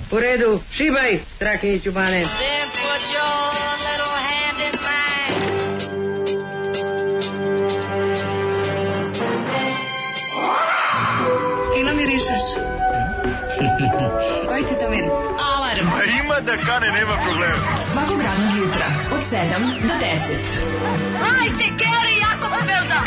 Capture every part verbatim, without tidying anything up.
U redu, šibaj, Strahinjiću Bane. Then put your little hand in mine. Fino mirišeš. Koji ti to miris? Alarm. A ima da kane, nema problema. Svakog radnog jutra, od sedam do deset. Hajde, Geri, jako se velda.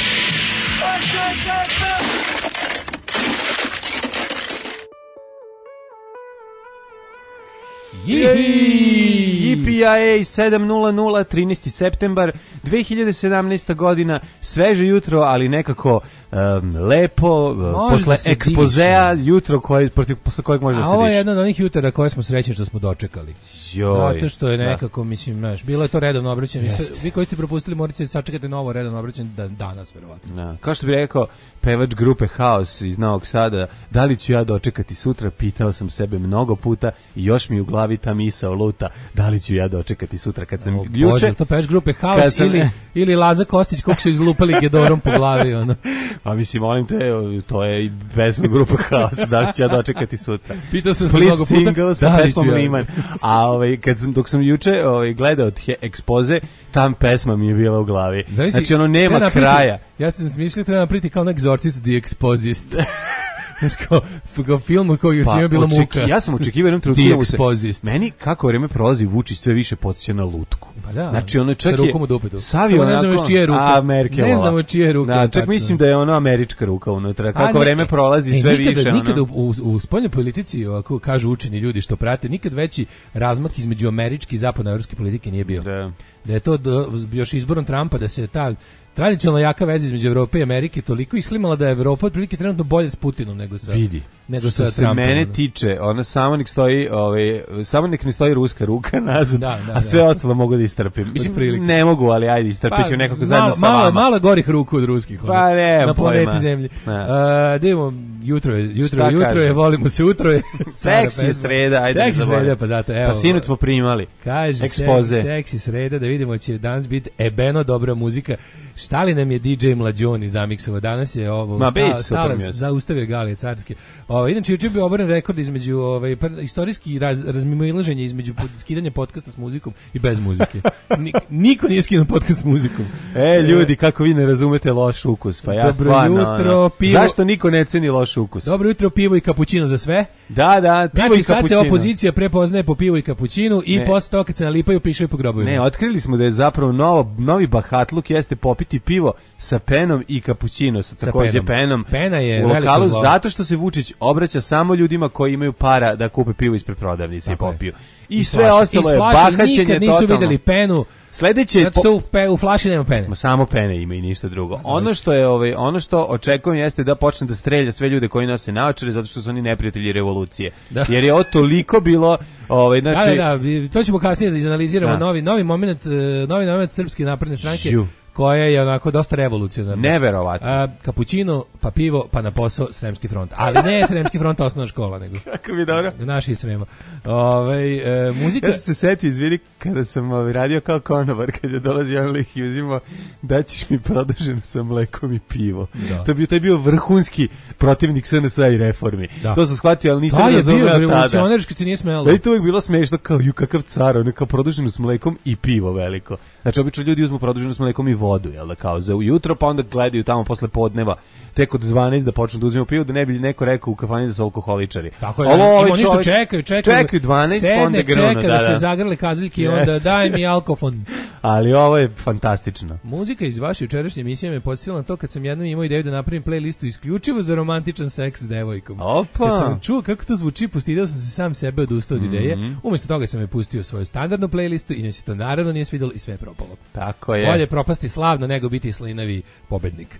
Jihi! E P I A sedam nula nula, trinaesti septembar dve hiljade sedamnaesta godina, sveže jutro, ali nekako um, lepo, može posle da ekspozea, jutro koje, protiv, posle kojeg može da se diše. A ovo je jedno od onih jutara koje smo srećni što smo dočekali. Joj, zato što je nekako, da. mislim, znaš, bilo je to redovno obraćanje. Vi koji ste propustili morate sačekati novo redovno obraćanje da, danas, verovatno. Da. Kao što bi rekao pevač grupe Haos iz Novog Sada, da li ću ja dočekati sutra, pitao sam sebe mnogo puta i još mi u glavi ta misao luta, da li ću ja dočekati sutra kad sam o, juče... Bože, to pevač grupe Haos sam, ili, ili Laza Kostić kog su izlupali gedorom po glavi, ono. A mislim, molim te, to je i pesma grupa Haos, da li ću ja dočekati sutra. Pitao sam se mnogo puta, single sa da li pesmom ću ja. Liman. A ovaj, kad sam, dok sam juče ovaj, gledao tje ekspoze, tam pesma mi je bila u glavi. Zavisi, znači, ono nema napriti, kraja. Ja sam smislio, treba napriti kao na Exorcist The Exposist. Znači, kao, kao film koji je pa, bila muka. Ja sam očekivao jednom trenutku da mu se... Meni, kako vreme prolazi, Vučić sve više podsjeća na lutku. Pa da, znači, ono čak sa je... rukom u dupetu. Savio ne znamo čije ruka. A, Merkelova. Ne znamo čije ruka. Da, čak mislim da je ono američka ruka unutra. Kako ne, vreme prolazi, sve nikada, više. Nikada ono... u, u spoljnoj politici, ovako kažu učeni ljudi što prate, nikad veći razmak između američke i zapadnoevropske politike nije bio. Da. Da je to do, još izborom Trumpa, da se ta tradicionalno jaka veza između Evrope i Amerike toliko isklimala da je Evropa otprilike trenutno bolje s Putinom nego sa vidi nego što sa se Trumpom. Mene tiče, ona samo nek stoji, ovaj samo nek ne stoji ruska ruka nazad, da, da, a sve da. ostalo mogu da istrpim. Mislim ne mogu, ali ajde istrpiću pa, nekako zajedno sa malo, vama. Malo gorih ruku od ruskih. Pa ne, na planeti Zemlji. Da idemo, jutro je, jutro je, jutro je, volimo se, utro je. Seksi je sreda, ajde. Seksi sreda, pa zato, evo. Pa sinoć smo primali. Kaže ekspoze. Seksi sreda, da vidimo će danas biti ebeno dobra muzika. Šta li nam je D J Mlađoni zamiksovao? Danas je ovo Ma, stala, stala, zaustavio Galije Carske. Ovo, inače, juče je bio oboren rekord između ovaj, istorijski raz, razmimoilaženje između skidanja podcasta s muzikom i bez muzike. Nik, niko nije skinuo podcast s muzikom. E, ljudi, kako vi ne razumete loš ukus? Pa ja Dobro stvarno, jutro, ono, pivo. Zašto niko ne ceni loš ukus? Dobro jutro, pivo i kapućino za sve. Da, da, pivo znači, i kapućino. Sad se opozicija prepoznaje po pivu i kapućinu i posle toga kad se nalipaju pišaju po grobovima. Ne, otkrili smo da je zapravo novo, novi bahatluk jeste popiti pivo sa penom i kapućino, sa takođe penom. Pena je u lokalu zato što se Vučić obraća samo ljudima koji imaju para da kupe pivo ispred prodavnice i popiju. I, I sve flaši, ostalo je bahaćenje totalno. Nikad nisu videli penu. Sledeće po... u, pe, u flaši nema pene. Ma samo pene ima i ništa drugo. Ono što je ovaj ono što očekujem jeste da počne da strelja sve ljude koji nose naočare zato što su oni neprijatelji revolucije. Da. Jer je ovo toliko bilo ovaj znači da, da, da, to ćemo kasnije da izanaliziramo da. novi novi momenat novi momenat Srpske napredne stranke. Žiu. Koja je onako dosta revolucionarna. Neverovatno. A, kapućino, pa pivo, pa na posao Sremski front. Ali ne Sremski front osnovna škola, nego. Kako mi dobro. Naši Srema. Ove, e, muzika... Ja sam se setio, izvini, kada sam ovaj, radio kao konobar, kad je dolazio on lik i uzimao, daćeš mi produženo sa mlekom i pivo. Da. To je bio, to je bio vrhunski protivnik S N S-a i reformi. Da. To sam shvatio, ali nisam razumeo tada. Da, je bio revolucionarski, se nije smelo. Da, i to uvijek bilo smešno, kao ju kakav car, ono kao produženo s mlekom i pivo veliko. Znači, obično ljudi uzmu produženo s mlekom i vodu, jel da, kao za ujutro, pa onda gledaju tamo posle podneva, tek od dvanaest da počnu da uzimaju pivo, da ne bi neko rekao u kafani da su alkoholičari. Tako je, ovo, ima ništa, čekaju, čekaju. Čekaju dvanaest, pa onda grunu. Čeka da, da se zagrle kazaljke i yes. onda daj mi alkofon. Ali ovo je fantastično. Muzika iz vaše jučerašnje emisije me podsjetila na to kad sam jednom imao ideju da napravim playlistu isključivo za romantičan seks s devojkom. Opa. Kad sam čuo kako to zvuči, postidio sam se sam sebe odustao od ideje. Mm-hmm. Umjesto toga sam je pustio svoju standardnu playlistu i ne se to naravno nije svidjelo i sve je propalo. Tako je. Bolje propasti slavno nego biti slinavi pobednik.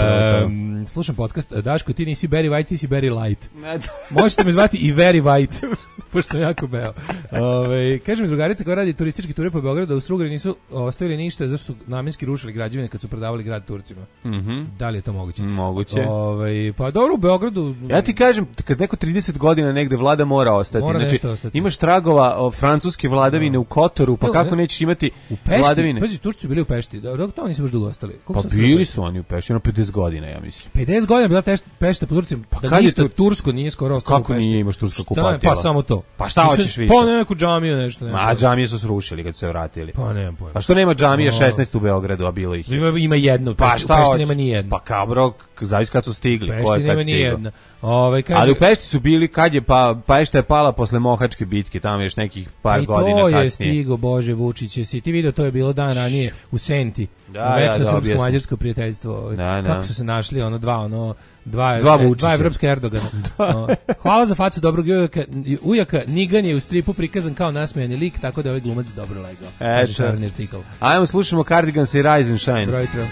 Um, slušam podcast, Daško, ti nisi Barry White, ti si Barry Light. Možete me zvati i Very White, pošto sam jako beo. Ove, kaže mi drugarica koja radi turistički ture po Beogradu da u Strugari nisu ostavili ništa zato su namjenski rušili građevine kad su prodavali grad Turcima. Mm-hmm. Da li je to moguće? Moguće. Ove, pa dobro, u Beogradu... Ja ti kažem, kad neko trideset godina negde vlada mora ostati. Mora znači, ostati. Imaš tragova o, francuske vladavine no. u Kotoru, pa no, kako ne. nećeš imati u Pešti, vladavine? Pazi, Turci su bili u Pešti, da, dok tamo nisu baš dugo ostali. Koliko pa bili su oni u Pešti, ono pedeset godina, ja mislim. pedeset godina bila Pešta pod Turcima, pa da ništa tu... tursko nije skoro ostalo kako u Pešti. Nije imaš tursko kupatilo? Pa samo to. Pa šta hoćeš više? Pa neku džamiju nešto. Ne, a džamije su srušili kad su se vratili. Pa nemam pojma. Pa što nema džamije šesnaest u Beogradu, a bilo ih je? Ima, ima jednu, pa šta Pešti nema ni jednu. Pa kabro, zavisi kad su stigli. Pešti ko je kad nema ni jedna. Ove, kaže, ali u Pešti su bili kad je pa Pešta je pala posle Mohačke bitke, tamo još nekih par godina kasnije. I to je stigo, Bože Vučić, si ti video, to je bilo dan ranije u Senti. Da, večno ja, srpsko-mađarsko prijateljstvo. Ovaj. Da, da. Kako su se našli, ono dva, ono dva, dva, e, dva evropske Erdogana. O, hvala za facu dobrog ujaka. Ujaka Nigan je u stripu prikazan kao nasmejani lik, tako da ovaj glumac dobro legao. Eto. Ajmo slušamo Cardigans i Rise and Shine. Broj tri.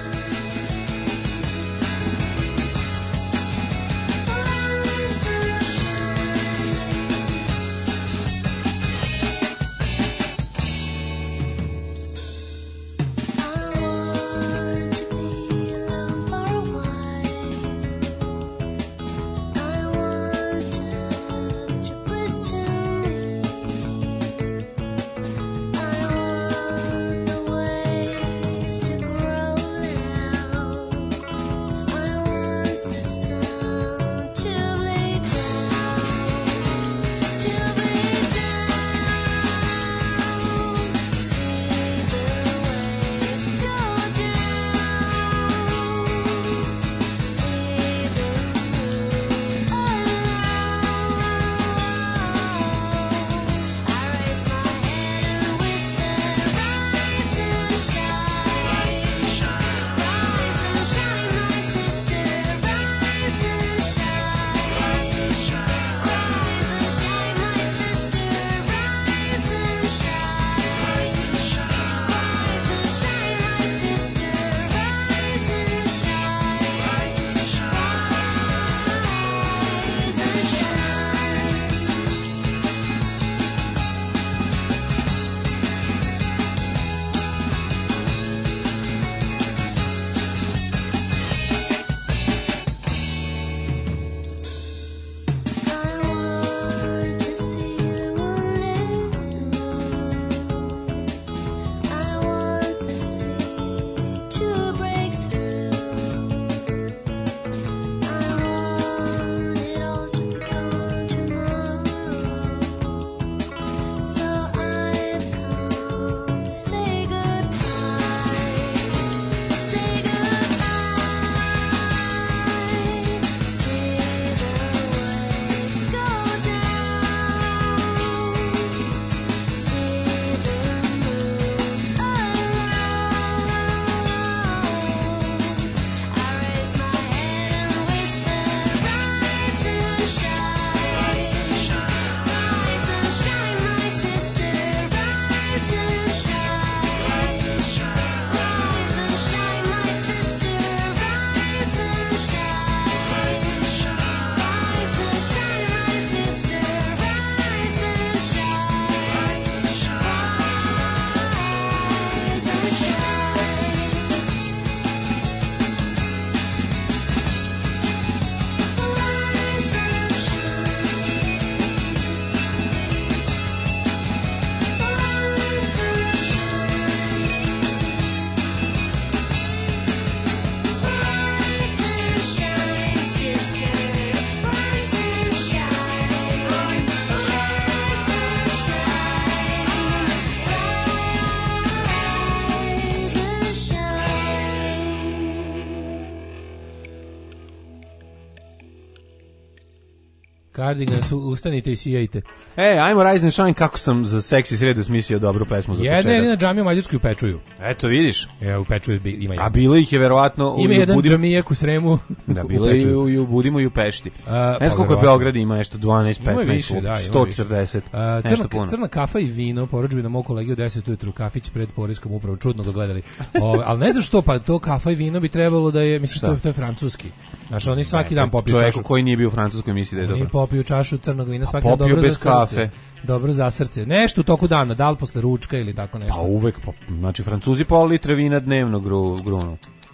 Cardigans, ustanite i sijajte. E, ajmo Rise and Shine, kako sam za seksi sredu smislio dobru pesmu za početak. Jedna jedina džamija u Mađarskoj u Pečuju. Eto, vidiš. E, u Pečuju ima jedna. A bilo ih je verovatno... Ima jedan Budim... džamijek u Sremu. Da, bilo je i u Budimu i u Pešti. Ne znam koliko je Beograd ima, nešto dvanaest, petnaest, sto četrdeset, nešto puno. Crna kafa i vino, poručbina mog kolegi u deset ujutru, kafić pred poreskom upravom, čudno ga gledali. O, ali ne znam što, pa to kafa i vino bi trebalo da je, mislim, to, to je francuski. Znači, oni svaki dan popiju čašu. Čovjeku koji nije bio u Francuskoj misli da je dobro. Oni popiju čašu crnog vina svaki dan, dobro za srce. Kafe. Dobro za srce. Nešto u toku dana, da li posle ručka ili tako nešto. Pa uvek, pa, znači Francuzi pol litre vina dnevno gru, grunu.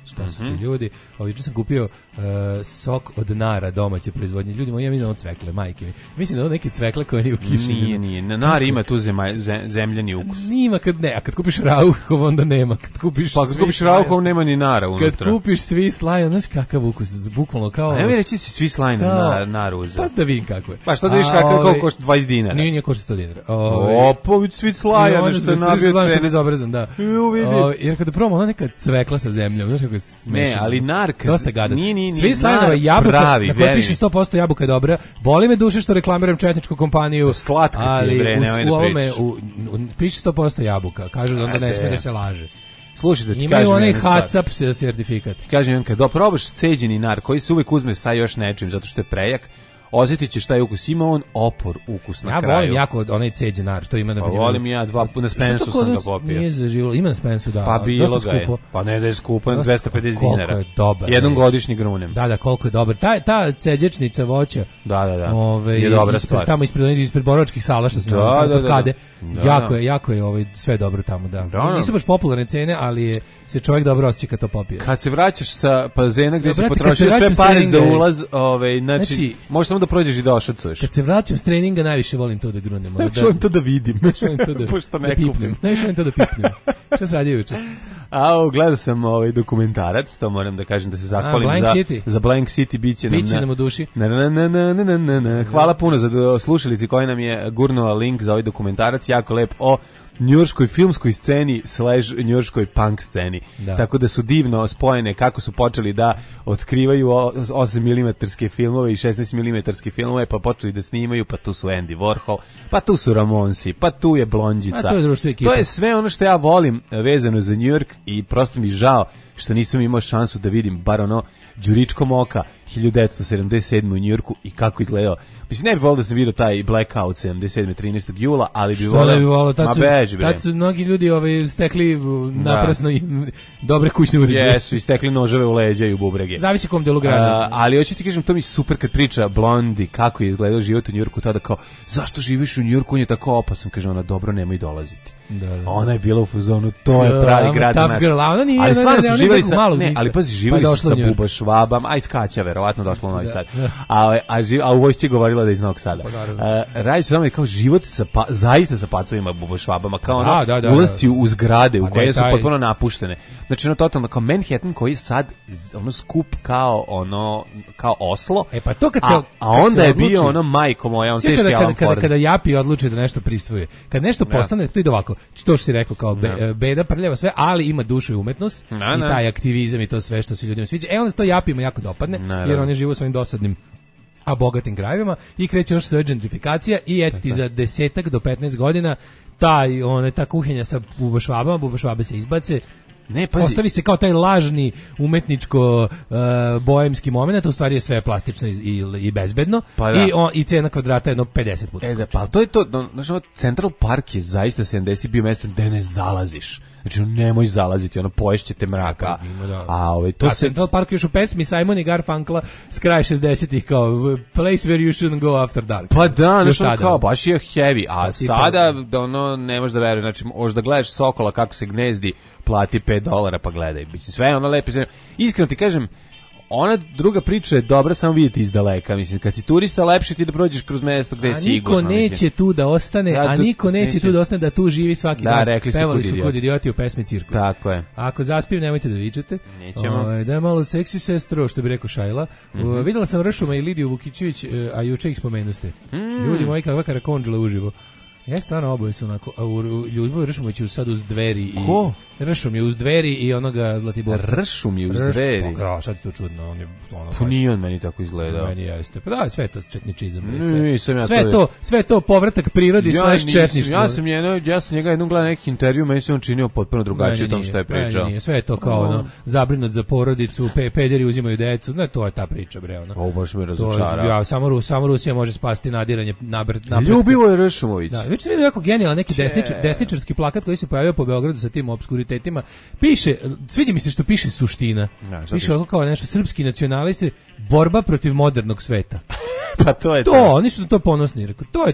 šta su ti ljudi. Ovo juče sam kupio uh, sok od nara domaće proizvodnje. Ljudi moji, ja mislim da on cvekle, majke mi. Mislim da on neke cvekle koje nije u kiši. Nije, nije. Nar ima tu zema, zemljani ukus. Nima kad ne, a kad kupiš Rauhov onda nema. Kad kupiš pa kad kupiš Rauhov nema ni nara unutra. Kad kupiš Swiss Lion, znaš kakav ukus, bukvalno kao... A ne mi reći si Swiss Lion na nar uzeo. Pa da vidim kako je. Pa šta da vidiš kako ove, košta dvadeset dinara. Nije, nije košta sto dinara. Opović Swiss Lion, nešto je nabio cene. Bezobrazan, da. O, jer kada probamo ona neka cvekla sa zemljom, znaš kako je smešno. Ne, ali narka. Dosta gadan. Nije, nije, Svi Lionova jabuka, pravi, na kojoj piše sto posto jabuka je dobra. Boli me duše što reklamiram četničku kompaniju. Slatka ti je, bre, nemoj da u ovome, u, u, piše sto posto jabuka. Kažu da onda ne sme da se laže. Slušaj da ti imaju kažem onaj HACCP sertifikat. Kažem vam, kad doprobaš ceđeni nar koji se uvek uzme sa još nečim zato što je prejak, osjetit ćeš taj ukus, ima on opor ukus na ja kraju. Ja volim jako onaj ceđen nar, to ima na pa volim ja, dva puta na Spensu sam ga popio. Nije zaživilo, ima na Spensu, da. Pa bilo ga je. Pa ne da je skupo, dvesta pedeset dinara. Koliko je dobar. Jedan godišnji grunem. Da, da, koliko je dobar. Ta, ta ceđečnica voća. Da, da, da. Ove, je dobra ispred, stvar. Tamo ispred, ispred borovačkih sala što se da, nalazi da, kod da, Kade. Da, jako da. je, jako je ovaj, sve dobro tamo, da. da, da. Nisu baš popularne cene, ali je, se čovjek dobro osjeća kad to popije. Kad se vraćaš sa bazena gdje ja, si brate, potrošio sve pare za ulaz, ovaj, znači, znači, možeš samo da prođeš i došacuješ. Kad se vraćam s treninga, najviše volim to da grunem. Najviše volim to da vidim. Najviše volim to da, Pošto da ne pipnem. Najviše volim to da pipnem. Šta se radi juče? A, gledao sam ovaj dokumentarac, to moram da kažem da se zahvalim A, Blank za, City. za Blank City, biće nam, biće nam u duši. Na, na, na, na, na, na, na. Hvala puno za slušalici koji nam je gurnula link za ovaj dokumentarac, jako lep o njujorškoj filmskoj sceni slash njujorškoj punk sceni. Da. Tako da su divno spojene kako su počeli da otkrivaju osam milimetarske filmove i šesnaest milimetarske filmove, pa počeli da snimaju, pa tu su Andy Warhol, pa tu su Ramonsi, pa tu je Blondjica. A to je društvo ekipa. To je sve ono što ja volim vezano za New York i prosto mi žao što nisam imao šansu da vidim bar ono đuričkom oka hiljadu devetsto sedamdeset sedme u Njujorku i kako izgledao. Mislim, ne bih volio da sam vidio taj blackout sedamdeset sedme trinaestog jula, ali bi volio... Što ne bi volio? Tad, tad su mnogi ljudi ovaj, stekli naprasno i dobre kućne uređaje. Jesu, i stekli noževe u leđa i u bubrege. Zavisi kom delu grada. Uh, ali hoću ti kažem, to mi super kad priča Blondi kako je izgledao život u Njujorku, tada kao, zašto živiš u Njujorku, on je tako opasan, kaže ona, dobro, nemoj dolaziti. Da, da. Ona je bila u fazonu, to je pravi uh, grad za nas. Girl, ona nije, ali stvarno su živjeli sa, ne, ali pazi, živjeli pa su sa Buba Švabam, a iz Kaća, verovatno došlo u Novi Sad. A, a, živ, a u vojsci je govorila da je iz Novog Sada. Uh, radi se tamo kao život sa pa, zaista sa pacovima Buba Švabama, kao ono, da, da, ulazci u zgrade u koje su taj... potpuno napuštene. Znači, ono totalno, kao Manhattan koji je sad ono skup kao ono, kao Oslo, e, pa to kad se, a, a onda je bio ono, majko moja, on teški kada, Alan kada, Ford. Kada Japi odluči da nešto prisvoje, kad nešto postane, to ide ovako, to što si rekao, kao be, beda, prljava sve, ali ima dušu i umetnost, na, i na. taj aktivizam i to sve što se ljudima sviđa. E, onda se to Japima jako dopadne, na, jer oni žive u svojim dosadnim a bogatim krajevima i kreće još sve gentrifikacija i eto ti za desetak do petnaest godina taj, one, ta kuhinja sa bubašvabama, bubašvabe se izbace, ne, pazi. Ostavi se kao taj lažni umetničko uh, boemski moment, u stvari je sve plastično i, i, i bezbedno, pa i, on, i cena kvadrata je jedno pedeset puta. E da, pa to je to, no, znači, Central Park je zaista sedamdesetih bio mesto gde ne zalaziš. Znači, nemoj zalaziti, ono, poješćete mraka. Pa, da. A, ovaj, to a se... Central Park još u pesmi Simon i Garfunkla s kraja šezdesetih kao place where you shouldn't go after dark. Pa da, znači, kao, baš je heavy. A pa, sada, da, ono, ne možeš da veruješ. Znači, možeš da gledaš sokola kako se gnezdi, plati pet dolara pa gledaj. Mislim, sve je ono lepo. Iskreno ti kažem, ona druga priča je dobra samo vidjeti iz daleka. Mislim, kad si turista, lepše ti da prođeš kroz mesto gde je sigurno. A niko neće mislim. tu da ostane, ja, tu, a niko neće, neće tu da ostane da tu živi svaki da, dan. Rekli su Pevali kud su kod idioti u pesmi Cirkus. Tako je. A ako zaspijem, nemojte da vičete. Nećemo. O, da je malo seksi sestro, što bi rekao Šajla. Mm -hmm. Videla sam Ršuma i Lidiju Vukićević, a juče ih spomenuste. Mm. Ljudi moji, kakva karakonđela uživo. Ja stvarno oboje su onako, a u, u Ljuboju Ršumoviću sad uz Dveri i... Ko? Ršum je uz Dveri i onoga Zlatiborca. Ršum je uz Dveri? Pa, šta ti to čudno? On je, ono, pa nije on meni tako izgledao. Meni jeste. Pa da, sve to četničizam. Sve, sve, ja sve, to, sve to povratak prirodi ja slash četništvo. Ja sam, njeno, ja sam njega jednom gledao neki intervju, meni se on činio potpuno drugačije u tom što je pričao. Nije, sve je to kao ono, zabrinut za porodicu, pe, pederi uzimaju decu, ne, to je ta priča, bre. Ono. Ovo baš me razočarao. Ja, samo, Rus, samo Rusija može spasti nadiranje nabrt, napred. Ljubivo je Ršumović. Da, već sam vidio jako genijalan neki desničar, desničarski plakat koji se pojavio po Beogradu sa tim obskuritetima. Piše, sviđa mi se što piše suština. Ja, piše ovako kao nešto, srpski nacionalisti, borba protiv modernog sveta. Pa to je to. To, oni su to ponosni, rekao, to je to.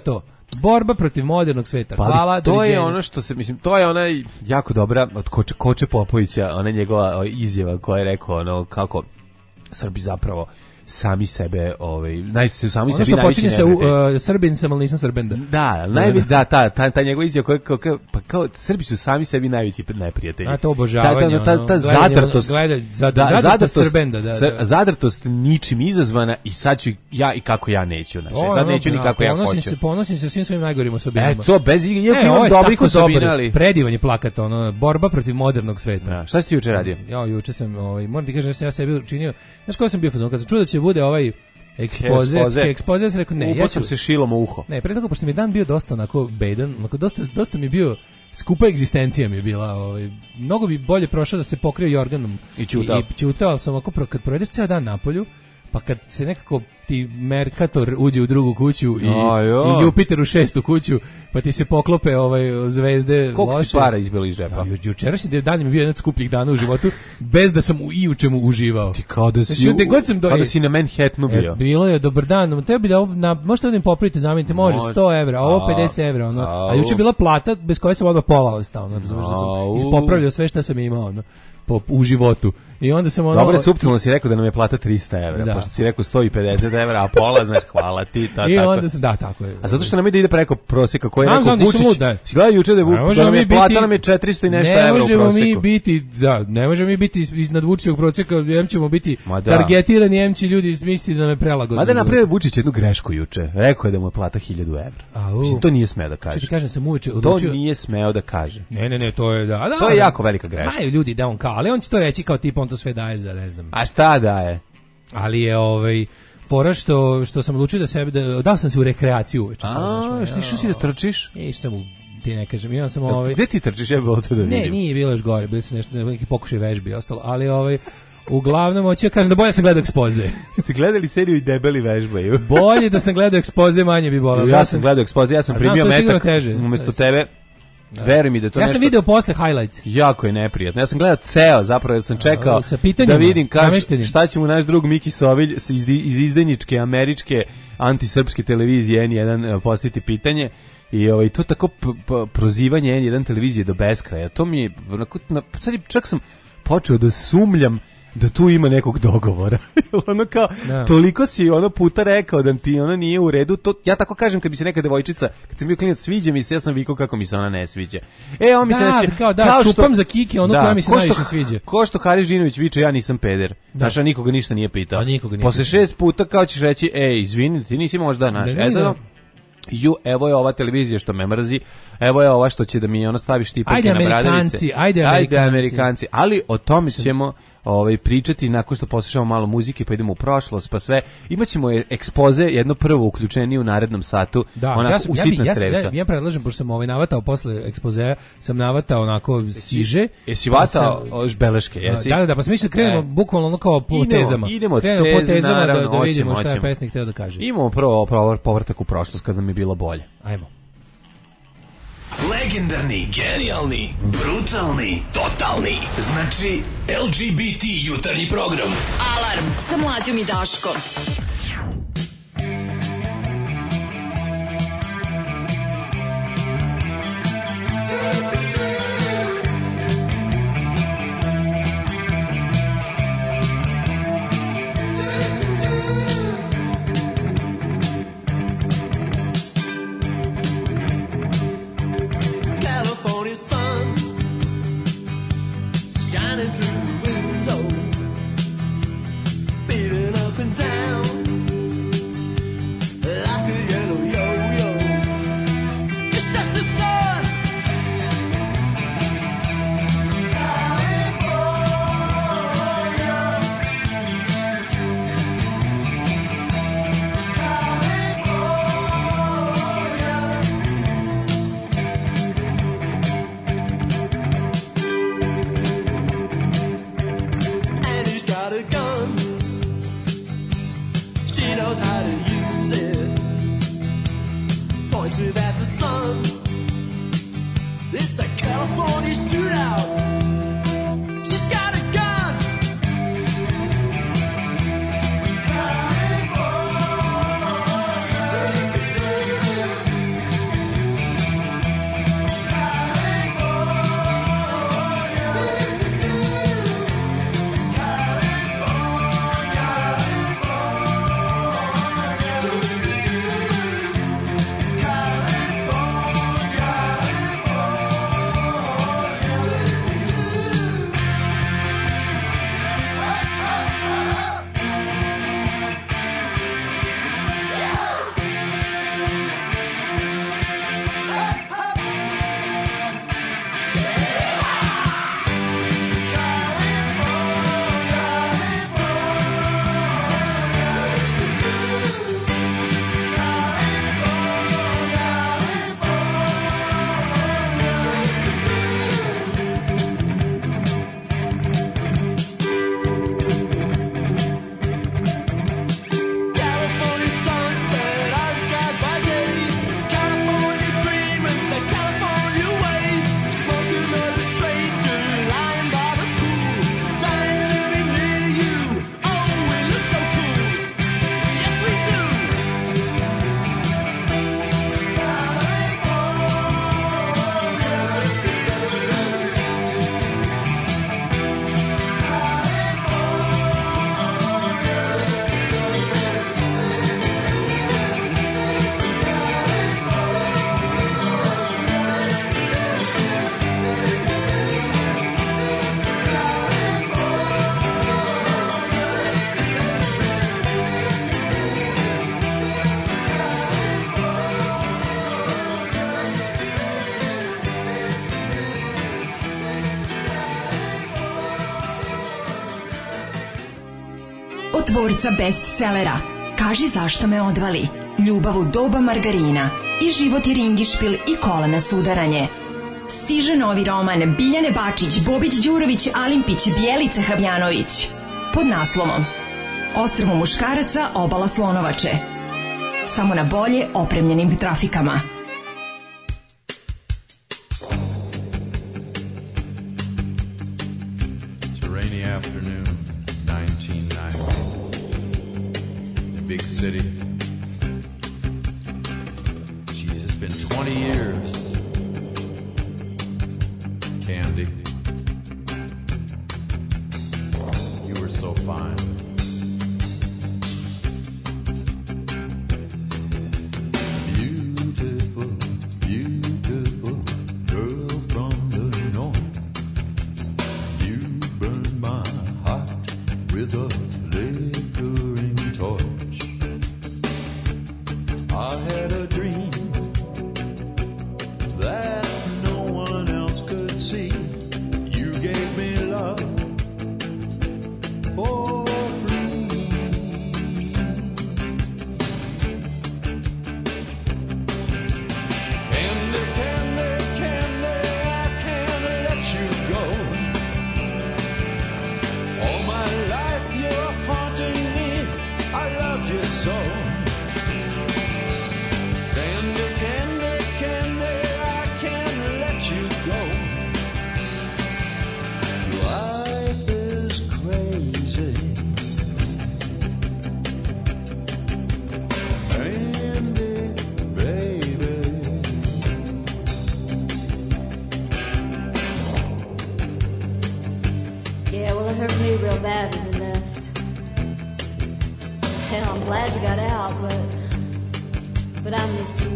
Borba protiv modernog sveta. Pa, Hvala, to doviđenja. je ono što se, mislim, to je ona jako dobra od Koče, Koče Popovića, ona njegova izjava koja je rekao ono kako Srbi zapravo sami sebe, ovaj, naj se sami ono sebi što najveći počinje se u, neprijatelji. uh, Srbin sam, ali nisam Srbenda. Da, najvi, da, ta, ta, ta njegova izjava koja, kao, kao, pa kao Srbi su sami sebi najveći neprijatelji. A to obožavanje, Ta, ta, ta, ta ono, gledanje, zadrtost, gledanje, zad- da, zadrtost zadrtost Srbenda, da, s- da. zadrtost ničim izazvana i sad ću ja i kako ja neću, znači, O, sad ono, neću ni da, kako ja ponosim hoću. Se, ponosim se svim svojim najgorim osobinama. E, to, bez i- iako E, imam ovo je dobrih tako osobina, dobar, ali... predivan je plakat, ono, borba protiv modernog sveta. Da, šta si ti juče radio? Ja, juče sam, ovaj, moram ti kažem da sam ja sebi učinio, znaš ko sam bio fazon, kad sam čuo da će bude ovaj ekspoze, Ekspoze. ekspoze, ja sam rekao, ne, Upao ja sam ću, se šilom u uho. ne, pre toga, pošto mi je dan bio dosta onako bedan, onako dosta, dosta mi je bio, skupa egzistencija mi je bila, ovaj, mnogo bi bolje prošao da se pokrio jorganom. I ćutao. I, i ćutao, ali sam ovako, pro- kad provedeš ceo dan napolju, pa kad se nekako ti Mercator uđe u drugu kuću i, Ajoj. i Jupiter u šestu kuću, pa ti se poklope ovaj zvezde Koliko loše. ti para izbilo iz džepa? Pa, ju- jučerašnji dan mi je bio jedan od skupljih dana u životu, bez da sam u i u čemu uživao. Ti kao da si, Znači, gde god sam do- kao da si na Manhattanu bio. E, bilo je dobar dan, tebi da ovo- na, možete da mi popravite, zamenite, može Može. sto evra, a ovo A, pedeset evra, ono. A au. juče je bila plata bez koje sam odmah pola ostao, ono, razumeš da Au. sam ispopravljao sve što sam imao, ono, po, u životu. I onda sam ono... Dobro, suptilno si rekao da nam je plata trista evra, Da. pošto si rekao sto pedeset evra, a pola, znaš, hvala ti, ta, I tako. onda sam, da, tako je. A zato što nam ide, ide preko prosjeka koji je Znam, rekao znam, nisam Vučić. lud, da. Si gledao juče da je Vuk, Ne da možemo nam je mi plata biti- nam je četiristo i nešto ne evra u možemo mi prosjeku. biti, da, ne možemo mi biti iz- iznad Vučićevog prosjeka, em ćemo biti Ma da. targetirani, em će ljudi misliti da nam je prelagodno. Mada je napravio Vučić jednu grešku juče. Rekao je da mu je plata hiljadu evra. Au. Mislim, to nije smeo da Što kaže. ti kažem, sam uveče To odlučio... nije smeo da kaže. Ne, ne, ne, to je da, da. To je jako velika greška. Znaju ljudi da on kao, ali on će to reći kao tipa on to sve daje za, ne znam. A šta daje? Ali je ovaj fora što što sam odlučio da sebi da dao sam se u rekreaciju uveče. A, što išao si da trčiš? Išao sam u, ti ne kažem, ja sam ovaj Gde ti trčiš? Ja bih volio to da ne, vidim. nije bilo još gore, bili su nešto neki pokušaj vežbi i ostalo, ali ovaj uglavnom hoću da kažem da bolje sam gledao ekspoze. Ste gledali seriju i debeli vežbaju? Bolje da sam gledao ekspoze, manje bi bolelo. Ja sam gledao ekspoze, ja sam A znam, primio to je sigurno metak teže. umesto tebe. Veruj mi da je to Ja nešto... sam video posle highlights. Jako je neprijatno. Ja sam gledao ceo, zapravo ja sam čekao A, sa pitanjima, da vidim kaš, nameštenim. šta će mu naš drug Miki Sovilj iz, iz izdajničke američke antisrpske televizije N jedan eh, postaviti pitanje. I ovaj to tako p- p- prozivanje N jedan televizije do beskraja. To mi je onako, na, sad je- čak sam počeo da sumljam da tu ima nekog dogovora. ono kao, Da. toliko si ono puta rekao da ti ono nije u redu. To, ja tako kažem kad bi se neka devojčica, kad sam bio klinac, sviđa mi se, ja sam vikao kako mi se ona ne sviđa. E, on mi se Da, ne sviđa. kao da, čupam za kike, ono koja mi se ko što- najviše sviđa. Ko što Haris Žinović viče, ja nisam peder. Znaš, a nikoga ništa nije pitao. A nikoga nije Posle pitao. šest puta kao ćeš reći, ej, izvini, ti nisi možda naš. Ne, ne, E, sad, ne. ju, evo je ova televizija što me mrzi, evo je ova što će da mi ono stavi štipake Ajde, na bradavice. Amerikanci, ajde, Ajde, Amerikanci. Amerikanci. Ali o tome ćemo ovaj, pričati nakon što poslušamo malo muzike, pa idemo u prošlost, pa sve. Imaćemo je ekspoze, jedno prvo uključenije u narednom satu, Da, onako ja sam, u ja, bi, sitna ja, sam- crevca. ja, ja predlažem, pošto sam ovaj navatao posle ekspozea, sam navatao onako siže. Jesi pa vatao sam- još beleške, jesi? Da, da, da, pa sam mislio da krenemo E. bukvalno ono kao po Idemo, tezama. idemo od Krenemo po teze, tezama da, naravno, da vidimo hoćemo, šta je hoćemo. pesnik hteo da kaže. Imamo prvo prvo povratak u prošlost kada nam je bilo bolje. Ajmo. Legendarni, genijalni, brutalni, totalni. Znači, L G B T jutarnji program. Alarm sa mlađom i Daškom. California sun shining through the window, beating up and down like a yellow yo-yo. It's just the sun. And he's got a gun. She knows how to use it. Points it at the sun. It's a California shootout. She's got a gun. tvorca bestsellera Kaži zašto me odvali, Ljubav u doba margarina i Život je ringišpil i kola na sudaranje. Stiže novi roman Biljane Bačić, Bobić Đurović, Alimpić, Bjelica Habjanović pod naslovom Ostrvo muškaraca, obala Slonovače. Samo na bolje opremljenim trafikama. It's a rainy afternoon, nineteen ninety. A big city. Jeez, it's been twenty years. Candy, you were so fine. Beautiful, beautiful girl from the north. You burned my heart with a flickering torch. I had a dream that no one else could see. You gave me love for free. Candy, candy, candy, I can't let you go. All my life you're haunting me, I loved you so. Candy, candy, candy, I can't let you go. Life is crazy. Candy, baby. Yeah, well, it hurt me real bad when you left. Hell, I'm glad you got out, but but I miss you.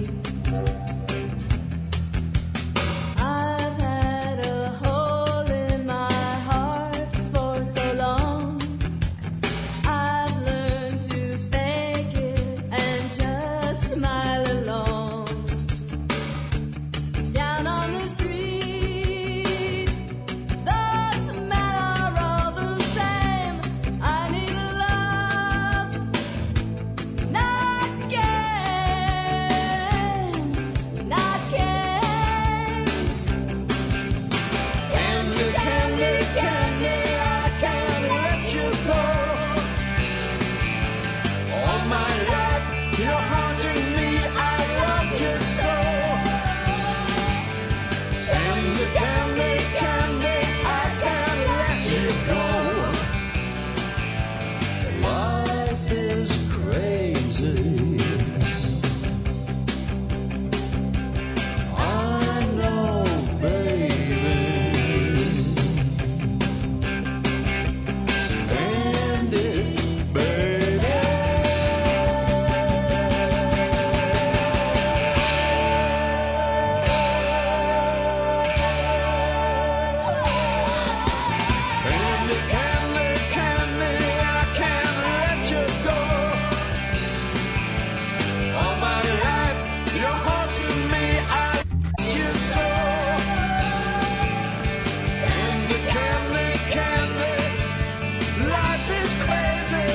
I've had a hole in my heart for so long. I've learned to fake it and just smile along. Down on the street, the smell are all the same. I need a love, not games, not games. Candy, candy, candy, I can't let you go. All my life you're haunting me, I love you so. Candy, candy, candy, I can't let you go. Life is crazy. I know, baby. Candy, baby. Candy, candy, candy, I can't let you go. All my life you're haunting me, I love you so. Candy, candy, candy, life is crazy.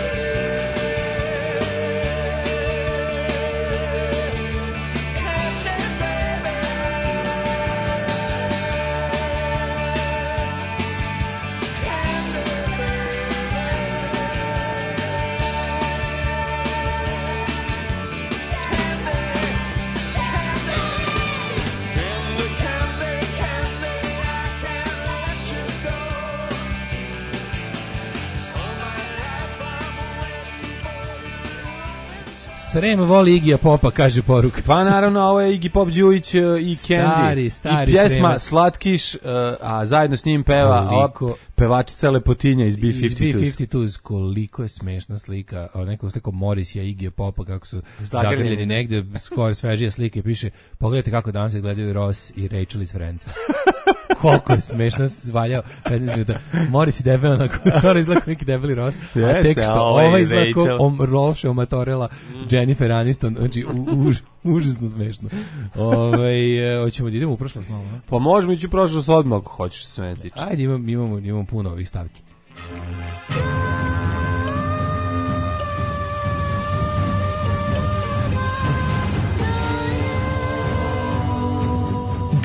Candy, baby. Candy, Candy, candy, candy, I can't let you go. All my life I'm waiting for you. Srem voli Igija Popa, kaže poruka. Pa naravno, ovo je Iggy Pop Đujić uh, i Candy. Stari, stari I pjesma Sremac. Slatkiš, uh, a zajedno s njim peva Koliko- ova pevačica Lepotinja iz B Iz pedeset dva. B pedeset dva, koliko je smešna slika, o, neko sliko Morisija i Igija Popa kako su Zagrljeni. zagrljeni negde, skoro svežije slike, piše, pogledajte kako danas izgledaju Ross i Rachel iz Friendsa. Koliko je smešno svaljao petnaest minuta. Moris i debel, onako, stvarno izgleda kao neki debeli Ross, a Jeste, tek što a ovaj ova izgleda kao Rachel. om, Roše omatorela Jennifer Aniston, znači u, u, užasno smešno. Ovaj e, hoćemo da idemo u prošlost malo, ne? Pa možemo ići u prošlost odmah ako hoćeš sve tiče. Ajde, imamo, imamo, imamo puno ovih stavki.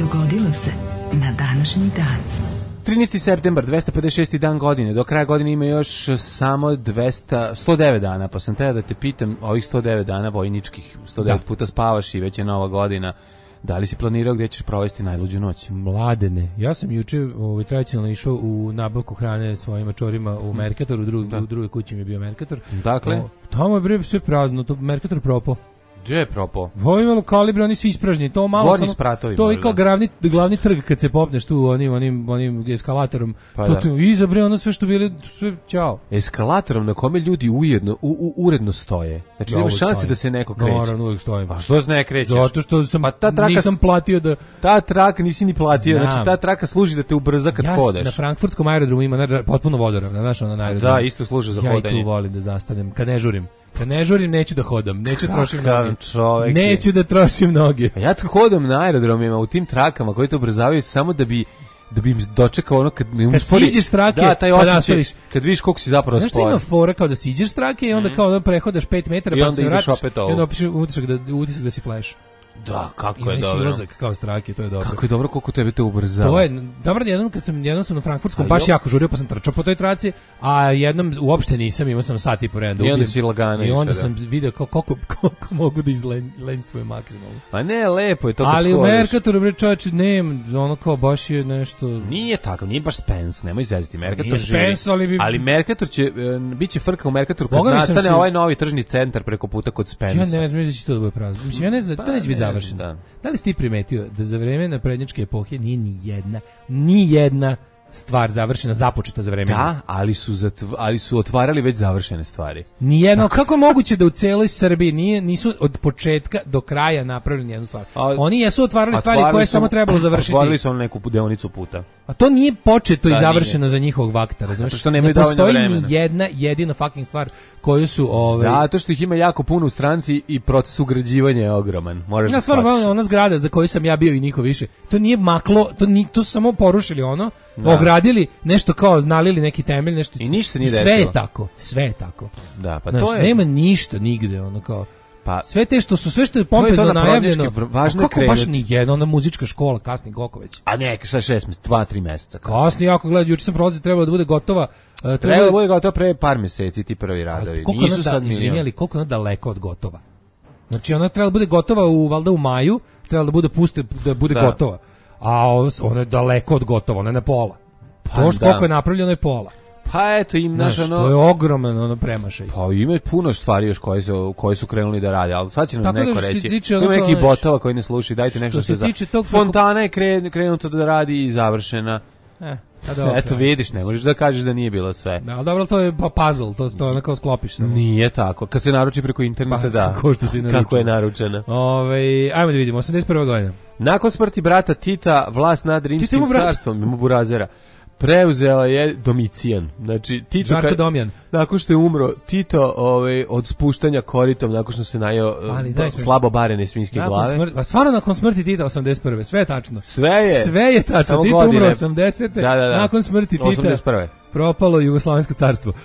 Dogodilo se na današnji dan. trinaesti septembar, dvesta pedeset šesti dan godine. Do kraja godine ima još samo dvesta, sto devet dana, pa sam teo da te pitam, ovih sto devet dana vojničkih, sto devet da. puta spavaš i već je nova godina. Da li si planirao gdje ćeš provesti najluđu noć? Mladene. Ja sam juče ovaj, tradicionalno išao u nabavku hrane svojim mačorima u Merkatoru, u, drug, u drugoj kući mi je bio Merkator. Dakle? O, tamo je bre sve prazno, to Merkator propao. Gdje je propao? Ovo imalo kalibre, oni svi ispražnjeni. To malo Gornji samo, spratovi. to je kao glavni, glavni trg kad se popneš tu onim, onim, onim eskalatorom. Pa to da. tu iza bre, ono sve što bili, sve, ćao. Eskalatorom na kome ljudi ujedno, u, u, uredno stoje. Znači, nema šanse stoji. Da se neko kreće. Naravno, uvijek stojim. A što se ne krećeš? Zato što sam, pa ta traka, nisam platio da... Ta traka nisi ni platio, Znam. znači ta traka služi da te ubrza kad ja hodaš. Na frankfurtskom aerodromu ima na, potpuno vodoravna, znaš, ona na aerodromu. Da, isto služi za ja hodanje. Ja i tu volim da zastanem, kad ne žurim. Kad ne žurim, neću da hodam, neću da trošim noge. Čovek neću da trošim noge. A ja hodam na aerodromima u tim trakama koji te ubrzavaju samo da bi da bi im dočekao ono kad mi uspori. Kad siđeš strake, da, taj pa osjećaj, kad vidiš koliko si zapravo sporan. Znaš što ima fora kao da siđeš strake i onda mm. kao da prehodaš pet metara pa se vratiš i onda opišeš utisak da, utisak da si flash. Da, kako I je dobro. Silazak kao strake, to je dobro. Kako je dobro koliko tebe te ubrzava. To je dobro, jednom kad sam jednom sam na frankfurtskom baš jako žurio, pa sam trčao po toj traci, a jednom uopšte nisam, imao sam sat i po vremena da ubijem. I onda si lagano. I onda sam video kako koliko, koliko mogu da izlenstvujem maksimalno. Pa ne, lepo je to kako. Ali u Merkatoru bre čoveče, ne, ono kao baš je nešto. Nije tako, nije baš Spence, nemoj zezati Merkator. Nije Spence, ali bi... ali Merkator će biće frka u Merkatoru kad nastane si... ovaj novi tržni centar preko puta kod Spence. Ja ne znam da će to da bude prazno. Mislim ja ne znam da to neće biti završeno. Da li si ti primetio da za vreme naprednjačke epohe nije ni jedna, ni jedna stvar završena, započeta za vreme? Da, ali su, zatv, ali su otvarali već završene stvari. Nijedno, kako je moguće da u celoj Srbiji nije, nisu od početka do kraja napravili nijednu stvar? A, Oni jesu otvarali stvari koje je samo trebalo završiti. Otvarali su neku deonicu puta. A to nije početo da, i završeno nije. Za njihovog vakta, razumiješ? Što nemaju dovoljno vremena. Ne postoji ni jedna jedina fucking stvar koju su... Ovaj... Zato što ih ima jako puno u stranci i proces ugrađivanja je ogroman. Moraš ja da stvarno volim ona zgrada za koju sam ja bio i niko više. To nije maklo, to, ni, to su samo porušili ono, da. Ogradili, nešto kao nalili neki temelj, nešto... I ništa nije sve je tako, sve je tako. Da, pa znaš, to je... nema ništa nigde, ono kao... Pa, sve te što su, sve što je pompezno je najavljeno, važno kako krenuti. Baš ni jedna, ona muzička škola, kasni Gokoveć. A ne, sa šest mjeseca, dva, tri mjeseca. Kasni, jako gledaj, juče sam prolazio, trebalo da bude gotova. Uh, trebalo da bude gotova pre par mjeseci, ti prvi radovi. Nisu da, sad izvinjali, koliko ona daleko od gotova. Znači, ona trebala da bude gotova u, valjda u maju, trebala da bude, puste, da bude da. gotova. A ona je daleko od gotova, ona je na pola. Pa to što da. Koliko je napravljeno je pola. Pa eto im naš ono... To je ogroman ono premašaj. Pa ima puno stvari još koje su, koje su krenuli da rade, ali sad će nam tako neko da reći. Tiče, ima neki botova koji ne sluši, dajte nešto se za... Tog... Fontana je kren, krenuto da radi i završena. Eh, dobro, eto vidiš, ne možeš da kažeš da nije bilo sve. Da, ali dobro, to je pa puzzle, to to onako sklopiš samo. Nije tako. Kad se naruči preko interneta, pa, da. Kako, što si kako je naručena. Ovaj, ajmo da vidimo, osamdeset prva godina. Nakon smrti brata Tita, vlast nad Rimskim carstvom, ima Burazera, preuzela je Domicijan. Znači Tito Žarko ka, Domjan. Nakon što je umro Tito, ovaj od spuštanja koritom, nakon što se najeo ba, slabo barene svinjske nakon glave. Smrti, a stvarno nakon smrti Tita osamdeset prve, sve je tačno. Sve je. Sve je tačno. Tito godine. Umro osamdesete. Da, da, da. Nakon smrti Tita osamdeset prve. Propalo Jugoslovensko carstvo.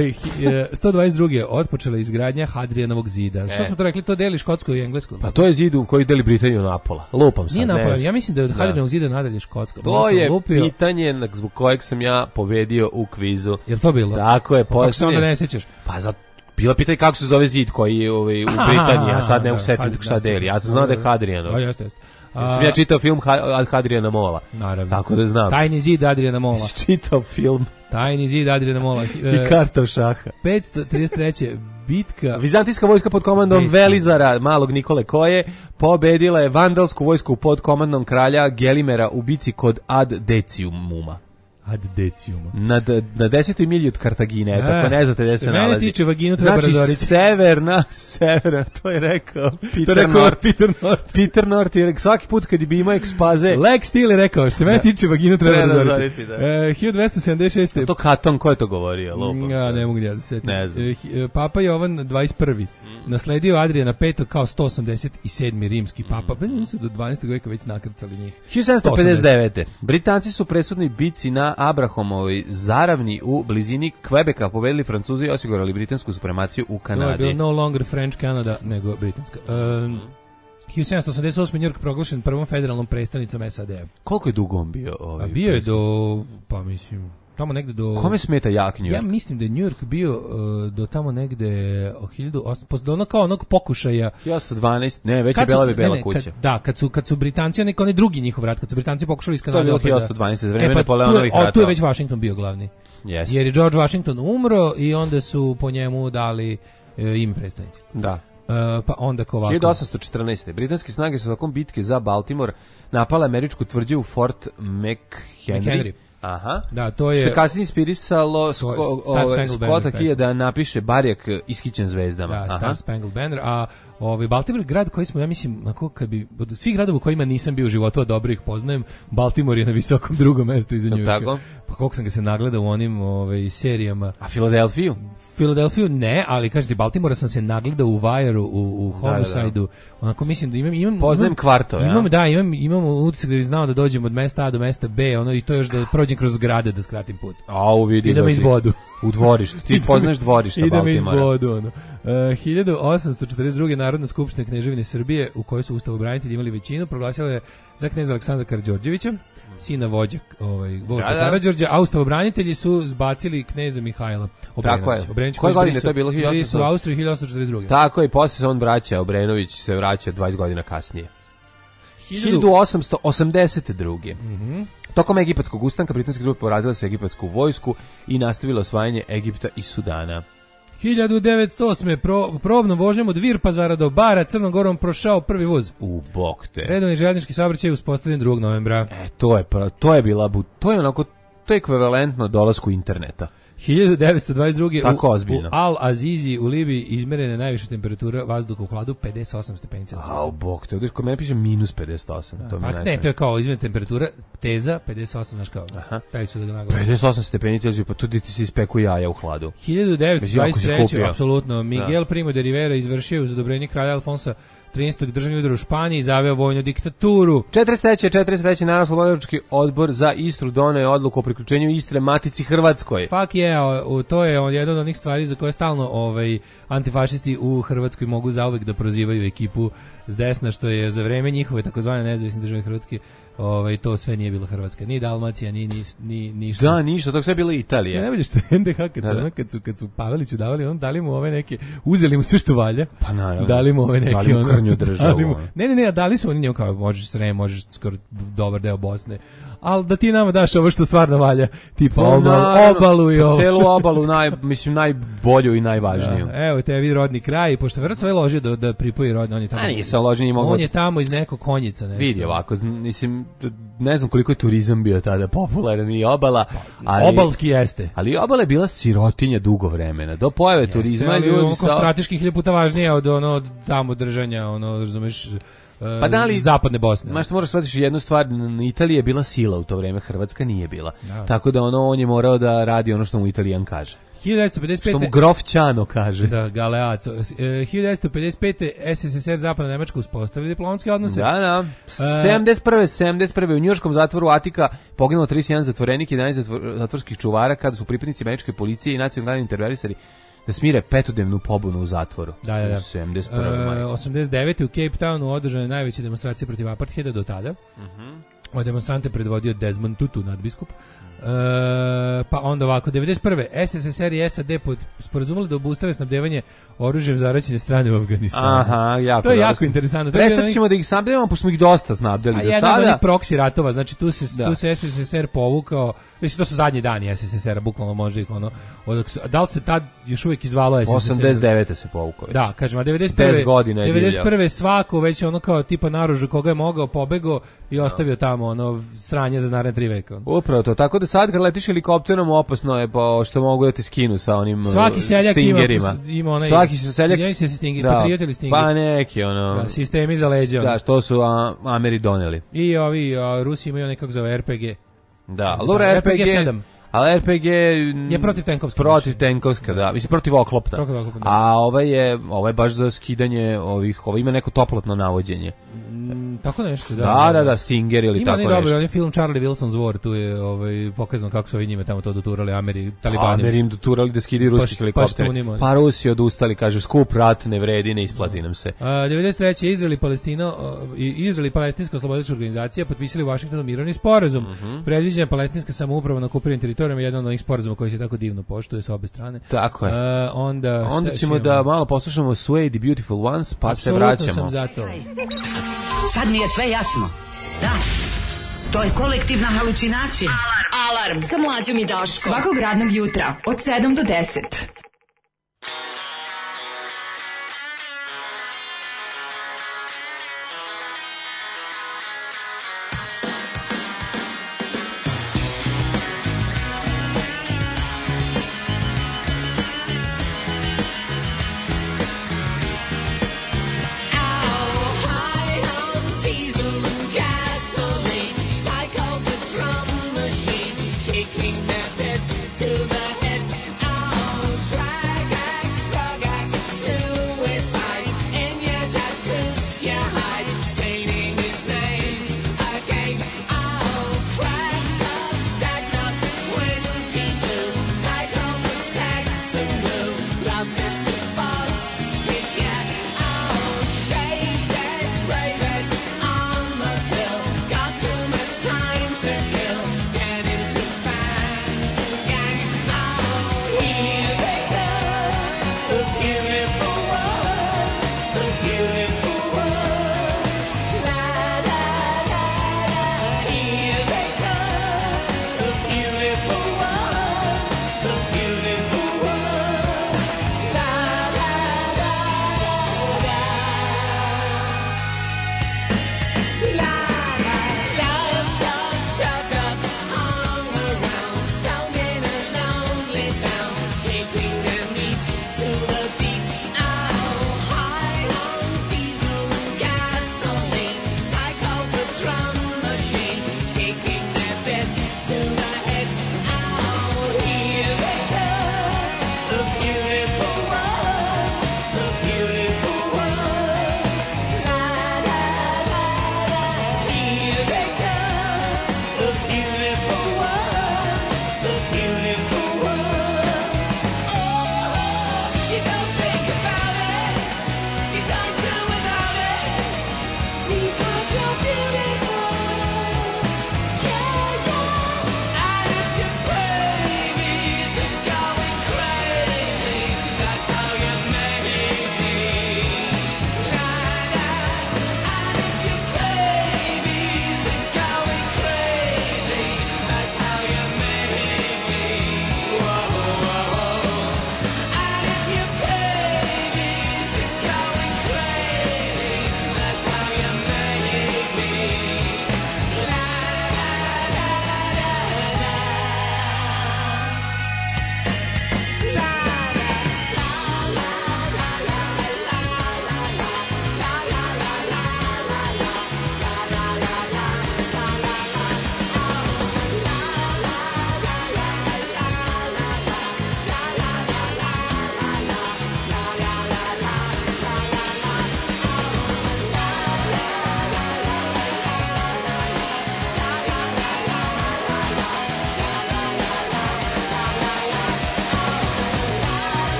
sto dvadeset druge otpočela izgradnja Hadrijanovog zida. E. Što smo to rekli, to deli Škotsku i Englesku? Pa to je zid u koji deli Britaniju napola. Lupam sad. Nije napola, ja mislim da je od Hadrijanovog zida nadalje Škotska. To je lupio. Pitanje zbog kojeg sam ja pobedio u kvizu. Jel to bilo? Tako je. Kako se onda ne sjećaš? Pa za bilo pitanje kako se zove zid koji je ovaj, u Britaniji, a sad ne u setim šta deli. Ja sam znao da je Hadrijanov. A jeste, jeste. Sam ja čitao film od Hadrijana Mola. Naravno. Tako da znam. Tajni zid Adrijana Mola. Čitao film. Tajni zid Adrijana Mola. I karta u šaha. petsto trideset treće bitka. Vizantijska vojska pod komandom Bitka. Velizara, malog Nikole Koje, pobedila je vandalsku vojsku pod komandom kralja Gelimera u bici kod Ad Deciumuma. Ad Deciuma. Na, na desetoj milji od Kartagine, eto, ako ne znate gde se nalazi. Mene tiče vaginu treba znači, razoriti. severna, severna, to je rekao Peter to rekao North. Peter North. Peter North je rekao, svaki put kad bi imao ekspaze... Lex Steele je rekao, što se mene tiče vaginu treba, treba razoriti. Da. E, hiljadu dvesta sedamdeset šeste. A to Katon, ko je to govorio? Lupam, ja, ne mogu da se setim. Ne znam. E, Papa Jovan dvadeset prvi. Mm. Nasledio Adrijana petog kao sto osamdeset sedmi rimski papa. Pa mm. su do dvanaestog veka već nakrcali njih. hiljadu sedamsto pedeset devete. Britanci su presudnoj bici na Abrahamovoj zaravni u blizini Quebeca pobedili Francuzi i osigurali britansku supremaciju u Kanadi. To je bilo no longer French Canada, nego britanska. Um, hiljadu sedamsto osamdeset osme. New York proglašen prvom federalnom predstavnicom S A D. Koliko je dugo on bio? Ovaj, A bio je do, pa mislim, tamo negde do... Kome smeta jak New York? Ja mislim da je New York bio uh, do tamo negde o hiljadu osamsto, do ono kao onog pokušaja... hiljadu osamsto dvanaest, ne, već je Kad su- Bela bi Bela ne, ne, kuća. Kad, da, kad su, kad su Britanci, neki onaj drugi njihov rat, kad su Britanci pokušali iz To je Kanade... bilo opet da- hiljadu osamsto dvanaest, za vreme E, pa Napoleonovih tu je- o, tu je ratova. već Washington bio glavni. Jeste. Jer je George Washington umro i onda su po njemu dali e, im predstavnici. Da. E, pa onda ko ovako... hiljadu osamsto četrnaeste. Britanske snage su tokom bitke za Baltimore napale američku tvrđavu Fort McHenry. McHenry. Aha. Da, to je... Što je kasnije inspirisalo To je Sko- Star ovaj, Spangled Banner Scotta Keya pesma. da napiše Barjak ishićen zvezdama. Da, Aha. Star Spangled Banner, a ovaj Baltimore grad koji smo, ja mislim, onako kad bi od svih gradova u kojima nisam bio u životu, a dobro ih poznajem, Baltimore je na visokom drugom mestu iza New Tako? Yorka. Pa koliko sam ga se nagledao u onim ovaj serijama. A Filadelfiju? Filadelfiju ne, ali kažete Baltimora sam se nagledao u Wire-u, u, u Homicide-u. Da, Onako mislim da imam imam Poznajem imam, kvartove, Imam a? da, imam imam utisak da bi znao da dođem od mesta A do mesta B, ono i to još da prođem kroz zgrade da skratim put. A u vidi I da me si izbodu. U dvorištu. Ti poznaš dvorišta I da me Baltimora. izbodu, ono. Uh, hiljadu osamsto četrdeset druge. Narodna skupština Kneževine Srbije, u kojoj su ustavobranitelji imali većinu, proglasila je za kneza Aleksandra Karađorđevića, sina vođa ovaj, Vojka Da, da. Karađorđa, a ustavobranitelji su zbacili kneza Mihajla Obrenovića. Tako je. Obrenović Koje koji godine zbrisao- to je bilo? zbrisao hiljadu osamsto? u Austriji hiljadu osamsto četrdeset druge. Tako je, posle se on vraća, Obrenović se vraća dvadeset godina kasnije. Hiljadu- hiljadu osamsto osamdeset druge. Mhm. Tokom egipatskog ustanka britanske trupe porazile su egipatsku vojsku i nastavile osvajanje Egipta i Sudana. hiljadu devetsto osme. Pro, probnom vožnjom od Virpazara do Bara Crnom Gorom prošao prvi voz. U bok te. Redovni željeznički saobraćaj je uspostavljen drugog novembra. E, to je, pra- to je bila, bu- to je onako, to je ekvivalentno dolasku interneta. hiljadu devetsto dvadeset druge. Tako u, ozbiljno. u Al Azizi u Libiji izmerena je najviša temperatura vazduha u hladu pedeset osam stepeni Celzijusa. A, u bok te, ovdje kod mene piše minus pedeset osam. to mi Pa je ne, najbolje. to je kao izmjerena temperatura, teza pedeset osam, znaš kao. Aha. Taj su da ga naglasim. pedeset osam stepeni Celzijusa, pa tu ti se ispeku jaja u hladu. hiljadu devetsto dvadeset Već jako si treće. kupio. apsolutno, Miguel Primo de Rivera izvršio je uz odobrenje kralja Alfonsa trinaestog državni udar u Španiji i zaveo vojnu diktaturu. četrdeset treće. četrdeset treće. Narodno slobodilački odbor za Istru doneo je odluku o priključenju Istre Matici Hrvatskoj. Fuck yeah, o, o, to je on jedna od onih stvari za koje stalno ovaj, antifašisti u Hrvatskoj mogu zauvek da prozivaju ekipu s desna, što je za vreme njihove takozvane nezavisne države Hrvatske, ovaj, to sve nije bilo Hrvatska. Ni Dalmacija, ni, ni, ni ništa. Da, ništa, to sve bila Italija. Ja, najbolje što je N D H kad Da, su, da. ono, kad su, kad su Paveliću davali, on dali mu ove neke, uzeli mu sve što valja. Pa naravno. Dali mu ove neke, Dali mu ono, krnju državu, dali mu- ono. ne, ne, ne, a dali su oni njemu kao, možeš Srem, možeš skoro dobar deo Bosne. Ali da ti nama daš ovo što stvarno valja, tipa Pa obal, naravno, obalu i pa ovo. celu obalu, naj, mislim, najbolju i najvažniju. Da, evo tebi rodni kraj, pošto vjerojatno sve ložio da, da pripoji rodni, on je tamo. A nisam ložio, nije mogao- On je tamo iz nekog konjica, nešto. Vidi ovako, zn- mislim, d- ne znam koliko je turizam bio tada popularan i obala, ali, Obalski jeste. ali obala je bila sirotinja dugo vremena. Do pojave turizma Ali ljudi ono kao sa... strateški hiljadu puta važnije od ono od tamo držanja, ono, razumeš, Pa da li, zapadne Bosne. Znaš, moraš shvatiti jednu stvar, n- Italija je bila sila u to vreme, Hrvatska nije bila. Da. Tako da ono, on je morao da radi ono što mu Italijan kaže. hiljadu devetsto pedeset pete. Što mu Grof Ćano kaže. Da, Galeaco. E, hiljadu devetsto pedeset pete. S S S R Zapadna Nemačka uspostavili diplomatske odnose. Da, da. sedamdeset prve. sedamdeset prve. u njujorškom zatvoru Atika poginulo trideset jedan zatvorenik i jedanaest zatvor, zatvorskih čuvara kada su pripadnici američke policije i nacionalni interverisali da smire petodnevnu pobunu u zatvoru. Da, da, da. U sedamdeset prve. E, majko. osamdeset devete. u Cape Townu održane najveće demonstracije protiv apartheida do tada. Mhm. Ove demonstrante predvodio Desmond Tutu, nadbiskup. E, pa onda ovako, devedeset prve. S S S R i S A D pod, sporazumeli da obustave snabdevanje oružjem zaraćene strane u Afganistanu. Aha, jako To je dobro. jako interesantno. To je Prestat jedan- ćemo da ih snabdevamo, pošto smo ih dosta snabdeli A do jedan od onih sada. proksi ratova, znači tu se, Da. tu se S S S R povukao, mislim to su zadnji dani S S S R-a, bukvalno može ih ono, od, da li se tad još uvijek izvalo S S S R? osamdeset devete se povukao. već. Da, kažem, a devedeset prve. deset godina je devedeset prve svako već ono kao tipa naružu koga je mogao pobegao i ostavio tamo ono sranje za naredne tri veka. ono. Upravo to, tako da sad kad letiš helikopterom opasno je pa što mogu da te skinu sa onim Svaki uh, seljak ima, stingerima. ima onaj, Svaki se seljak sjećaju se stinger, patriot ili stinger? Pa neki ono. Da, sistemi za leđa. ono. Da, što su a, Ameri doneli. I ovi a, Rusi imaju onaj kako zove R P G. Da, ali Da, dobro, R R P P G G sedam. Ali R P G je protiv tenkovska. Protiv tenkovska, da. Mislim, protiv oklopna. Protiv oklopna, da. A ovaj je, ovaj baš za skidanje ovih, ovaj ima neko toplotno navođenje. Mm, tako nešto, da. Da, da, da, Stinger ili ima tako nešto. Ima nešto. on je film Charlie Wilson's War, tu je ovaj, pokazano kako su ovi njime tamo to doturali, Ameri, Talibani. Ameri im doturali da skidaju ruski Pa, helikoptere. pa, pa Rusi odustali, kaže, skup rat ne vredi, ne isplati nam se. A, devedeset treće Izrael i Palestina, i Izrael i Palestinska oslobodilačka organizacija potpisali u Vašingtonu mirovni sporazum. Mm-hmm. Predviđena palestinska samouprava na okupiranim teritorijama je jedan od onih sporazuma koji se tako divno poštuje sa obe strane. Tako je. A, onda onda ćemo da malo poslušamo Suede i Beautiful Ones, pa Absolutno se vraćamo. Sam zato. Sad mi je sve jasno. Da, to je kolektivna halucinacija. Alarm, Alarm. Sa Mlađom i Daškom. Svakog radnog jutra od sedam do deset. To the heads, oh, drag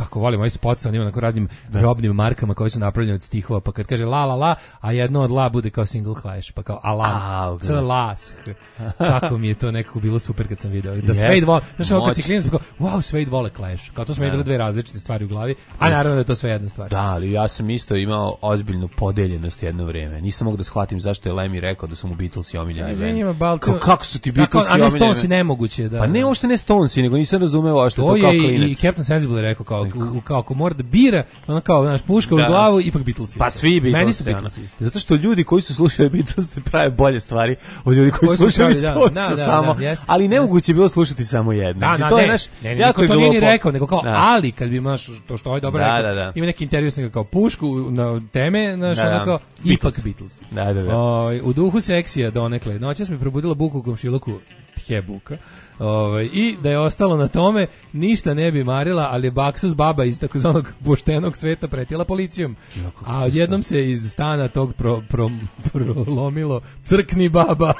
kako volim ovaj spot sa onim onako raznim robnim markama koje su napravljene od stihova, pa kad kaže la la la, a jedno od la bude kao single clash, pa kao alarm, c la s. Kako mi je to nekako bilo super kad sam video. Da sve vole, znači ono kad si klinac, kao wow, sve vole Clash. Kao to smo imali dve različite stvari u glavi, a naravno da je to sve jedna stvar. Da, ali ja sam isto imao ozbiljnu podeljenost jedno vreme. Nisam mogao da shvatim zašto je Lemmy rekao da su mu Beatlesi omiljeni bend. Kako, kako su ti Beatlesi omiljeni? A ne Stonesi nemoguće, da. Pa ne, uopšte ne Stonesi, nego nisam razumeo što to, to kao klinac. I Captain Sensible je rekao kao, kao ako mora da bira, ono kao, znaš, puška uz glavu, ipak Beatlesi. Pa svi Beatlesi. Meni su Beatlesi. Zato što ljudi koji su slušali Beatlesi prave bolje stvari od ljudi koji su slušali Stonesa samo. Ali nemoguće je bilo slušati samo jedno. Da, to je naš jako to nije rekao, nego kao ali kad bi imaš to što ovaj dobro rekao. Ima neki intervju sam kao pušku na teme, znaš, onako ipak Beatlesi. Da, da, da. U duhu seksija donekle. Noćas mi probudila buku u komšiluku, tje buka. Ovaj, i da je ostalo na tome, ništa ne bi marila, ali je Baksus baba iz takozvanog poštenog sveta pretila policijom. A odjednom se iz stana tog pro, pro, prolomilo crkni baba.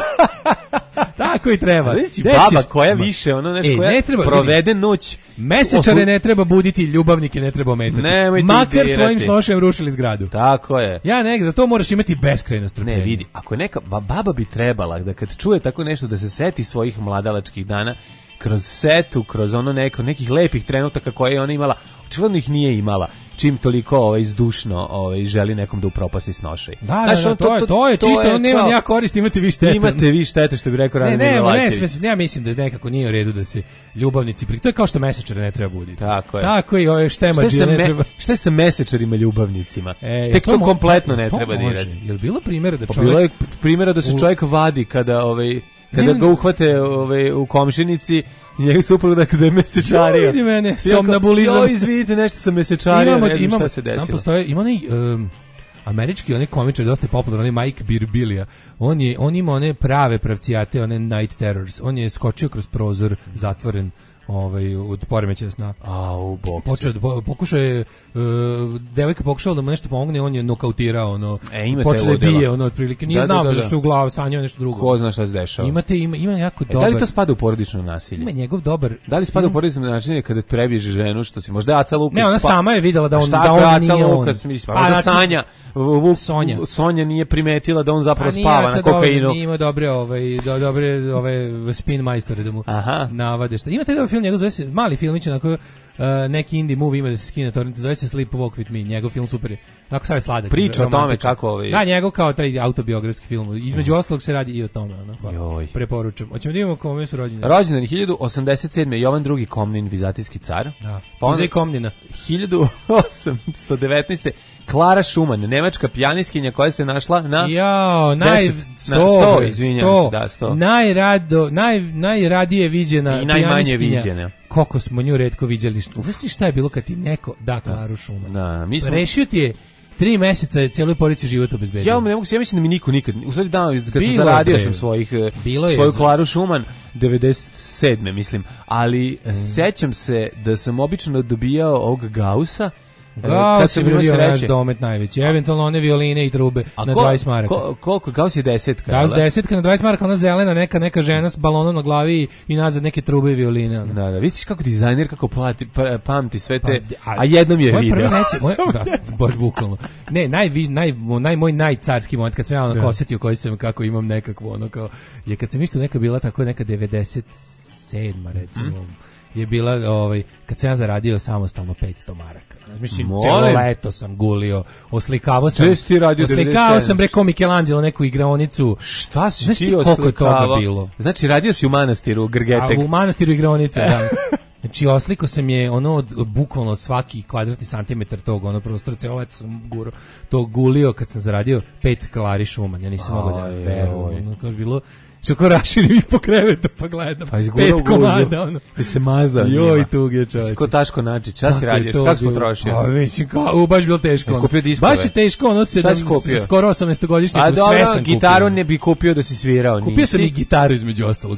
Tako i treba. Znači, baba koja više, ono nešto, e, koja ne treba, provede noć. Mesečare ne treba buditi, ljubavnike ne treba ometati. Nemojte makar dirati. Svojim snošem rušili zgradu. Tako je. Ja ne, za to moraš imati beskrajno strpljenje. Ne, vidi, ako neka ba, baba bi trebala da kad čuje tako nešto da se seti svojih mladalačkih dana, kroz setu, kroz ono neko, nekih lepih trenutaka koje je ona imala, očigledno ih nije imala, čim toliko ovaj, zdušno ovaj, želi nekom da upropasti snošaj. Da, da, da, da, to, to, to je to čisto, je, on nema kao, nija korist, imate vi štete. Imate vi štete, što bi rekao Rade Milojčević. Ne, ne, ja mislim da nekako nije u redu da se ljubavnici, to je kao što mesečare ne treba buditi. Tako je. Tako i ove štemađe ne treba. Šta je sa mesečarima ljubavnicima? E, Tek to, to kompletno ne to treba dirati. Je li bilo primjera da čovjek... Bilo je primjera da se čovjek vadi kada... Ovaj, kada ga uhvate ove, u komšinici i njegov suprug da kada je mesečario. Jo, vidi mene, somnambulizam. Jo, izvidite, nešto sam mesečario, imamo, ne znam imamo, šta se desilo. Sam postoje, ima onaj um, američki, onaj komičar, dosta je popularan, onaj Mike Birbiglia. On, je, on ima one prave pravcijate, one night terrors. On je skočio kroz prozor, zatvoren, ovaj od poremećaja sna. A u bok. Počeo po, pokušao je uh, devojka pokušala da mu nešto pomogne, on je nokautirao, ono. E, počeo da bije, ono otprilike. Nije da, znao da, da, da. što u glavu sanjao nešto drugo. Ko zna šta se dešava. Imate ima ima jako e, dobar. Da li to spada u porodično nasilje? Ima njegov dobar. Da li spada u porodično nasilje kada prebježe ženu, što si možda Aca Lukas? Ne, ona spa... sama je videla da on šta da on Aca nije Lukas, on. Misli, pa, možda Sanja, Vuk, Sonja. Sonja nije primetila da on zapravo spava na kokainu. Nije imao dobre ovaj do, dobre ove spin majstore da mu Aha. navade šta. Imate dobar film, njegov zove se mali filmić, onako uh, neki indie movie ima da se skine torrent, zove se Sleep Walk with Me, njegov film super je. Onako sav je sladak. Priča o tome kako ovaj. Da, njegov kao taj autobiografski film. Između mm. ostalog se radi i o tome, ono. Preporučujem. Hoćemo da vidimo kome su rođeni. Rođendan hiljadu osamdeset sedme Jovan drugi Komnin, vizantijski car. Da. Pa onda Komnina. hiljadu osamsto devetnaeste Klara Schumann, nemačka pijanistkinja koja se našla na Jao, naj sto, izvinjavam se, da, sto. Najrado, naj najradije viđena i najmanje viđena. Koliko smo nju retko viđali. Uvesti šta je bilo kad ti neko da Klaru Schumann. Da, mi smo rešio ti je tri meseca cijeloj porodici život obezbedio. Ja ne mogu se, ja mislim da mi niko nikad. U stvari da, kad sam zaradio sam svojih svoju Klaru Schumann devedeset sedme mislim, ali mm. sećam se da sam obično dobijao ovog Gaussa. Gauss je bio naš domet najveći, eventualno one violine i trube a na ko, dvadeset maraka. Ko, koliko? Gauss je desetka. Gauss desetka na dvadeset maraka, ona zelena, neka neka žena s balonom na glavi i nazad neke trube i violine. Ona. Da, da, vidiš kako dizajner, kako plati, pamti sve te, pa, a, a jednom je video. Moj, da, baš bukvalno. Ne, naj, naj, naj, moj najcarski moment, kad sam ja onako osjetio koji sam, kako imam nekakvo, ono kao, je kad sam isto neka bila tako neka devedeset sedma recimo, mm. je bila, ovaj, kad sam ja zaradio samostalno petsto maraka. Mislim, cijelo leto sam gulio, oslikavao sam, oslikavao sam preko Michelangelo neku igraonicu. Šta si ti oslikavao? Bilo? Znači, radio si u manastiru Grgetek. A u manastiru igraonice, da. Znači, osliko sam je ono od, od bukvalno svaki kvadratni santimetar tog, ono prostora, cijelo leto sam guro, to gulio kad sam zaradio pet Klari Schumann. Ja nisam mogao da verujem. Ono, kao bilo... Što ko raširim ih po krevetu pa gledam. Pa pet komada, ono. I se mazao njima. Joj, tug je čovječ. Ko Taško Načić, šta si radiš? Kako smo trošio? A, mislim, kao, baš bilo teško. Ono. Kupio diskove? Baš je teško, ono, sedam, skoro osamnaestogodišnjeg. A dobro, gitaru ne bi kupio da si svirao. Kupio sam i gitaru između ostalog.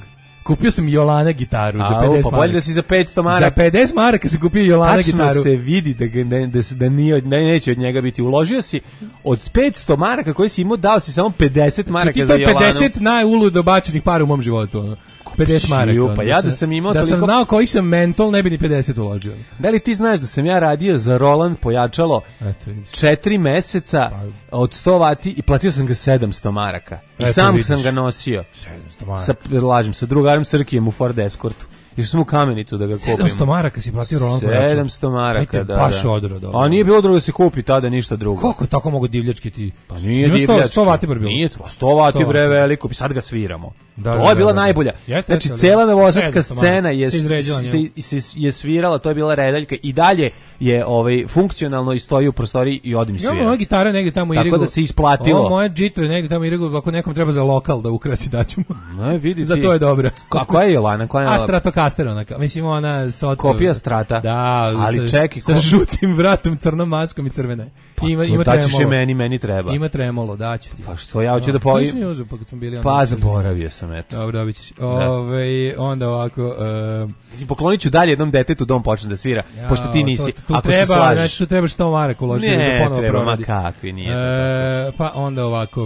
Kupio sam Jolana gitaru za pedeset maraka. Pa bolje da si za petsto maraka. Za pedeset maraka sam kupio Jolana Tačno gitaru. Tačno se vidi da, ga, da, da, da, nije, da neće od njega biti. Uložio si od petsto maraka koji si imao, dao si samo pedeset maraka za Jolanu. To je pedeset najuludo bačenih para u mom životu. Ono. pedeset maraka. Pa ja da sam imao da toliko... sam znao koji sam mentol, ne bi ni pedeset uložio. Da li ti znaš da sam ja radio za Roland pojačalo četiri meseca od sto vati i platio sam ga sedamsto maraka. I Eto, sam vidiš. sam ga nosio. sedamsto maraka. Sa, lažem, sa drugarom Srkijem u Ford Escortu. Išao sam u Kamenicu da ga kupim. sedamsto maraka si platio Roland pojačalo. sedamsto maraka, da. Baš da. odro, dobro. A nije bilo drugo da se kupi tada ništa drugo. Kako tako mogu divljački ti? Pa nije divljački. sto vati bar bilo. Nije, sto vati bre veliko, i sad ga sviramo. Da, to je bila da, da, najbolja. Jeste, znači, jeste, cela novosadska scena je, se, se, se, je svirala, to je bila redaljka i dalje je ovaj, funkcionalno i stoji u prostoriji i odim svira. Ja, moja gitara negdje tamo Tako irigu. da se isplatilo. Ovo moja džitre negdje tamo irigu, ako nekom treba za lokal da ukrasi, daću mu. No, vidi za to je dobro. A koja je Jolana? Koja je A Stratocaster, onaka. Mislim, ona sotko. Kopija Strata. Da, ali sa, čeki, sa žutim vratom, crnom maskom i crvene. Pa, ima, ima daćeš tremolo. je meni, meni treba. Ima tremolo, daću ti. Pa što ja hoću da povim? Pa, kad smo bili pa zaboravio sam, eto. Dobro, dobit ćeš. Ove, onda ovako... Uh, poklonit ću dalje jednom detetu dom počne da svira, ja, pošto ti nisi. To, tu ako treba, se slažeš. Znači, tu trebaš sto maraka uložiti da ponovo treba, provodi. Ne, treba, ma kakvi, nije. E, pa onda ovako, uh,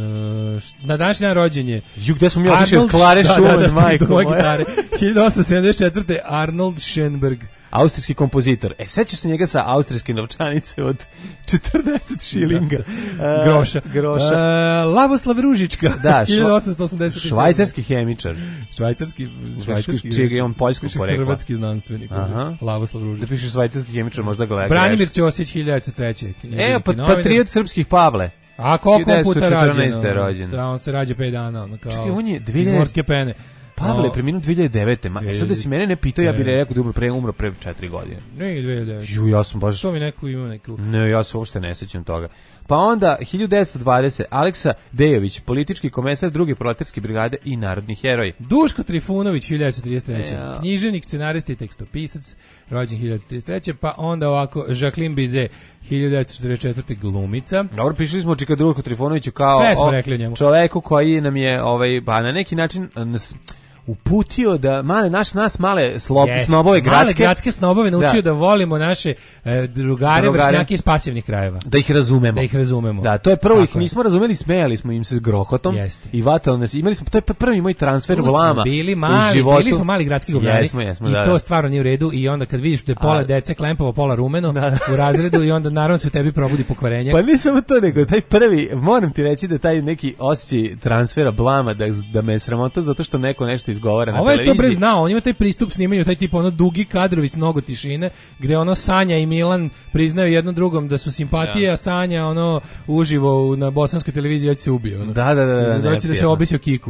na današnji dan rođenje... Ju, gde smo mi otišli od Klare Schumann, majko moja. hiljadu osamsto sedamdeset četvrte. Arnold Schoenberg. Austrijski kompozitor. E, sećaš se njega sa austrijske novčanice od četrdeset šilinga. Da. Groša. Groša. Uh, Lavoslav Ružička. Da, hiljadu osamsto osamdeset sedam. Švajcarski hemičar. Švajcarski, švajcarski. Čijeg je on poljskog porekla. Hrvatski znanstvenik. Aha. Lavoslav Ružička. Da piše švajcarski hemičar, možda ga Branimir Ćosić, hiljadu treće. E, pa, patriot srpskih Pavle. A koliko on puta rađen? rođen. On se rađa pet dana. Ono, kao Čekaj, on je iz morske pene. Pavle je preminuo dve hiljade devete. Ma, sad da si mene ne pitao, ja bih rekao da umro pre, umro pre četiri godine. Ne, dve hiljade devete. Ju, ja sam baš... Što mi neko ima neku... Ne, ja se uopšte ne sećam toga. Pa onda, hiljadu devetsto dvadesete. Aleksa Dejović, politički komesar druge proletarske brigade i narodni heroj. Duško Trifunović, hiljadu devetsto trideset treće. Ja. Književnik, scenarista i tekstopisac, rođen hiljadu devetsto trideset treće. Pa onda ovako, Jacqueline Bizet, hiljadu devetsto četrdeset četvrte. glumica. Dobro, pišli smo Čika Duško Trifunoviću kao sve smo rekli o njemu. Čoveku koji nam je, ovaj, ba, na neki način... Nas, uputio da male naš nas male slob, yes, snobove gradske male gradske snobove naučio da, da volimo naše e, drugare vršnjake iz pasivnih krajeva, da ih razumemo da ih razumemo da to je prvo ih nismo razumeli, smejali smo im se s grohotom. Jeste. I vatali nas, imali smo, to je prvi moj transfer blama bili mali bili smo mali gradski govnari jesmo, jesmo, i da, to da. stvarno nije u redu i onda kad vidiš da je pola A, dece klempovo pola rumeno da, da. u razredu i onda naravno se u tebi probudi pokvarenje. Pa ne samo to, nego taj prvi, moram ti reći da taj neki osjećaj transfera blama da, da me sramota zato što neko nešto izgovara na televiziji. Bre znao, on ima taj pristup snimanju, taj tip ono dugi kadrovi s mnogo tišine, gde ono Sanja i Milan priznaju jednom drugom da su simpatije, ja. a Sanja ono uživo na bosanskoj televiziji hoće se ubije. Ono. Da, da, da. da doći da se obiće o kiku.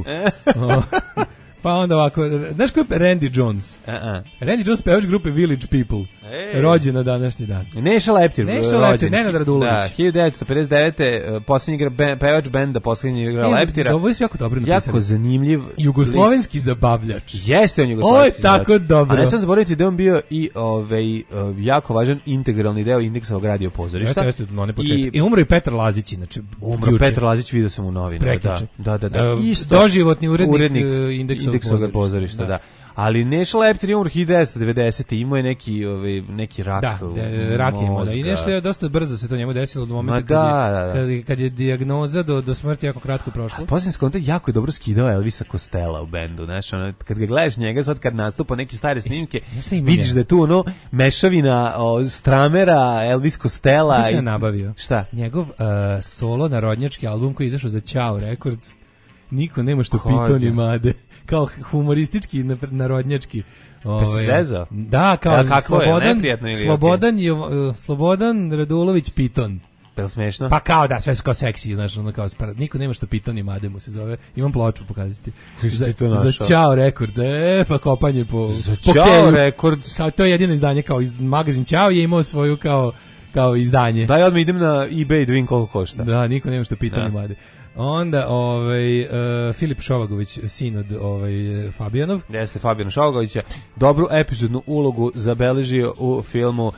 Pa onda ovako, znaš ko je Randy Jones? Uh-uh. Randy Jones pevač grupe Village People. Ej. Rođen na današnji dan. Neša Leptir. Neša Leptir, Nenad Radulović. Da, hiljadu devetsto pedeset devete. posljednji pevač benda, posljednji igra Leptira. Ovo je jako dobro napisano. Jako zanimljiv. Jugoslovenski zabavljač. Jeste on jugoslovenski zabavljač. Ovo je tako dobro. A ne sam zaboraviti da on bio i ovaj, jako važan integralni deo Indeksovog radio pozorišta. Jeste, jeste, on je početak. I umro i Petar Lazić, znači. Umro juče. Petar Lazić, vidio sam u novinama. Da, da, da. da. Uh, Doživotni urednik, urednik Indeksovog pozorišta. pozorišta da. da. Ali Neša Leptir je umro hiljadu devetsto devedesete. Imao je neki, ovaj, neki rak. Da, de, rak je imao. Da. I nešto je dosta brzo se to njemu desilo od momenta da, kad, je, da, da. Kad, kad je dijagnoza do, do smrti jako kratko prošlo. Posljednji skonto jako je dobro skidao Elvisa Costello u bendu. Znaš, ono, kad ga gledaš njega, sad kad nastupa neke stare snimke, vidiš da je tu ono mešavina o, Stramera, Elvis Costello. Što se je nabavio? Šta? Njegov uh, solo narodnjački album koji je izašao za Ćao Records. Niko nema što Piton i Made. Kao humoristički, narodnjački. Pa se zezao? Da, kao ja, Slobodan, je, Slobodan, je, uh, Slobodan Radulović Piton. Pel smešno? Pa kao da, sve su kao seksi, znaš, ono kao spara. Niko nema što Piton i Made mu se zove. Imam ploču pokazati. Za, za Ćao Records, e, pa kopanje po Za po Ćao Records. Kao to je jedino izdanje, kao iz, magazin Ćao je imao svoju kao kao izdanje. Da, ja odmah idem na eBay da vidim koliko košta. Da, niko nema što Piton i Made. Onda ovaj uh, Filip Šovagović, sin od ovaj Fabijanov. Jeste Fabijan Šovagović, dobru epizodnu ulogu zabeležio u filmu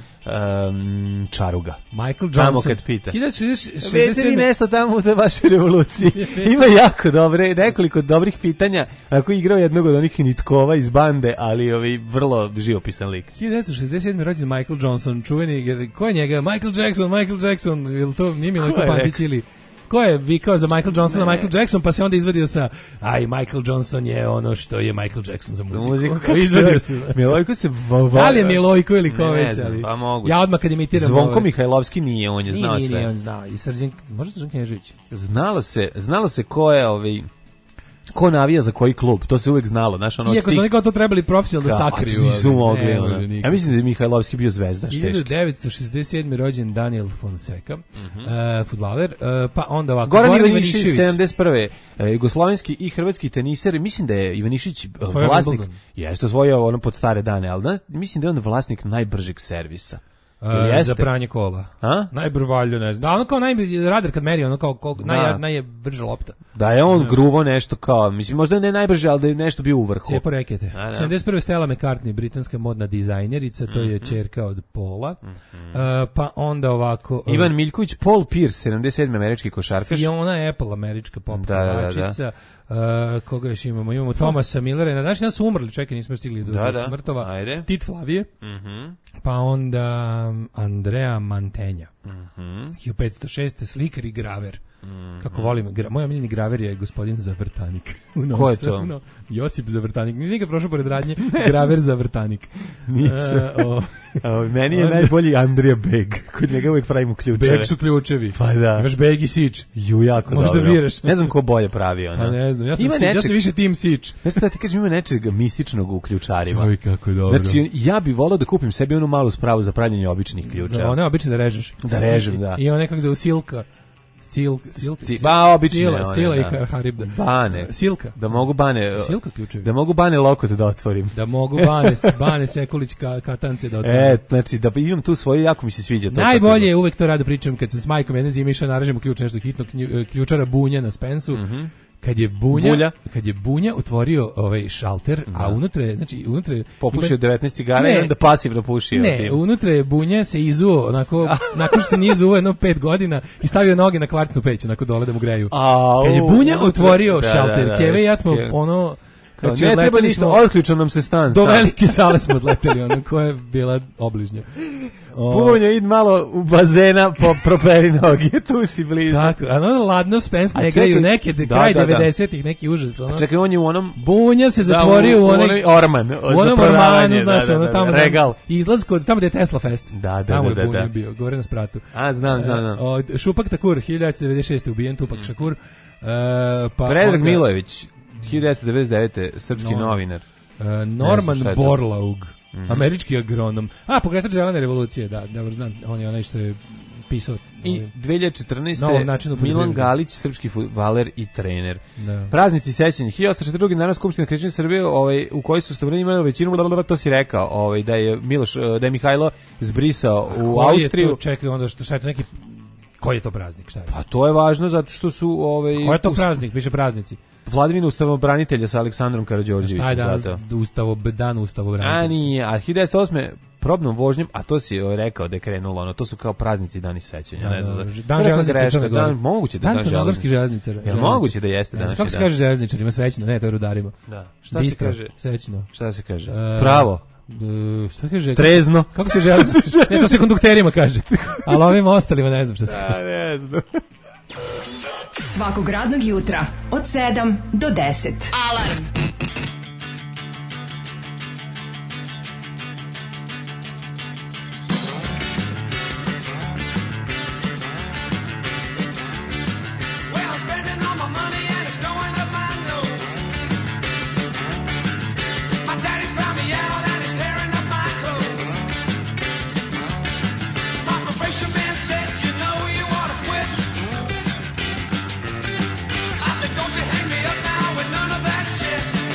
um, Čaruga. Michael Johnson. Tamo kad pita. hiljadu šezdeset Vidite vi nešto tamo u toj vašoj revoluciji. Ima jako dobre, nekoliko dobrih pitanja. Ako je igrao jednog od onih nitkova iz bande, ali ovi vrlo živopisan lik. hiljadu šezdeset sedme rođen Michael Johnson, čuveni, ko je njega? Michael Jackson, Michael Jackson, ili to nije mi Milko Pantić ili... Ko je vikao za Michael Johnsona, ne. Michael Jackson, pa se onda izvadio sa aj, Michael Johnson je ono što je Michael Jackson za muziku. muziku izvadio se. Milojko se... Da li je Milojko ili ko već? Ne znam, ali... pa moguće. Ja odmah kad imitiram... Zvonko ovaj... Mihajlovski nije, on je znao nije, sve. Nije, on znao. I Srđan, možda Srđan Knežević? Znalo se, znalo se ko je ovaj... ko navija za koji klub, to se uvek znalo, znaš, ono. Iako su oni kao to trebali profesionalno da sakriju. A su mogli, ono. Ja mislim da je Mihajlovski bio zvezda, šteški. hiljadu devetsto šezdeset sedme rođen Daniel Fonseca, uh -huh. uh, fudbaler, uh, pa onda ovako Goran, Goran Ivanišević, sedamdeset prve Uh, jugoslovenski i hrvatski teniser, mislim da je Ivanišić uh, vlasnik, jeste osvojio ono pod stare dane, ali da, mislim da je on vlasnik najbržeg servisa. Uh, za pranje kola. A? Najbrvalju, ne znam. Da, ono kao najbolji radar kad meri, ono kao, kao naj, najbrža lopta. Da je on gruvo nešto kao, mislim, možda ne najbrže, ali da je nešto bio u vrhu. Cijepo rekete. sedamdeset prve Stella McCartney, britanska modna dizajnerica, to je ćerka od Paula. Mm -hmm. uh, pa onda ovako... Uh, Ivan Miljković, Paul Pierce, sedamdeset sedme američki košarkaš. Fiona Apple, američka pop pevačica. Uh, koga još imamo? Imamo Tomasa Millera. Na današnji dan su umrli, čekaj, nismo stigli do, da, do smrtova. Ajde. Tit Flavije. Mm -hmm. Pa onda Andrea Mantenja. Mm -hmm. hiljadu petsto šeste slikar i graver. Mm -hmm. Kako volim, gra, moj omiljeni graver je gospodin Zavrtanik. Ko je to? No, Josip Zavrtanik. Nisi nikad prošao pored radnje, graver Zavrtanik. Nisam. Uh, o, o, meni je najbolji Andrija Beg. Kod njega uvijek pravimo ključeve. Beg su ključevi. Pa da. Imaš Beg i Sič. Ju, jako možda dobro. Biraš. Ne znam ko bolje pravi. Ono. Pa ne znam, ja sam, si, nečeg, ja sam više tim Sič. Ne znam da ti kažem, ima nečeg mističnog u ključarima. Joj, kako je dobro. Znači, ja bih volao da kupim sebi onu malu spravu za pravljenje običnih ključeva. Da, one obično da režeš. Da režem, da. I one kako zove silka. Stil, sil, sil, ba obične stila, one, stila da. I haribda. Bane. Silka. Da mogu bane. Silka ključevi. Da mogu bane lokot da otvorim. Da mogu bane, bane Sekulić ka, katance da otvorim. E, znači da imam tu svoje, jako mi se sviđa to. Najbolje je, uvek to rado pričam, kad sam s majkom jedne zime išao naražemo ključ nešto hitno, ključara Bunja na Spensu. Mm -hmm. Kad je Bunja, Bulja. kad je Bunja otvorio ovaj šalter, da. A unutra je, znači unutra je popušio ima... devetnaest cigara i onda pasivno pušio. Ne, tim. Unutra je Bunja se izuo, onako nakon što se nije izuo jedno pet godina i stavio noge na kvartnu peć, onako dole da mu greju. A, kad je Bunja unutra... otvorio da, šalter, da, da, Keve i ja smo je. ono Kao, ne treba ništa, otključao nam se stan. Do velike sale smo odleteli, ono koja je bila obližnja. Bunja, id malo u bazena, po properi noge, tu si blizu. Tako, a ono ladno Spence ne greju neke, de, da, kraj da, devedesetih, neki užas. Ono. A čekaj, on je u onom... Bunja se zatvorio da, u, u onaj... orman. U onom ormanu, znaš, da, da, ono tamo... Da, regal. Izlaz kod, tamo gde je Tesla Fest. Da, da, tamo da, da. je Bunja da. bio, gore na spratu. A, znam, znam, znam. Uh, Šupak Takur, hiljadu devetsto devedeset šeste ubijen, Tupak mm. Šakur. Uh, pa Predrag onda... Milojević, hiljadu devetsto devedeset devete srpski no. novinar. Uh, Norman Borlaug, mm -hmm. američki agronom. A, pokretač zelene revolucije, da, da, znam, on je onaj što je pisao. I dve hiljade četrnaeste. Milan Galić, srpski fudbaler i trener. Da. Praznici sećanja. hiljadu osamsto četrdeset druge Narodna skupština Kršćanske Srbije, ovaj u kojoj su stavljeni imali većinu, blablabla, to si rekao, ovaj da je Miloš, da je Mihajlo zbrisao A u Austriju. To, čekaj, onda što šta je to neki koji je to praznik, šta je? Pa to je važno zato što su ovaj Koji je to praznik, piše praznici. Vladavina ustavobranitelja sa Aleksandrom Karađorđevićem. Šta je danas ustavo, dan ustavobranitelja? A nije, a hiljadu devetsto osme probnom vožnjom, a to si rekao da je krenulo, ono, to su kao praznici dani sećanja. Da, ne znam, da, dan železnice Crne Gore. Moguće da je dan crnogorskih železničara. Ja, moguće da jeste danas. Kako se kaže železničarima, srećno, ne, to je rudarima. Da. Šta se kaže? Srećno. Šta se kaže? Pravo. Uh, šta kaže? Trezno. Kako se želi? Ne, to se kondukterima kaže. Ali ovim ostalima ne znam šta se kaže. Ja ne znam. Svakog radnog jutra od sedam do deset. Alarm. Don't you hang me up now with none of that shit.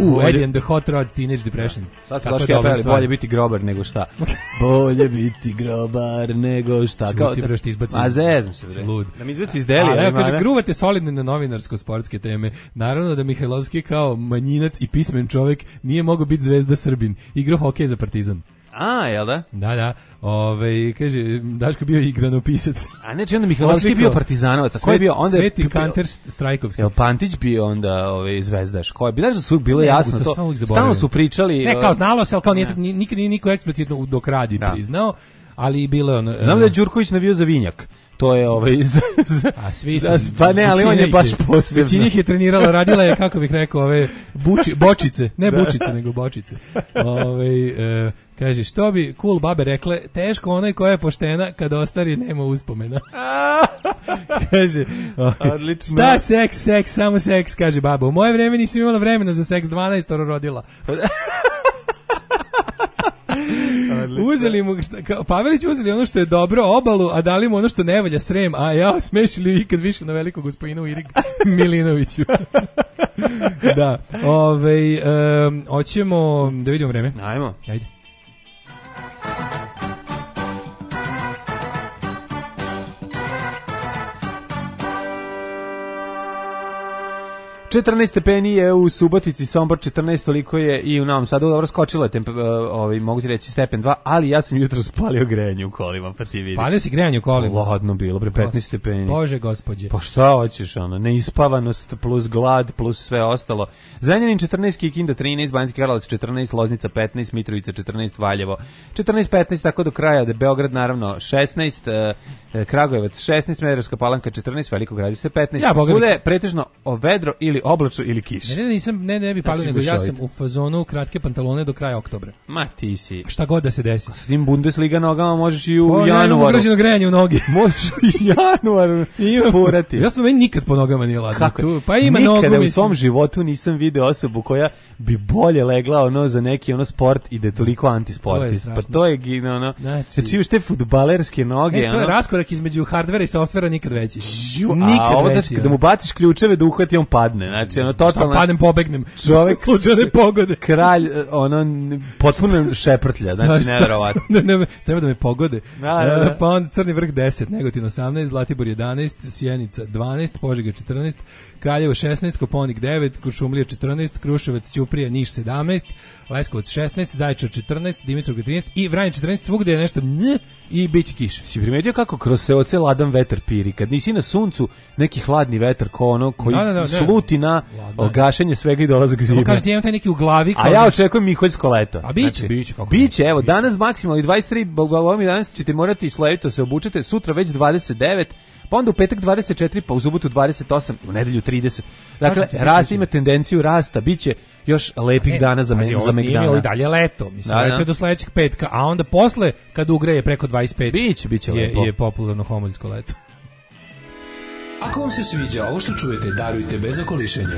Uh, Eddie and the Hot Rods, Teenage Depression. Sad smo došli pevali, bolje biti grobar nego šta. Bolje biti grobar nego šta. Kao ti breš ti izbaci. A zezam se bre. Lud. Da mi izbaci iz Delija. Ali ja kaže, gruvate solidno na novinarsko-sportske teme. Naravno da Mihajlovski kao manjinac i pismen čovjek nije mogao biti zvezda Srbin. Igrao hokej za Partizan. A, jel da? Da, da. Ove, kaže, Daško bio igranopisac. A ne, onda Mihajlovski je bio partizanovac. A ko je bio? Onda je Sveti Kanter Strajkovski. Jel Pantić bio onda ovaj, zvezdaš? Ko je? Znaš da su bilo jasno to? to stalno su pričali... Ne, kao znalo se, ali kao nije, nikad nije niko eksplicitno dok radi da. priznao, ali bilo je ono... Znam da je Đurković navio za vinjak. To je ovaj za, za, a svi su pa ne, ali on je baš posebno. Većina ih je trenirala, radila je kako bih rekao, ove buči, bočice, ne bučice nego bočice. Ovaj e, kaže što bi cool babe rekle, teško onaj koja je poštena kad ostari nema uspomena. Kaže, odlično. Šta seks, seks, samo seks, kaže baba. U moje vreme nisam imala vremena za seks, dvanaest rodila. Uzeli mu, šta, Pavelić uzeli ono što je dobro obalu, a dali mu ono što ne valja Srem, a ja smešili ikad više na velikog gospodinu Irig Milinoviću. Da, ovej, um, hoćemo da vidimo vreme. Ajmo. Ajde. četrnaest stepeni je u Subotici, Sombor četrnaest, toliko je i u Novom Sadu. Dobro, skočilo je temp, ovaj, mogu ti reći stepen dva, ali ja sam jutro spalio grejanje u kolima, pa ti vidi. Spalio si grejanje u kolima? Ladno bilo, pre petnaest stepeni. Bože gospodje. Pa šta hoćeš, ono, neispavanost plus glad plus sve ostalo. Zrenjanin četrnaest, Kikinda trinaest, Banjski Karlovac četrnaest, Loznica petnaest, Mitrovica četrnaest, Valjevo četrnaest petnaest, tako do kraja, da Beograd naravno šesnaest, eh, Kragujevac šesnaest, Smederevska Palanka četrnaest, Veliko Gradište petnaest. Ja, bude pretežno vedro ili oblačno ili kiš. Ne, ne, nisam, ne, ne bi palio, nego ja sam u fazonu kratke pantalone do kraja oktobra. Ma ti si. Šta god da se desi. S tim Bundesliga nogama možeš i u o, januaru. Ja imam ugrađeno grejanje u noge. Možeš i januaru furati. Ja sam meni nikad po nogama nije ladno. Kako? Tu, pa ima Nikada nogu, u svom životu nisam video osobu koja bi bolje legla ono za neki ono sport i da je toliko antisportist. Pa to je ono, znači, znači imaš te fudbalerske noge. Ne, to je ono, raskorak između hardvera i softvera nikad veći. Žu, nikad a ovo veći. Znači, kada mu baciš ključeve da uhvati, on padne. Znači, ono, totalno... Šta padnem, pobegnem. Čovek, slučajne pogode. Kralj, ono, potpuno šeprtlja. Znači, nevjerovatno. Ne, ne, treba da me pogode. Da, da, da. Pa on Crni vrh deset, Negotin osamnaest, Zlatibor jedanaest, Sjenica dvanaest, Požega četrnaest, Kraljevo šesnaest, Koponik devet, Kuršumlija četrnaest, Kruševac, Ćuprija, Niš sedamnaest, Leskovac šesnaest, Zaječar četrnaest, Dimitrovgrad trinaest i Vranje četrnaest, svugde je nešto nj i biće kiša. Si primetio kako kroz seoce ladan vetar piri? Kad nisi na suncu, neki hladni vetar ko ono koji da, da, da, sluti na gašenje svega i dolazak zime. Kažete, imam taj neki u glavi. A ja očekujem miholjsko leto. A biće, znači, biće. Kako biće, evo, biće. Danas maksimalno dvadeset tri, bogom i danas ćete morati slojevito se obučete, sutra već dvadeset devet, pa onda u petak dvadeset četiri, pa u subotu dvadeset osam, u nedelju trideset. Dakle, rast ima tendenciju rasta, biće još lepih ne, dana za, me, za Megdana. Ovo je dalje leto, mislim, da, leto je do sledećeg petka, a onda posle, kad ugreje preko dvadeset pet, biće, biće je, lepo. Je popularno homoljsko leto. Ako vam se sviđa ovo što čujete, darujte bez okolišenja.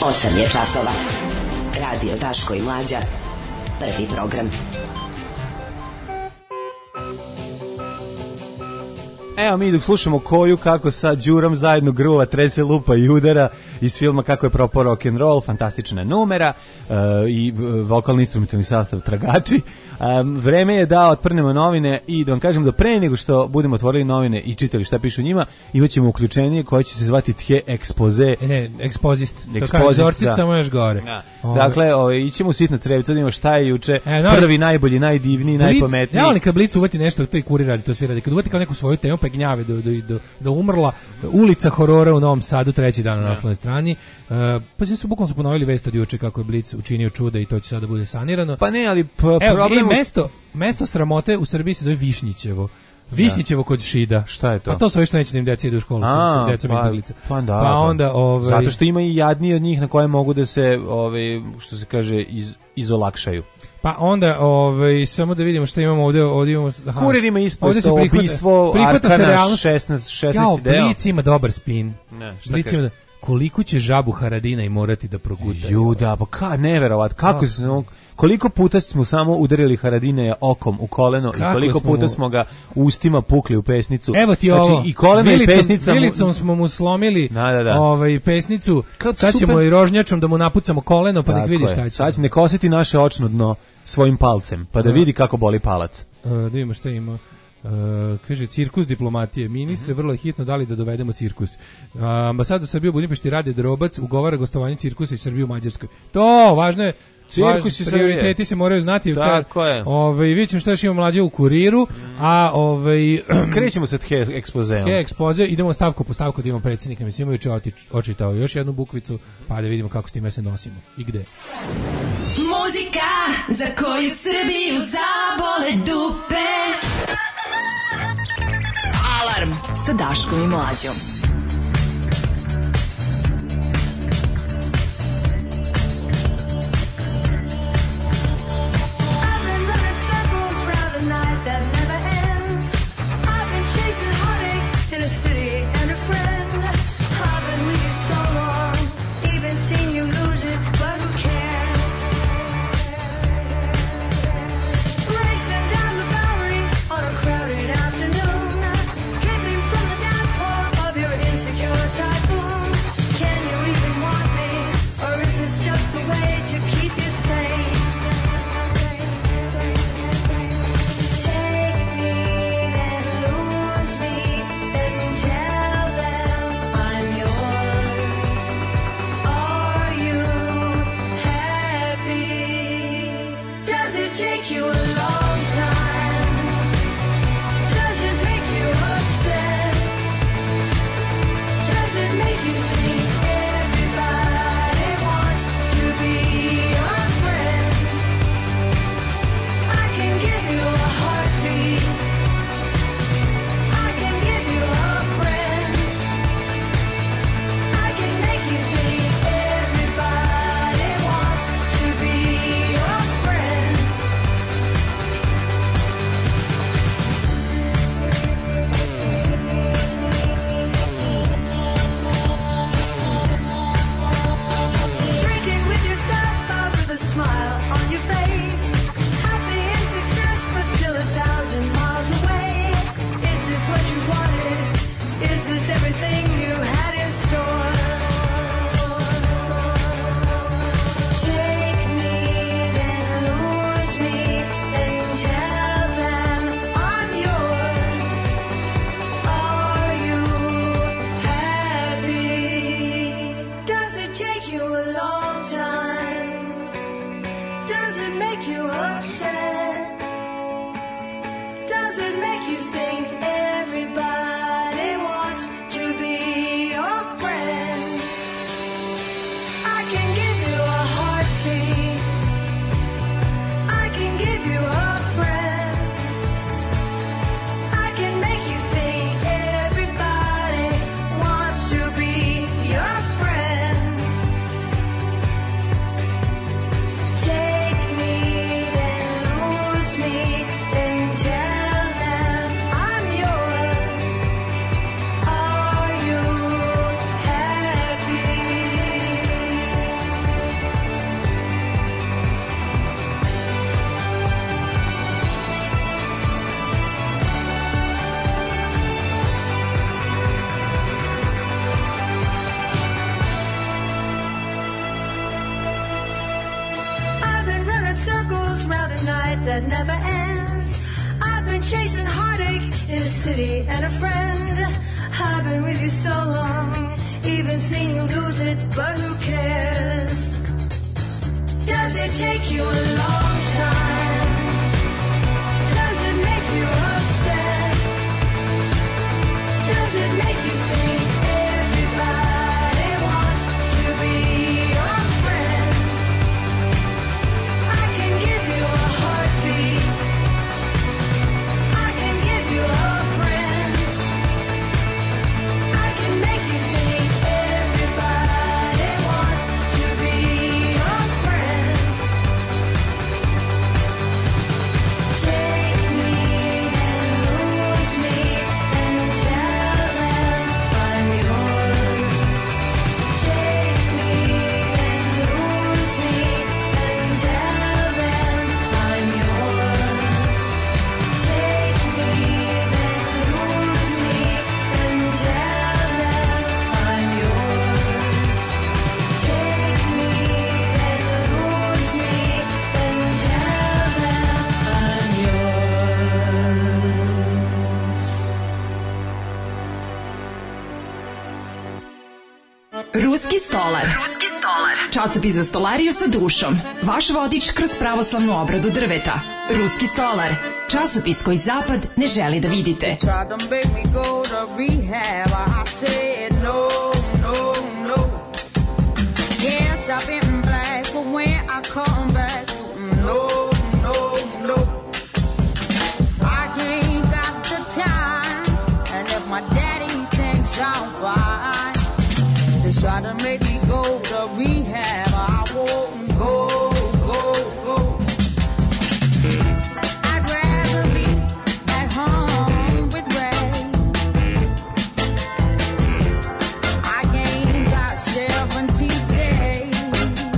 osam je časova. Radio Daško i Mlađa. Prvi program. Evo mi dok slušamo Koju kako sa Đurom zajedno gruva, trese, lupa i udara iz filma Kako je propao rock'n'roll, fantastična numera uh, i vokalni instrumentalni sastav Tragači. Um, vreme je da otprnemo novine i da vam kažem da pre nego što budemo otvorili novine i čitali šta piše u njima, imaćemo uključenje koje će se zvati Tje Ekspoze. E ne, ekspozist. To kao egzorcit, samo još gore. Ja. Dakle, ovaj, ićemo u sitno crevicu da imamo šta je juče e, no, prvi, najbolji, najdivniji, Blic, najpametniji. Ja, ali kad Blic uvati nešto, to i Kurir radi, to svi radi. Kad uvati kao neku svoju temu, pa gnjave do, do, do, do umrla ulica horora u Novom Sadu, treći dan na naslovnoj strani. Uh, pa se su bukvalno su ponovili vest od juče kako je Blic učinio čuda i to će sada bude sanirano. Pa ne, ali p- Evo, problem... i mesto, mesto sramote u Srbiji se zove Višnjićevo. Višnjićevo kod Šida. Šta je to? Pa to su ovi što neće da im deca idu u školu, sa decom pa, izbeglica. Pa, da, pa onda... Ovaj... Zato što ima i jadniji od njih na koje mogu da se, ovaj, što se kaže, iz, izolakšaju. Pa onda, ovaj, samo da vidimo šta imamo ovdje. ovdje imamo, aha, Kurir ima isposto ubistvo Arkana šesnaest, šesnaesti deo. Jao, Blic ima dobar spin. Ne, Blic ima da... Koliko će žabu Haradina i morati da proguta? Juda, pa ka, neverovat, kako se, koliko puta smo samo udarili Haradine okom u koleno kako i koliko smo puta mu... smo ga ustima pukli u pesnicu. Evo ti znači, ovo, i koleno vilicom, i pesnica. Vilicom mu... smo mu slomili da, da, da. Ovaj, pesnicu, kad sad ćemo super... i rožnjačom da mu napucamo koleno pa nek vidi šta će. Sad će ne kositi naše očno dno svojim palcem, pa da uh, vidi kako boli palac. Uh, da vidimo šta ima. Uh, kaže cirkus diplomatije. Ministre, vrlo je hitno dali da dovedemo cirkus. Uh, ambasador Srbije u Budimpešti Rade Drobac ugovara gostovanje cirkusa iz Srbije u Mađarskoj. To, važno je. Cirkus i prioriteti se moraju znati. Tako je. Ovaj, vidjet ćemo što još imamo Mlađe u Kuriru, a ovaj... krećemo sa Tje Ekspozeom. Tje Ekspoze, idemo stavku po stavku da imamo predsjednika. Mislim, imajući očitao još jednu bukvicu, pa da vidimo kako s time se nosimo. I gde? Muzika za koju Srbiju zabole dupe. Alarm sa Daškom i Mlađom. Your that never ends. I've been chasing heartache in a city and a friend. I've been with you so long, even seen you lose it, but who cares? Does it take you a long time? Does it make you upset? Does it make you think everybody wants to be your friend? I can give you a heartbeat. I can give you a friend. I can make you think everybody wants to be your friend. Take me and lose me and tell them I'm yours. Take me and lose me and tell them I'm yours. Take me and lose me and tell them I'm yours. Take me and lose me and tell them I'm Ruski stolar. Ruski stolar. Časopis za stolariju sa dušom. Vaš vodič kroz pravoslavnu obradu drveta. Ruski stolar. Časopis koji zapad ne želi da vidite. Tried to make me go to rehab. I said no, no, no. Yes, I've been black, but when I come back, no, no, no. I ain't got the time, and if my daddy thinks I'm fine, they try to make me go to rehab. I won't go, go, go. I'd rather be at home with Ray. I ain't got seventy days.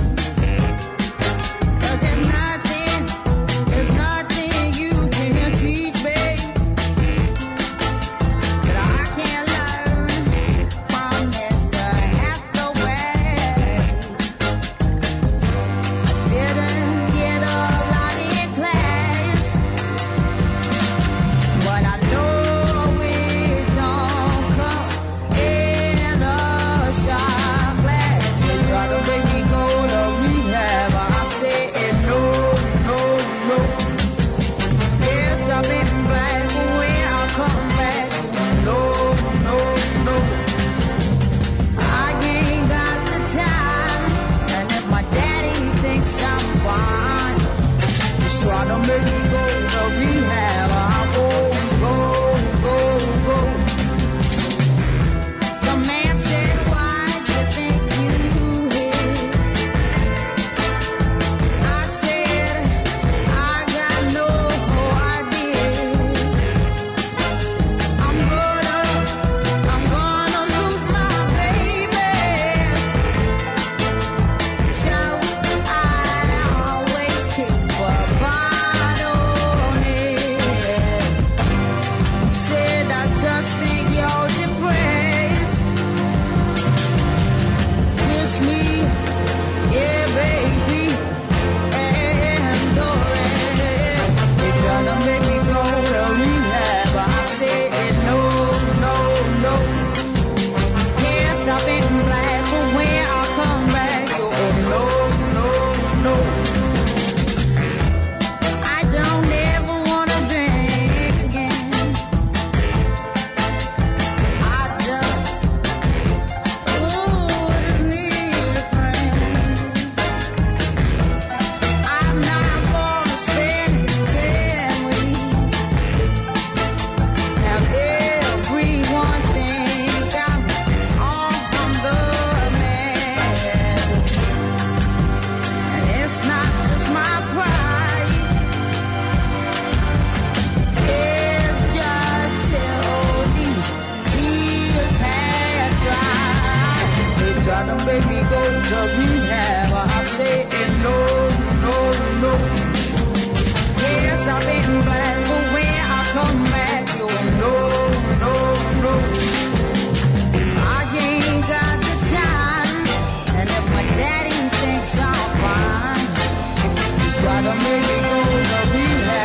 'Cause there's nothing, there's nothing you can teach me that I can't learn from Mister Hathaway. I didn't get a lot in class, but I know it don't come in a shot glass. They try to make me go to rehab. I said no, no, no. Yes, I've been black, but when I come back, no, no, no. I ain't got the time, and if my daddy thinks I'm fine, just try to make me go to rehab. I won't go, go, go. The man said, why do you think you hit? I said, I got no idea. I'm gonna, I'm gonna lose my baby. So I always keep a bottle on it. He said, I just think you're depressed. Dish me, yeah, baby, and go ahead. They try to make me go to rehab. I said no, no, no. Yes, I've been black, but when I come back, oh no, no, no. I don't ever wanna drink again. I just, ooh, just need a friend. I'm not gonna spend ten weeks. Have everyone think I'm on the man. And it's not just my pride. It's just till these tears had dried. They try to make me go to rehab. I say no, no, no. Yes, I've been black, but when I come back, you no, no, no. I ain't got the time, and if my daddy thinks I'm fine, he's trying to make me go to rehab.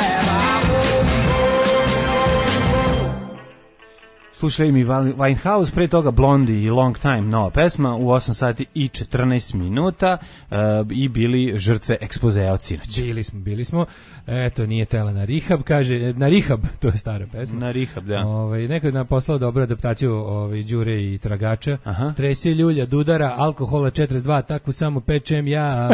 Slušali mi Winehouse, pre toga Blondie i Long Time, nova pesma, u osam sati i četrnaest minuta uh, i bili žrtve ekspozea od sinoć. Bili smo, bili smo. Eto, nije tela na rihab, kaže, na rihab, to je stara pesma. Na rihab, da. Ovaj, neko je nam poslao dobru adaptaciju ovaj, Đure i Tragača. Aha. Trese ljulja, dudara, alkohola četrdeset dva, takvu samo pečem ja.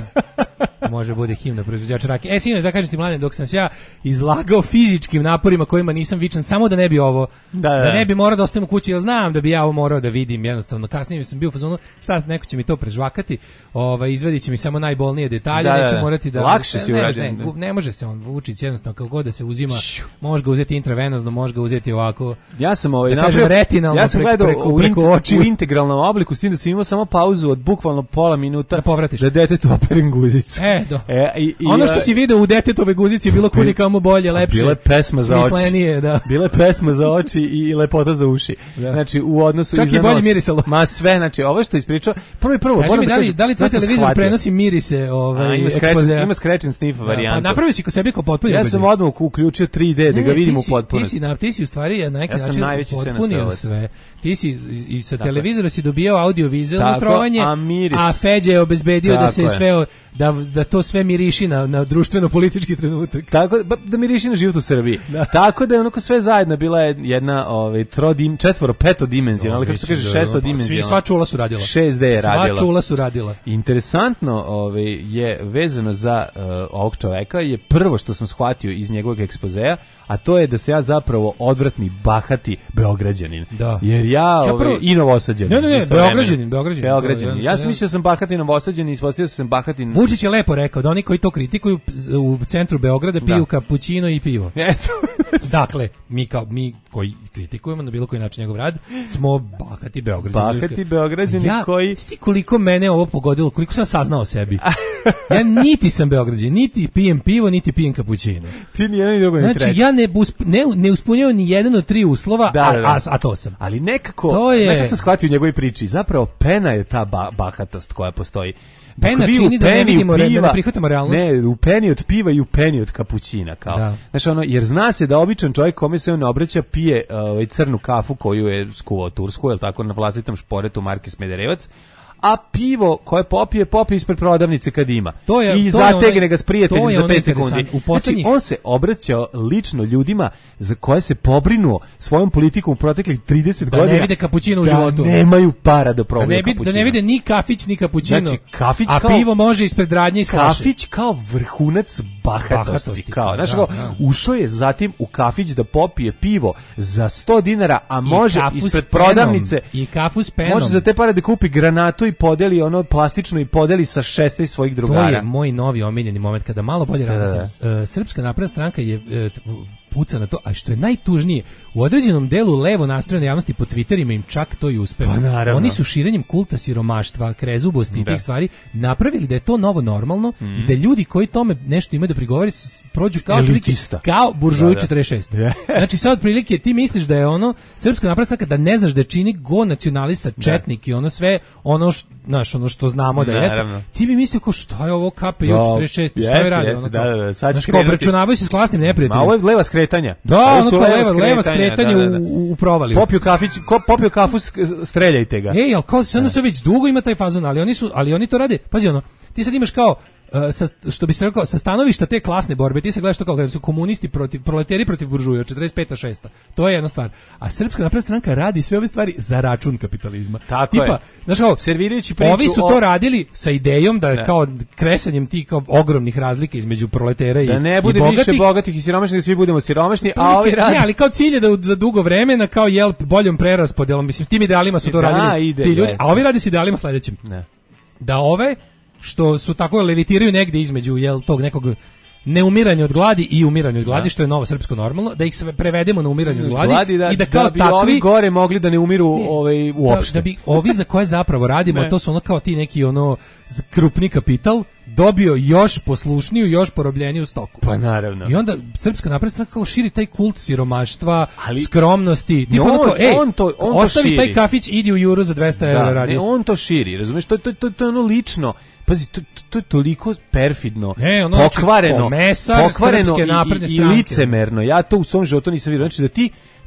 Može bude himna proizvođača rakije. E, sinoć, da kažem ti, Mladen, dok sam se ja izlagao fizičkim naporima kojima nisam vičan, samo da ne bi ovo, da, da. da ne bi morao da ostajem u kući, jer znam da bi ja ovo morao da vidim, jednostavno. Kasnije sam bio u fazonu, šta, neko će mi to prežvakati, ovaj, izvadit će mi samo najbolnije detalje, da, neću da. morati da... Lakše si ne, urađen. Ne, ne, ne može se on Vučić jednostavno, kako god da se uzima, može ga uzeti intravenozno, može ga uzeti ovako, ja sam ovaj, da kažem, napravio, retinalno, ja sam preko, gledao preko, u, preko int, očiju. u integralnom obliku, s tim da sam imao samo pauzu od bukvalno pola minuta da povratiš. Da detetu operem guzicu. E, do. E, i, i, ono što si video u detetove guzici je bilo kudi kamo bolje, lepše. Bila je pesma za oči. Da. Bila je pesma za oči i lepota za uši. Da. Znači, u odnosu čak i za i bolje nos. Mirisalo. Ma sve, znači, ovo što ispričao, prvo i prvo, kaži mi, da li, kažem, da li tvoj televizor prenosi mirise ovaj, A, ima ekspozea? Ima scratch and sniff varijantu. Pa napravio si ko sebi kao potpuni Ja ugođaj. sam odmah uključio tri D da ga vidim u potpunosti. Ti si, na, ti si u stvari na neki ja način potpunio sve. Ti si i sa televizora si dobijao audio-vizualno trovanje, a, miris. a Feđa je obezbedio tako da se je. sve da, da to sve miriši na, na društveno-politički trenutak. Tako da miriši na život u Srbiji. Da. Tako da je onako sve zajedno bila jedna ovaj trodim četvoro peto dimenzionalna, ali kako se kaže šesto dimenzionalna. Svi sva čula su radila. šest D je radila. Sva čula su radila. Interesantno, ovaj je vezano za uh, ovog čoveka je prvo što sam shvatio iz njegovog ekspozea, a to je da se ja zapravo odvratni bahati beograđanin. Da. Jer ja, ja ovaj prvo... i Novosađanin. Ne, ne, ne, beograđanin, beograđanin. Beograđanin. Ja sam mislio da sam bahati Novosađanin, ispostavio sam bahati. Vučić je lepo rekao da oni koji to kritikuju u centru Beograda piju da. kapućino i pivo. Eto. Dakle, mi kao mi koji kritikujemo na bilo koji način njegov rad, smo bahati Beograđani. Bahati Beograđani ja, koji... Sti koliko mene ovo pogodilo, koliko sam saznao o sebi. Ja niti sam Beograđanin, niti pijem pivo, niti pijem kapućino. Ti ni jedan ni drugo ni treći. Znači, ja ne, usp, ne, ne uspunjavao ni jedan od tri uslova, da, a, da, da. A, a to sam. Ali nekako, to je... nešto sam shvatio u njegovoj priči, zapravo pena je ta ba, bahatost koja postoji. Pena čini da ne vidimo, piva, da ne prihvatamo realnost. Ne, u peni od piva i u peni od kapućina, kao. Da. Znači, ono, jer zna se da običan čovjek kome se on ne obraća pije uh, crnu kafu koju je skuvao Tursku, je tako, na vlastitom šporetu marke Smederevac, a pivo koje popije, popije ispred prodavnice kad ima. To je, I to zategne je ga s prijateljem za pet sekundi. U poslednjih... Znači, on se obraćao lično ljudima za koje se pobrinuo svojom politikom u proteklih trideset da godina. Da ne vide kapućino u da životu. Da nemaju para da probaju da ne kapućino. Da ne vide ni kafić, ni kapućino. Znači, kafić a kao, pivo može ispred radnje iz flaše. Kafić kao vrhunac bahatosti. bahatosti kao, znači, da, da. Ušao je zatim u kafić da popije pivo za sto dinara, a može ispred prodavnice. I kafu s penom. Može za te pare da kupi granatu i podeli ono plastično i podeli sa šeste svojih drugara. To je moj novi omiljeni moment kada malo bolje razmislim. Uh, Srpska napredna stranka je uh, puca na to, a što je najtužnije, u određenom delu levo nastrojene javnosti po Twitterima im čak to i uspelo. Pa, oni su širenjem kulta siromaštva, krezubosti i tih stvari napravili da je to novo normalno mm. i da ljudi koji tome nešto imaju da prigovore prođu kao elitista. Kao buržuji četrdeset šest. Znači sad otprilike ti misliš da je ono Srpska napredna stranka, da ne znaš da čini go nacionalista, četnik i ono sve ono što, znaš, ono što znamo da jeste. Ti bi mislio kao šta je ovo K P J četrdeset šest, šta je radio? Da, da, da, sad znači, obračunavaju se s klasnim neprijateljima. Ma ovo je leva skretanja. Da, ono kao leva, leva skretanje da, da, da. u, u provaliju. Popio kafić, ko, popio kafu, streljajte ga. Ej, ali kao S N S već dugo ima taj fazon, ali oni su, ali oni to rade. Pazi ono, ti sad imaš kao Uh, sa, što bi se rekao, sa stanovišta te klasne borbe, ti se gledaš to kao kada su komunisti protiv, proleteri protiv buržuja, četrdeset peta šesta. To je jedna stvar. A Srpska napredna stranka radi sve ove stvari za račun kapitalizma. Tako Tipa, je. Znaš kao, servirajući priču ovi su o... to radili sa idejom da, da. kao kresanjem tih kao ogromnih razlika između proletera i, da ne bude i bogatih. više bogatih i siromašnih, da svi budemo siromašni, a ovi radi... Ne, ali kao cilj je da za dugo vremena, kao jel, boljom preraspodelom, mislim, s tim idealima su to da, radili ide, ti ljudi, je. a ovi radi s idealima sledećim. Ne. Da ove što su tako levitiraju negde između jel tog nekog neumiranja od gladi i umiranja od gladi, da. Što je novo srpsko normalno, da ih sve prevedemo na umiranje od gladi, gladi da, i da kao da bi takvi ovi gore mogli da ne umiru ne, ovaj uopšte. Da, da bi ovi za koje zapravo radimo, to su ono kao ti neki ono krupni kapital dobio još poslušniju, još porobljeniju stoku. Pa naravno. I onda Srpska napredna stranka kao širi taj kult siromaštva, ali, skromnosti. Tipa on, kao, ej, on to, on ostavi to taj kafić, idi u Juru za dvesta evra radi. Ne, on to širi, razumiješ? To, to, to, to je ono lično. Pazi, to, to je toliko perfidno, ne, ono, pokvareno, komesar pokvareno Srpske napredne i, i licemerno. Ja to u svom životu nisam vidio. Znači da ti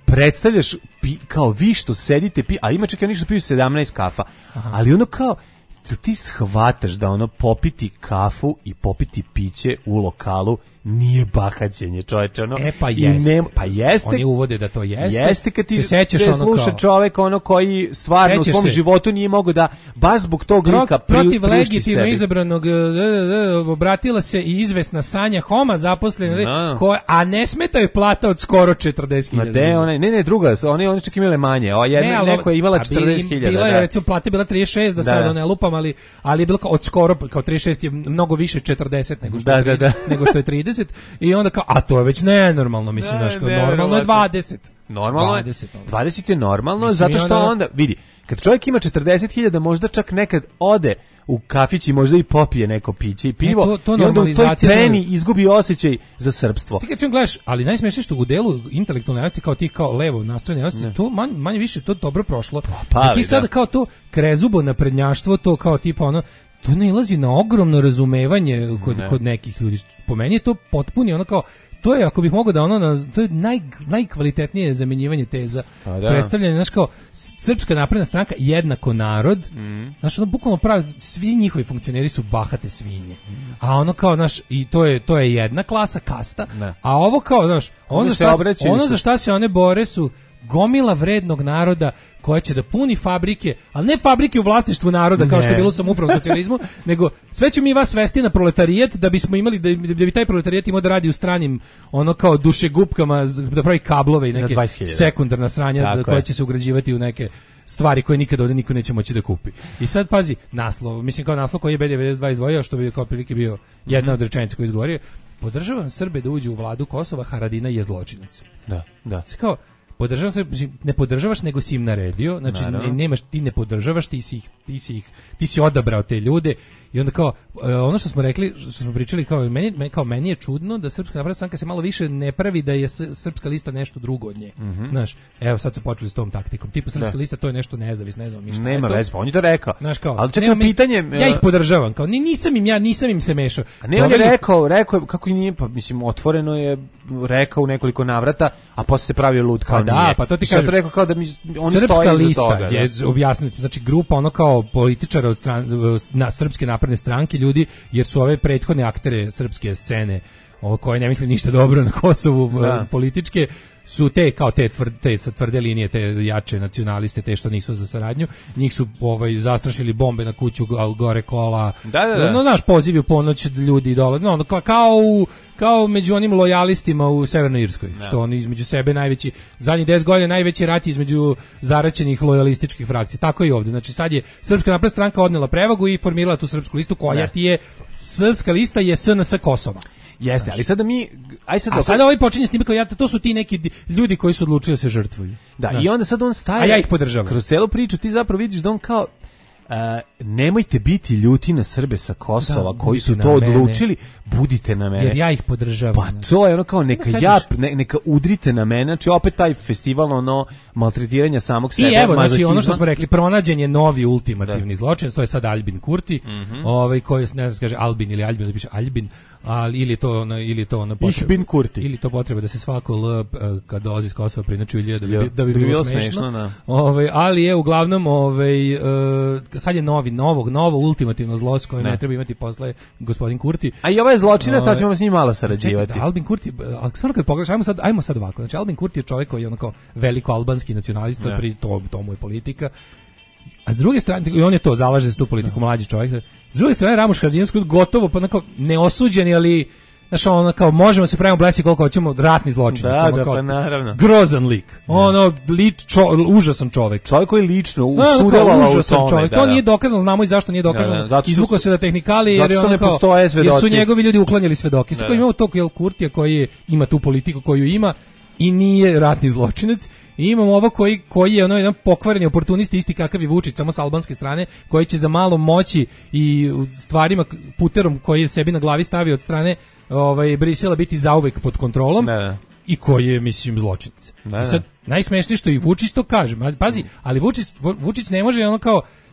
predstavljaš pi, kao vi što sedite, pi, a ima čak i oni što piju sedamnaest kafa, aha, ali ono kao, ti shvataš da ono popiti kafu i popiti piće u lokalu nije bahaćenje, čoveče, ono. E pa jeste. Ne, pa jeste. Oni uvode da to jeste. Jeste kad ti se sećaš te ono sluša kao čovek ono koji stvarno sećaš u svom se. životu nije mogao da baš zbog tog Pro, lika protiv priušti legitimno sebi. izabranog uh, uh, obratila se i izvesna Sanja Homa, zaposlena, no. koja, a ne smeta joj plata od skoro četrdeset hiljada. Ma de, one, ne, ne, druga, one, one čak imale manje. O, jedna, ne, ali, neko je imala četrdeset hiljada. Bila je, da. recimo, plata je bila trideset šest, da, da sad ne lupam, ali, ali je bilo kao od skoro, kao trideset šest je mnogo više četrdeset nego što, da, je, da, da. nego što je trideset. I onda kao, a to je već nenormalno, mislim, da, znaš, kao, ne, normalno je dvadeset. Normalno je, dvadeset, dvadeset je normalno, mislim, zato što onda, onda, vidi, kad čovjek ima četrdeset hiljada, možda čak nekad ode u kafić i možda i popije neko piće i pivo, ne, to, to i onda u toj peni da... izgubi osjećaj za srpstvo. Ti kad ćemo gledaš, ali najsmešnije što u delu intelektualne javnosti kao ti kao levo nastrojene javnosti, to man, manje više to dobro prošlo. Pa, da ti sad da. Kao to krezubo naprednjaštvo, to kao tipa ono, to ne ilazi na ogromno razumevanje kod, ne. kod nekih ljudi. Po meni je to potpuni ono kao, to je, ako bih mogao da ono, to je naj, najkvalitetnije zamenjivanje teza. Pa da. Predstavljanje, znaš kao, Srpska napredna stranka jednako narod, mm. znaš, ono, bukvalno pravi, svi njihovi funkcioneri su bahate svinje. Mm. A ono kao, znaš, i to je, to je jedna klasa, kasta, ne. A ovo kao, znaš, ono, za šta, ono za šta se one bore su gomila vrednog naroda koja će da puni fabrike, ali ne fabrike u vlasništvu naroda kao ne. Što je bilo u samoupravnom socijalizmu, nego sve ćemo mi vas svesti na proletarijat da bismo imali da, da bi taj proletarijat imao da radi u stranim ono kao dušegupkama da pravi kablove i neke sekundarna sranja da, koja će se ugrađivati u neke stvari koje nikada ovdje niko neće moći da kupi. I sad pazi, naslov, mislim kao naslov koji je B devedeset dva izdvojio, što bi kao prilike bio jedna od rečenica koju izgovorio, podržavam Srbe da uđu u vladu Kosova, Haradinaj je zločinac. Da, da. Kao podržavam se, ne podržavaš nego si im naredio, znači ne, nemaš, ti ne podržavaš, ti si ih, ti si ih, ti si odabrao te ljude i onda kao ono što smo rekli, što smo pričali kao meni, kao meni je čudno da Srpska napredna stranka se malo više ne pravi da je Srpska lista nešto drugo od nje. Mm-hmm. Znaš, evo sad su počeli s tom taktikom. Tipa Srpska da. Lista to je nešto nezavisno, ne znam ništa. Nema veze, on je to rekao. Znaš kao, ali čekaj pitanje, ja ih podržavam, kao ni nisam im ja nisam im se mešao. A ne, on je rekao, rekao kako i nije, pa mislim otvoreno je rekao u nekoliko navrata, a posle se pravio lud kao pa da, nije. Pa to ti kažem, rekao kao da mi oni Srpska lista toga, je da. objasnili, znači grupa ono kao političara od stran, na Srpske napredne stranke ljudi, jer su ove prethodne aktere srpske scene o koje ne misle ništa dobro na Kosovu da. Političke su te kao te tvrde, te tvrde linije, te jače nacionaliste, te što nisu za saradnju, njih su ovaj zastrašili bombe na kuću gore kola. Da, da, da. No naš poziv u ponoć ljudi dole, no kao u kao među onim lojalistima u Severnoj Irskoj, da. Što oni između sebe najveći, zadnjih deset godina najveći rat između zaraćenih lojalističkih frakcija. Tako i ovdje. Znači sad je Srpska napredna stranka odnela prevagu i formirala tu srpsku listu koja da. Ti je Srpska lista je S N S Kosova. Jeste, znači, ali sada mi aj sad a sada ovaj počinje s njima kao ja, to su ti neki ljudi koji su odlučili da se žrtvuju. Da, da, i onda sad on staje. A ja ih podržavam. Kroz celu priču ti zapravo vidiš da on kao Uh, nemojte biti ljuti na Srbe sa Kosova da, koji su to odlučili, budite na mene. Jer ja ih podržavam. Pa to je ono kao neka da jap, ne, neka udrite na mene, znači opet taj festival ono maltretiranja samog sebe. I evo, znači ono što smo rekli, pronađen je novi ultimativni da. Zločin, to je sad Albin Kurti, mm-hmm. ovaj koji ne znam se kaže Albin ili Albin, ili piše Albin, ali ili to ono, ili to ono potreba, Kurti. Ili to potreba da se svako L kad dolazi iz Kosova prinači da bi, jo, da bi, bi bilo smešno. smešno da. Ovaj, ali je uglavnom ovaj uh, sad je novi, novog, novo ultimativno zlo s kojim ne. ne treba imati posle gospodin Kurti. A i ovaj je zločinac, sad ćemo s njim malo sarađivati. Čekaj, da, Albin Kurti, ali stvarno kad pogledaš, ajmo sad, ajmo sad ovako. Znači Albin Kurti je čovjek koji je onako veliko albanski nacionalista, pri to, to mu je politika. A s druge strane, i on je to, zalaže za tu politiku, mlađi čovjek. S druge strane, Ramuš Haradinac gotovo pa onako neosuđeni, ali znaš, ono kao, možemo se pravimo blesi koliko hoćemo, ratni zločinac. Da, da, kao, pa naravno. Grozan lik. Ono, lič, čo, užasan čovjek. Čovjek koji lično usudelovao u tome. Čovjek. Da, to da. Nije dokazano, znamo i zašto nije dokazano. Da, da, izvukao se da tehnikali, jer, je ono kao, jer su njegovi ljudi uklanjali svedoke. Sad imamo tog jel Kurtija koji ima tu politiku koju ima i nije ratni zločinac. I imamo ovo koji, koji je ono jedan pokvareni oportunist isti kakav i Vučić, samo s albanske strane, koji će za malo moći i stvarima, puterom koji je sebi na glavi stavio od strane ovaj, Brisela biti zauvek pod kontrolom ne. I koji je, mislim, zločinac. Ne, I sad, najsmešnije što i Vučić to kaže, pazi, ali Vučić, Vučić ne može ono kao,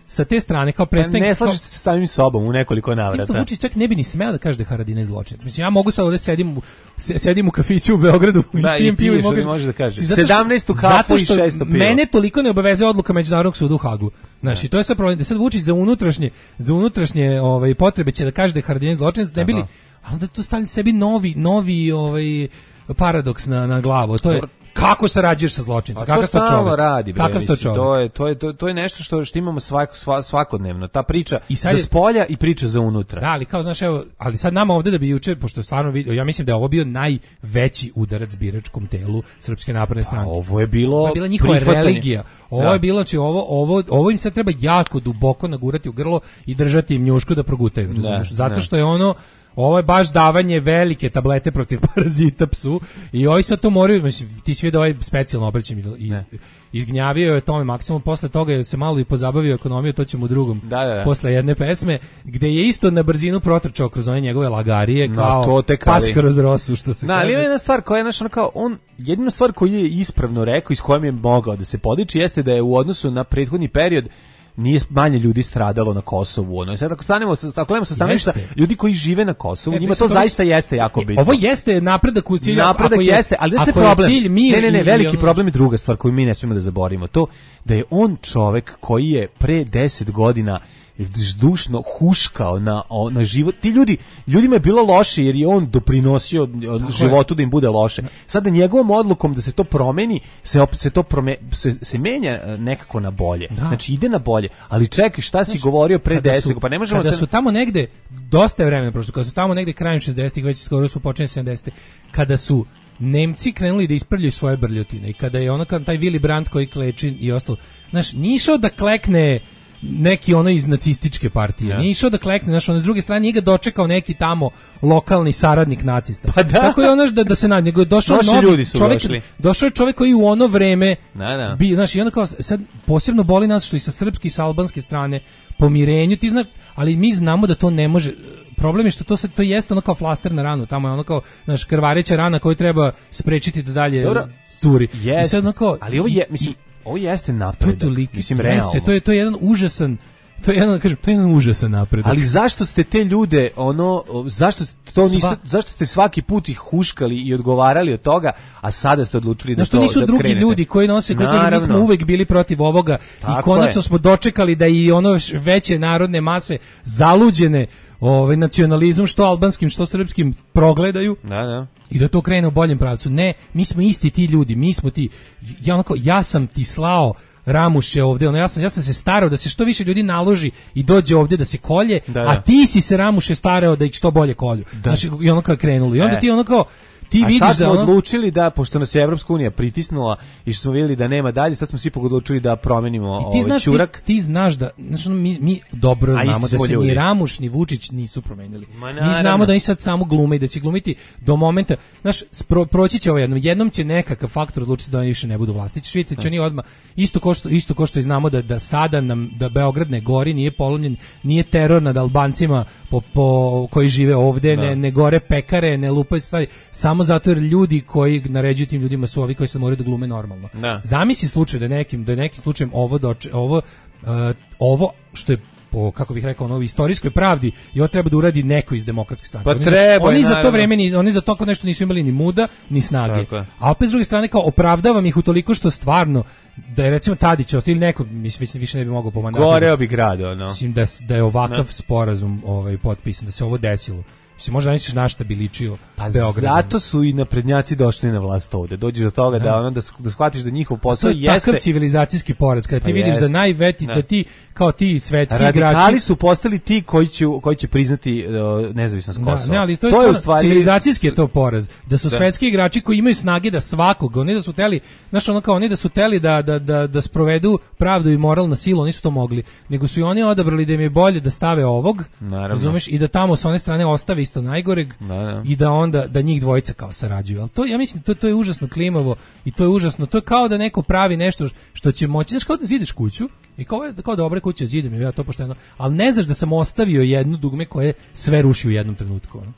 sa te strane kao Pa predstavnik ne slažeš se sa samim sobom u nekoliko S tim navrata. što Vučić čak ne bi ni smeo da kaže da je Haradinaj zločinac. Mislim, ja mogu sad ovde sedim u, se- sedim u kafiću u Beogradu Da, i i pijem pivo i piješ, mogu... ali može da kaže. Zato što- sedamnaestu kafu zato i što šesto piva. Mene toliko ne obavezuje odluka Međunarodnog suda u Hagu. Znači, to je sad problem. Da sad Vučić za unutrašnje, za unutrašnje ovaj, potrebe će da kaže da je Haradinaj zločinac, ne bili... A onda to stavlja sebi novi, novi ovaj, paradoks na, na glavu. To je... Kako sarađuješ sa zločincem? Pa to Kakav to stalno čovjek? radi, bre, Kakav to mislim, čovjek? to je to je to, to je nešto što što imamo svak, sva, svakodnevno. Ta priča I sad za je- spolja i priča za unutra. Da, ali kao znaš, evo, ali sad nama ovde da bi juče, pošto stvarno vidio, ja mislim da je ovo bio najveći udarac biračkom telu Srpske napredne stranke. Ovo je bilo Ovo je bila njihova prihvatanje. religija. Ovo Da. je bilo, znači ovo, ovo, ovo im sad treba jako duboko nagurati u grlo i držati im njušku da progutaju, razumeš? Da, Zato da. što je ono, ovo je baš davanje velike tablete protiv parazita psu i ovi sad to moraju, mislim, ti si vidio ovaj specijalno obraćam i, i izgnjavio je tome maksimum, posle toga je se malo i pozabavio ekonomiju, to ćemo u drugom, Da, da, da. posle jedne pesme, gde je isto na brzinu protrčao kroz one njegove lagarije, No, kao to tek pas ali- kroz rosu, što se Da, ali kaže. ima jedna stvar koja je naš ono kao on jedina stvar koju je ispravno rekao i s kojom je mogao da se podiči jeste da je u odnosu na prethodni period nije manje ljudi stradalo na Kosovu. Ono, sad ako stanemo sa ako gledamo sa stanovišta Jeste. ljudi koji žive na Kosovu, E, njima mislim, to to zaista jeste jako bitno. Ovo jeste napredak u cilju, Napredak ako je, jeste, ali jeste ako je problem. cilj mir ne, ne, ne, i- veliki i ono- problem je druga stvar koju mi ne smijemo da zaboravimo. To da je on čovek koji je pre deset godina zdušno huškao na, o- na život. Ti ljudi, ljudima je bilo loše jer je on doprinosio od životu da im bude loše. Sada njegovom odlukom da se to promeni, se opet se to prome, se, se menja e, nekako na bolje. Da. Znači ide na bolje. Ali čekaj, šta si govorio pre Kada deset? su- Pa ne možemo kada sad- su tamo negde, dosta je vremena prošlo, kada su tamo negde krajem šezdesetih, već skoro su počeli sedamdesete, kada su Nemci krenuli da ispravljaju svoje brljotine i kada je ono kao taj Willy Brandt koji kleči i ostalo, znaš, nije išao da klekne neki ono iz nacističke partije, Ja. nije išao da klekne, znaš, ono s druge strane nije ga dočekao neki tamo lokalni saradnik nacista. Pa da. Tako je ono da, da se nađe, nego je došao Loši novi ljudi su čovjek, došli. došao je čovjek koji u ono vreme Da, da. bi, znaš, i onda kao, sad posebno boli nas što i sa srpske i sa albanske strane pomirenju, ti znaš, ali mi znamo da to ne može. Problem je što to se to jeste ono kao flaster na ranu, tamo je ono kao naš krvareća rana koju treba sprečiti da dalje Dobro. curi. Jeste, I sad ono kao, ali ovo je, i- mislim, ovo jeste to je napredak. toliki, Mislim, jeste, realno. to je to je jedan užasan, to je jedan, kažem, to je jedan užasan napredak. Ali zašto ste te ljude ono zašto to niste Sva- zašto ste svaki put ih huškali i odgovarali od toga, a sada ste odlučili da Znaš, to to nisu da drugi krenete? ljudi koji nose, koji kažu mi Naravno. smo uvek bili protiv ovoga i Tako konačno je. smo dočekali da i ono š- veće narodne mase zaluđene ovaj nacionalizmom, što albanskim, što srpskim, progledaju Da, da. i da to krene u boljem pravcu. Ne, mi smo isti ti ljudi, mi smo ti, ja, onako, ja sam ti slao Ramuše ovde, ono, ja sam, ja sam se starao da se što više ljudi naloži i dođe ovde da se kolje, Da, da. a ti si se Ramuše starao da ih što bolje kolju. Znači, i ono kao je krenulo. I onda E. ti ono kao, ti A vidiš sad smo da ono... odlučili da, pošto nas je Evropska unija pritisnula i što smo vidjeli da nema dalje, sad smo svi ipak odlučili da promenimo I ti ovaj znaš, ti, ćurak. ti znaš da, znači, ono, mi, mi dobro A isti znamo da smo se ljudi. ni Ramuš ni Vučić nisu promenili. Ma, Mi naravno. znamo da oni sad samo glume i da će glumiti do momenta, znaš, spro, proći će ovo jednom, jednom će nekakav faktor odlučiti da oni više ne budu vlasti. Ćeš vidjeti da će oni odmah, isto ko što, isto ko što i znamo da, da sada nam, da Beograd ne gori, nije polomljen, nije teror nad Albancima po, po, koji žive ovde, Da. ne, ne gore pekare, ne lupaju stvari, samo zato jer ljudi koji naređuju tim ljudima su ovi koji se moraju da glume normalno. Da. Zamisli slučaj da je nekim da je nekim slučajem ovo doče, ovo uh, ovo što je po kako bih rekao ono istorijskoj pravdi i ovo treba da uradi neko iz demokratske stranke. Pa oni za, treba je, oni za to naravno. vreme ni, oni za to nešto nisu imali ni muda ni snage. Tako je. A opet s druge strane kao opravdavam ih utoliko što stvarno da je recimo Tadić ostao ili neko mislim mislim više ne bi mogao po mandatu. Goreo bi grad, ono. Mislim da s- da je ovakav Da. sporazum ovaj potpisan, da se ovo desilo. Mislim možda misliš na šta bi ličio Pa Beograd. zato su i naprednjaci došli na vlast ovde. Dođeš do toga da, Da. ono da, sk- da shvatiš da njihov To posao je jeste... takav civilizacijski poraz kada ti Pa vidiš da jeste. najveti Da. da ti kao ti svetski Radikali igrači su postali ti koji će, koji će priznati uh, nezavisnost Da, Kosova. ne, ali to je, u stvarno stvari civilizacijski je to poraz. Da su Da. svetski igrači koji imaju snage da svakog, oni da su teli, znaš ono kao oni da su teli da, da, da, da sprovedu pravdu i moral na silu, nisu to mogli. Nego su i oni odabrali da im je bolje da stave ovog, Naravno. razumeš, i da tamo s one strane ostave isto najgoreg Da, da. i da onda da njih dvojica kao sarađuju. Ali to ja mislim to to je užasno klimavo i to je užasno. To je kao da neko pravi nešto što će moći, znaš, kao da zideš kuću i kao je kao dobre kuće zidam ja to pošteno, ali ne znaš da sam ostavio jedno dugme koje sve ruši u jednom trenutku. Ono.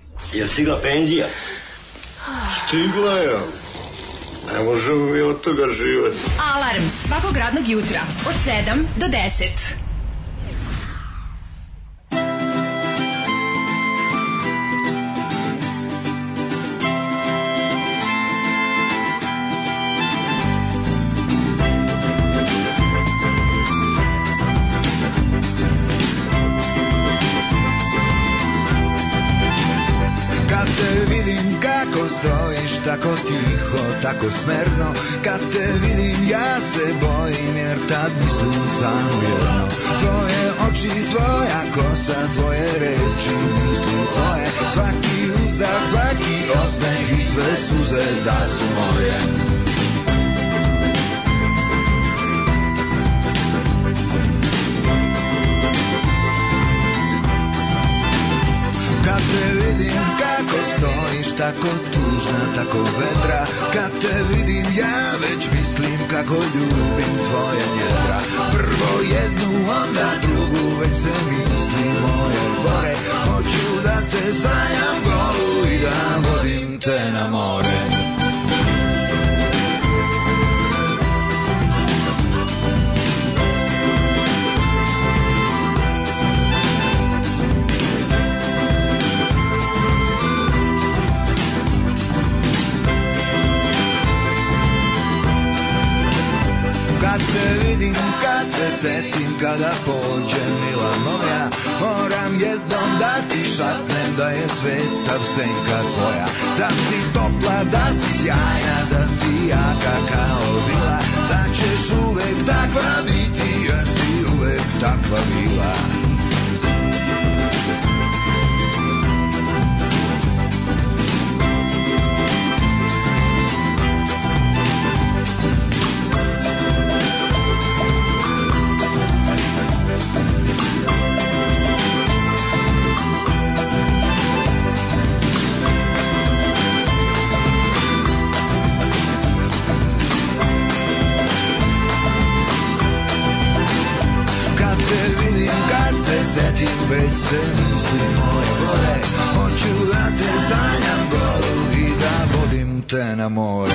Je stigla penzija? Stigla je. Ne možemo mi od toga živati. Alarm svakog radnog jutra od sedam do deset. tako tiho, tako smerno. Kad te vidim ja se bojim, jer tad mislim samo jedno. Tvoje oči, tvoja kosa, tvoje reči, misli tvoje. Svaki uzdah, svaki osmeh i sve suze da su moje. Kad te vidim kako stojiš, tako tužna, tako vedra. Kad te vidim ja već mislim kako ljubim tvoje njedra. Prvo jednu, onda drugu, već se misli moje gore. Hoću da te sanjam golu i da vodim te na more. Kad te vidim, kad se setim, kada pođe mila moja, moram jednom da ti šapnem da je svet sav senka tvoja. Da si topla, da si sjajna, da si jaka kao vila, da ćeš uvek takva biti, jer si uvek takva bila. Setim, već se misli moje gore. Hoću da te sanjam golu i da vodim te na more.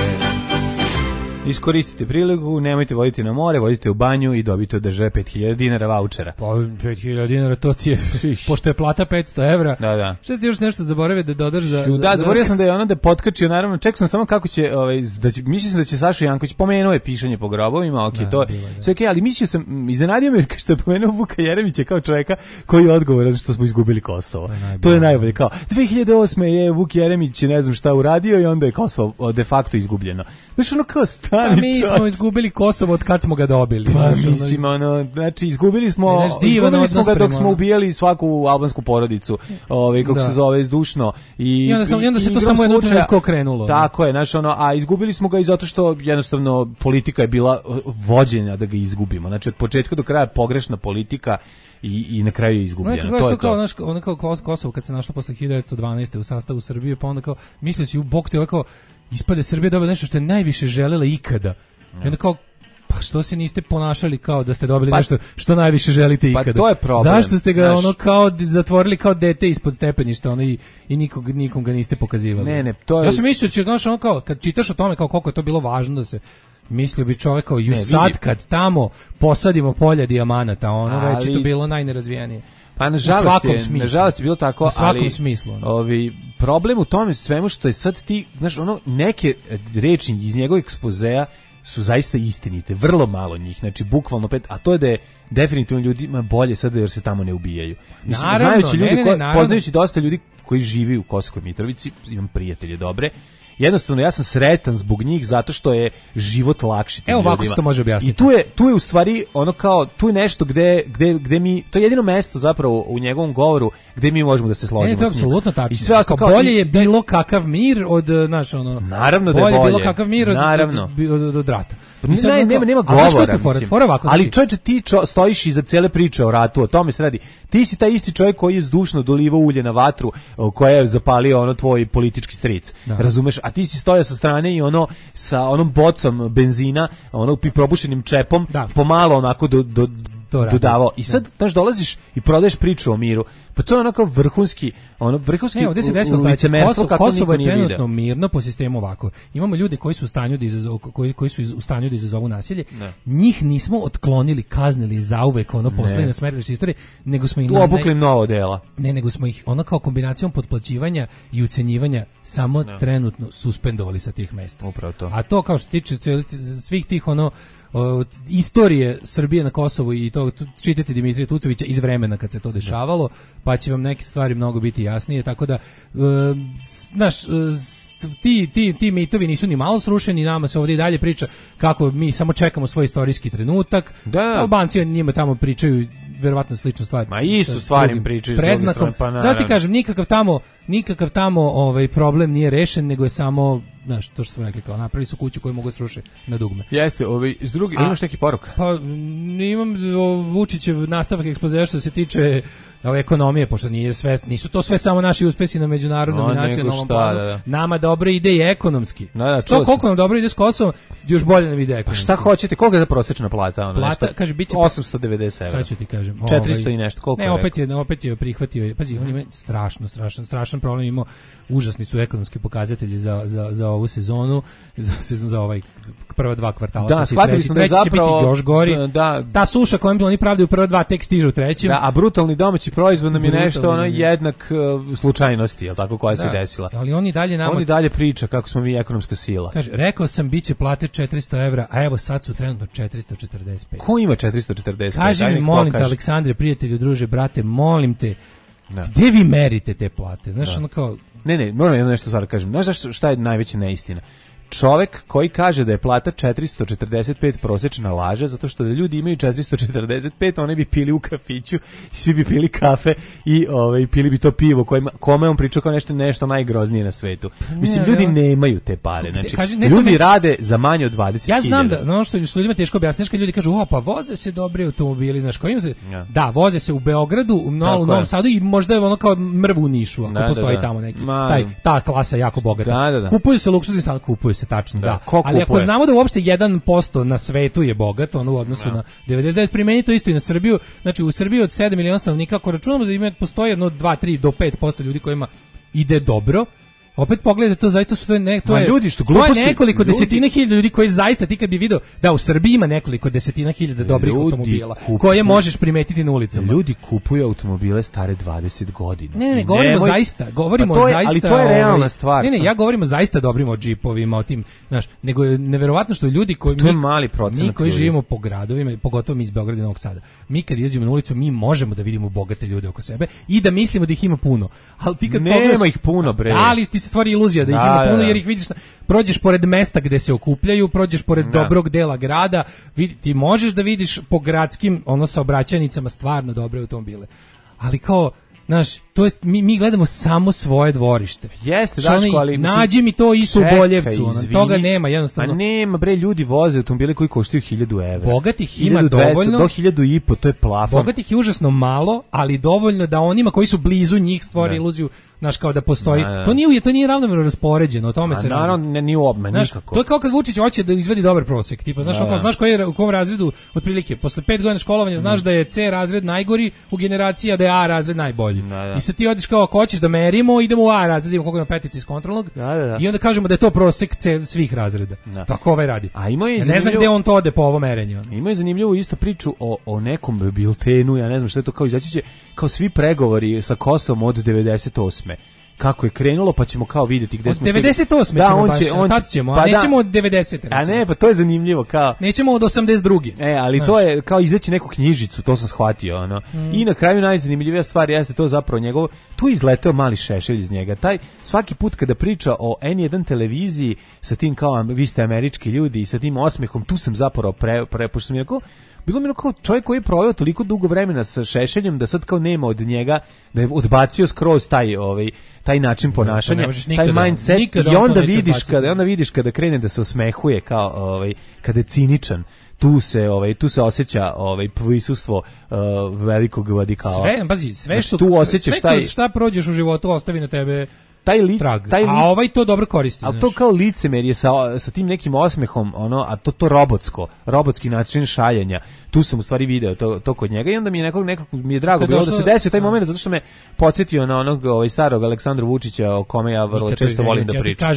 Iskoristite priliku, nemojte voditi na more, vodite u banju i dobite od države pet hiljada dinara vaučera. Pa pet hiljada dinara, to ti je, pošto je plata petsto evra. Da, da. Šta ti još nešto zaboravio da dodaš za... Da, za, zaboravio sam da je ono da je potkačio, naravno, čekao sam samo kako će, ovaj, da će, mislio sam da će Saša Janković, pomenuo je pišanje po grobovima, ok, da, to je, sve okej, okay, ali mislio sam, iznenadio me što je pomenuo Vuka Jeremića kao čovjeka koji je odgovoran što smo izgubili Kosovo. To je, to je najbolje, kao, dve hiljade osme je Vuk Jeremić, ne znam šta uradio i onda je Kosovo de facto izgubljeno. Znaš, ono kao stani, pa mi smo izgubili Kosovo od kad smo ga dobili. Pa mislim, ono, znači, izgubili smo, ne, izgubili smo ga dok prema... smo ubijali svaku albansku porodicu, ovaj, kako da. se zove, zdušno. I, I onda, sam, i onda se to samo jedno trenutko okrenulo. Tako je, znači, ono, a izgubili smo ga i zato što jednostavno politika je bila vođenja da ga izgubimo. Znači, od početka do kraja pogrešna politika i, i na kraju je izgubljena. No, to je kao, to. Naš, ono kao Kosovo kad se našlo posle hiljadu devetsto dvanaeste u sastavu Srbije, pa onda kao, mislio si, u bok te ovako, ispade Srbija dobila nešto što je najviše želela ikada. I onda kao, pa što se niste ponašali kao da ste dobili pa, nešto što najviše želite ikada? Pa to je problem. Zašto ste ga Znaš, ono kao zatvorili kao dete ispod stepeništa, ono i, i nikog, nikom ga niste pokazivali? Ne, ne, to je... Ja sam mislio, će, znaš, ono kao, kad čitaš o tome kao koliko je to bilo važno da se... Mislio bi čovjek kao, ju sad kad tamo posadimo polja dijamanata, ono ali... već je to bilo najnerazvijenije. Pa nažalost je, nažalost je bilo tako, u svakom ali smislu. Ne? Ovi, problem u tome svemu što je sad ti, znaš, ono, neke reči iz njegovog ekspozea su zaista istinite, vrlo malo njih, znači bukvalno pet, a to je da je definitivno ljudima bolje sada jer se tamo ne ubijaju. Mislim, naravno, znajući ljudi, ne, ne, ne, ko, poznajući dosta ljudi koji živi u Kosovskoj Mitrovici, imam prijatelje dobre, jednostavno ja sam sretan zbog njih zato što je život lakši tim Evo ovako ljudima. se to može objasniti. I tu je, tu je u stvari ono kao, tu je nešto gde, gde, gde mi, to je jedino mesto zapravo u njegovom govoru gde mi možemo da se složimo. Ne, to je apsolutno tačno. I sve kao, bolje je bilo kakav mir od, naš, ono, naravno da je bolje. Bolje je bilo kakav mir od, naravno. od, od, od, od rata. Ne, ne, nema, nema govora, mislim. For, ovako, ali znači, čovječe, ti čo, stojiš iza cijele priče o ratu, o tome se radi. Ti si taj isti čovjek koji je zdušno dolivao ulje na vatru koja je zapalio ono tvoj politički stric. Da. Razumeš? A ti si stojao sa strane i ono sa onom bocom benzina, ono probušenim čepom, da. pomalo onako do, do, dodavao. I sad, znaš, dolaziš i prodaješ priču o miru. Pa to je onako vrhunski, ono vrhunski ne, ovdje se desilo licemerstvo kako Kosovo niko je nije trenutno mirno po sistemu ovako. Imamo ljude koji su u stanju da izazovu, koji, koji su u stanju da izazovu nasilje. Ne. Njih nismo otklonili, kaznili zauvek, ono poslali na smerilište istorije, nego smo ih tu obukli novo dela. Ne, nego smo ih ono kao kombinacijom potplaćivanja i ucenjivanja samo ne. trenutno suspendovali sa tih mesta. Upravo to. A to kao što se tiče svih tih ono o, istorije Srbije na Kosovu i to čitate Dimitrija Tucovića iz vremena kad se to dešavalo, pa će vam neke stvari mnogo biti jasnije, tako da e, znaš, e, ti, ti, ti mitovi nisu ni malo srušeni, nama se ovdje i dalje priča kako mi samo čekamo svoj istorijski trenutak. Da. Albanci njima tamo pričaju verovatno sličnu stvar. Ma istu stvar im pričaju s druge predznakom. strane, pa Zato ti kažem, nikakav tamo, nikakav tamo ovaj problem nije rešen, nego je samo, znaš, to što smo rekli, kao napravili su kuću koju mogu sruše na dugme. Jeste, ovaj s druge, imaš neki poruka? Pa imam o, Vučićev nastavak ekspozea što se tiče ove ekonomije, pošto nije sve, nisu to sve samo naši uspesi na međunarodnom No, i nacionalnom šta, planu. da, da. Nama dobro ide i ekonomski. Da, da, što koliko nam dobro ide s Kosovom, još bolje nam ide ekonomski. Šta hoćete? Koliko je za prosječna plata? Ono, Plata, nešto? kaže, biće osamsto devedeset evra. Sad ću ti kažem. četiristo ovaj, i nešto, koliko ne, je opet rekao? je, opet je prihvatio, pazi, on ima strašno, strašan, strašan problem, imao užasni su ekonomski pokazatelji za, za, za ovu sezonu, za sezon za ovaj prva dva kvartala. Da, sad si shvatili treći, smo da je treći će zapravo- biti još gori. da, da. Ta suša kojom oni pravdaju prva dva tek stiže u trećem. Da, a brutalni domaći proizvod nam je Brutalni nešto ono nam je. jednak uh, slučajnosti, jel tako, koja se Da, desila. ali oni dalje nama- On i dalje priča kako smo mi ekonomska sila. Kaže, rekao sam biće plate četiristo evra, a evo sad su trenutno četiristo četrdeset pet. Ko ima četiristo četrdeset? Kaži mi, molim te, Aleksandre, prijatelju, druže, brate, molim te, gde vi merite te plate? Znaš, Da. ono kao... Ne, ne, moram jedno nešto stvar da kažem. Znaš zašto- šta je najveća neistina? Čovek koji kaže da je plata četiristo četrdeset pet prosečna laže, zato što da ljudi imaju četiristo četrdeset pet, oni bi pili u kafiću, svi bi pili kafe i ovaj pili bi to pivo kojima, kome on pričao kao nešto nešto najgroznije na svetu. Mislim, ne, ljudi ne. nemaju te pare. Znači, Kaži, ne ljudi samo- rade za manje od dvadeset hiljada. Ja znam da ono što što ljudima teško objasniš, kad ljudi kažu, "O, pa voze se dobri automobili", znaš, kojim se Ja. da, voze se u Beogradu, u Novom, Tako u Novom je. Sadu i možda je ono kao mrvu u Nišu, ako Da, da, postoji da. tamo neki. Ma, Taj ta klasa jako bogata. Da, da, da. Kupuju se luksuzni stan, kupuju se tačno, Da, da. ko Ali ako kupuje? znamo da uopšte jedan posto na svetu je bogat, ono u odnosu na devedeset devet, primeni to isto i na Srbiju. Znači u Srbiji od sedam miliona stanovnika, ako računamo da ima postoji jedno dva tri do pet posto ljudi kojima ide dobro. Opet pogledajte to, zaista su to ne, to Ma je ljudi, što to gluposti- je nekoliko ljudi- desetina hiljada ljudi koji zaista ti kad bi video da u Srbiji ima nekoliko desetina hiljada dobrih Ljudi automobila kupuju- koje možeš primetiti na ulicama. Ljudi kupuju automobile stare dvadeset godina. Ne, ne, ne, govorimo Nemoj- zaista, govorimo Pa to je- zaista. ali to je realna ovaj, stvar. Ne, ne, ja govorim o zaista dobrim o džipovima, o tim, znaš, nego je neverovatno što ljudi koji To je mi- mali procenat mi koji ljudi. živimo po gradovima, i pogotovo mi iz Beograda i Novog Sada. Mi kad izlazimo na ulicu, mi možemo da vidimo bogate ljude oko sebe i da mislimo da ih ima puno. Ali ti kad Nema pogledaš- ih puno, bre. Ali ti se stvori iluzija da ih Da, ima puno da, da. jer ih vidiš, na- prođeš pored mesta gde se okupljaju, prođeš pored Da. dobrog dela grada, vidi, ti možeš da vidiš po gradskim ono saobraćajnicama stvarno dobre automobile. Ali kao, znaš, to jest mi mi gledamo samo svoje dvorište. Jeste, Što Daško, oni- ali... mislim, nađi mi to isto u čekaj, Boljevcu, ono, izvini. toga nema, jednostavno. Ma nema, bre, ljudi voze automobile koji koštaju hiljadu evra. Bogatih ima hiljadu dvesta dovoljno. do hiljadu i po, to je plafon. Bogatih je užasno malo, ali dovoljno da onima koji su blizu njih stvori Da. iluziju, znaš, kao da postoji. Da, da. To nije to nije ravnomerno raspoređeno, o tome A se radi. naravno, ne, nije u obme, Znaš, nikako. to je kao kad Vučić hoće da izvedi dobar prosek. Tipa, znaš, Da, on kao, da. znaš koji je u kom razredu otprilike posle pet godina školovanja znaš da je C razred najgori u generaciji, a da je A razred najbolji. da. I sad ti odeš kao ako hoćeš da merimo, idemo u A razred, idemo koliko ima petici iz kontrolnog. Da, da, da. I onda kažemo da je to prosek C svih razreda. Da. Tako ovaj radi. A ima je Ja ne znam zanimljivo- gde on to ode po ovo merenju. Ima je zanimljivu isto priču o, o nekom biltenu, ja ne znam što je to, kao izaći će, kao svi pregovori sa Kosovom od devedeset osme kako je krenulo, pa ćemo kao vidjeti gde Od smo... devedeset osme Da, ćemo on baš, će, on tad će, ćemo, a pa da. nećemo od devedesete. A recimo. ne, pa to je zanimljivo, kao... Nećemo od osamdeset druge. E, ali Znaš. to je kao izaći neku knjižicu, to sam shvatio, ono. Mm. I na kraju najzanimljivija stvar jeste to zapravo njegovo, tu je izleteo mali šešelj iz njega. Taj svaki put kada priča o en jedan televiziji sa tim kao vi ste američki ljudi i sa tim osmehom, tu sam zapravo pre, pre pošto sam rekao, bilo mi kao čovjek koji je proveo toliko dugo vremena sa šešeljem da sad kao nema od njega, da je odbacio skroz taj ovaj taj način ponašanja, ne možeš taj nikada, mindset nikada i on to onda neće vidiš odbaciti. kada onda vidiš kada krene da se osmehuje kao ovaj kada je ciničan, tu se ovaj tu se osjeća ovaj prisustvo uh, velikog radikala. Sve, pazi, sve Znači, što tu osjećaš sve taj kroz šta prođeš u životu ostavi na tebe taj li, trag. taj li, a ovaj to dobro koristi. ali znaš. to kao licemerje sa sa tim nekim osmehom, ono, a to to robotsko, robotski način šaljenja. Tu sam u stvari video to to kod njega i onda mi je nekog nekako mi je drago Kad bilo da došlo- se desio taj moment zato što me podsjetio na onog ovaj starog Aleksandra Vučića o kome ja vrlo Nikad to često volim da iznenađuje. Ja ti pričam. kažem,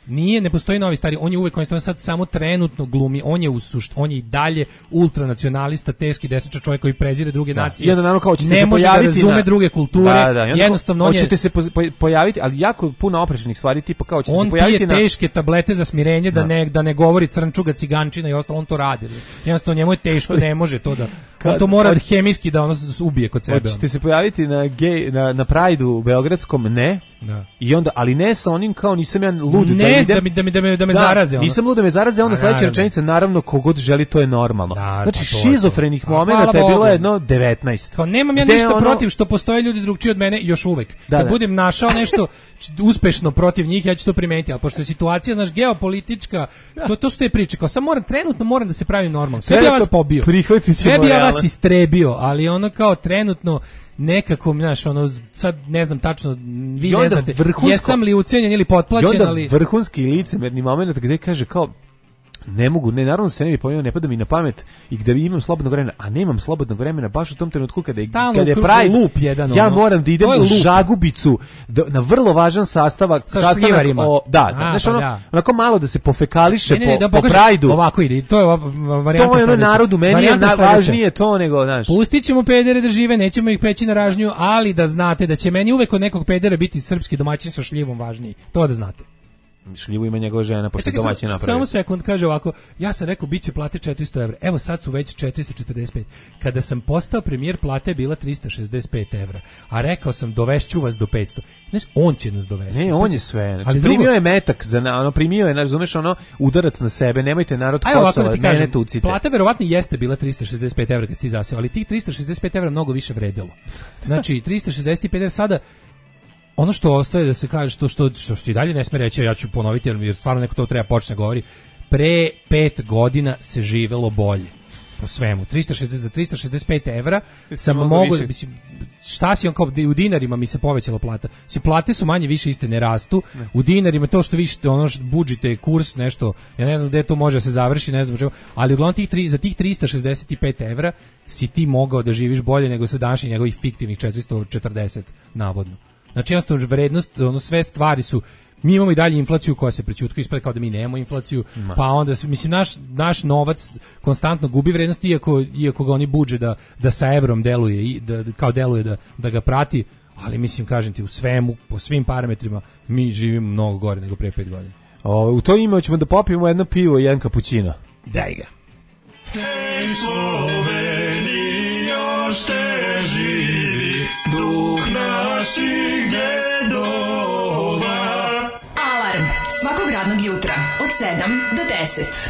Nije, ne postoji novi stari, on je uvek, on je sad samo trenutno glumi, on je u sušt, on je i dalje ultranacionalista, teški desničar čovjek koji prezire druge da. nacije. I onda naravno kao ćete ne se može da pojaviti razume na... druge kulture, da, da. jednostavno on je... Hoćete se po, po, pojaviti, ali jako puno oprečnih stvari, tipa kao ćete on se pojaviti na... On pije teške tablete za smirenje da, da. ne, da ne govori crnčuga, cigančina i ostalo, on to radi. Jednostavno njemu je teško, ne može to da... On to mora od, hemijski da ono ubije kod sebe. Hoćete se pojaviti na, gej, na, na Prajdu beogradskom, ne. Da. I onda, ali ne sa onim kao nisam ja lud ne, da idem. Da mi, da mi, da me, da me da, zaraze. Ono. Nisam lud da me zaraze, onda sledeća rečenica, naravno, kogod želi, to je normalno. Naravno, znači, šizofrenih momenata je bilo jedno devetnaest. Kao, nemam ja ništa ono... protiv što postoje ljudi drugčiji od mene još uvek. Da, Kad da. budem našao nešto uspešno protiv njih, ja ću to primeniti. Ali pošto je situacija, naš geopolitička, da. to, to su te priče. Kao, sam moram, trenutno moram da se pravim normalno. Sve bi ja vas pobio. Sve bi ja vas istrebio, ali ono kao trenutno nekako, znaš, ono, sad ne znam tačno, vi ne znate, vrhunsko, jesam li ucijenjen ili potplaćen, ali... I onda vrhunski licemerni moment gde kaže kao, ne mogu, ne, naravno se ne bi pojavio, ne pada mi na pamet i gde imam slobodnog vremena, a nemam slobodnog vremena baš u tom trenutku kada je, kada je Pride, lup jedan, ja ono. moram da idem u Žagubicu da, na vrlo važan sastavak, sastanak o, da, da, znaš, ono, da. onako malo da se pofekališe ne, ne, ne, po, da po Prideu. Ovako ide, to je varijanta to je ono sledeća. Narodu, meni varijanta je najvažnije to nego, znaš. Pustit ćemo pedere da žive, nećemo ih peći na ražnju, ali da znate da će meni uvek od nekog pedera biti srpski domaćin sa šljivom važniji, to da znate. Šljivu ima njegova žena, pošto e, domaći napravi. Samo sekund, kaže ovako, ja sam rekao, bit će plate četiristo evra, evo sad su već četiristo četrdeset pet. Kada sam postao premijer, plata je bila tristo šezdeset pet evra, a rekao sam, dovešću vas do petsto. Znaš, on će nas dovesti. Ne, on je sve. Znači, ali primio drugo... je metak, za, ono, primio je, razumeš, ono, udarac na sebe, nemojte narod Aj, Kosova, da mene tucite. Plata verovatno jeste bila tristo šezdeset pet evra kad si ti zaseo, ali tih tristo šezdeset pet evra mnogo više vredelo. Znači, tristo šezdeset pet evra sada, ono što ostaje da se kaže, što što što, što i dalje ne sme reći, ja ću ponoviti jer stvarno neko to treba počne govori, pre pet godina se živelo bolje. Po svemu, tristo šezdeset za tristo šezdeset pet evra sam mogu, mislim, šta si on kao u dinarima mi se povećala plata. Si plate su manje više iste ne rastu. Ne. U dinarima to što vi ono što budžite kurs nešto, ja ne znam gde to može da se završi, ne znam čemu, ali uglavnom tih tri, za tih tristo šezdeset pet evra si ti mogao da živiš bolje nego sa današnjih njegovih fiktivnih četiristo četrdeset navodno. Znači jednostavno vrednost, ono sve stvari su, mi imamo i dalje inflaciju koja se prećutka ispada kao da mi nemamo inflaciju, Ma. pa onda mislim naš naš novac konstantno gubi vrednost iako iako ga oni budže da da sa evrom deluje i da kao deluje da da ga prati, ali mislim kažem ti u svemu po svim parametrima mi živimo mnogo gore nego pre pet godina. O, u to ime ćemo da popijemo jedno pivo i jedan kapućino. Daj ga. Hej Slovenija, još te živi duh naših dedova. Alarm svakog radnog jutra od sedam do deset.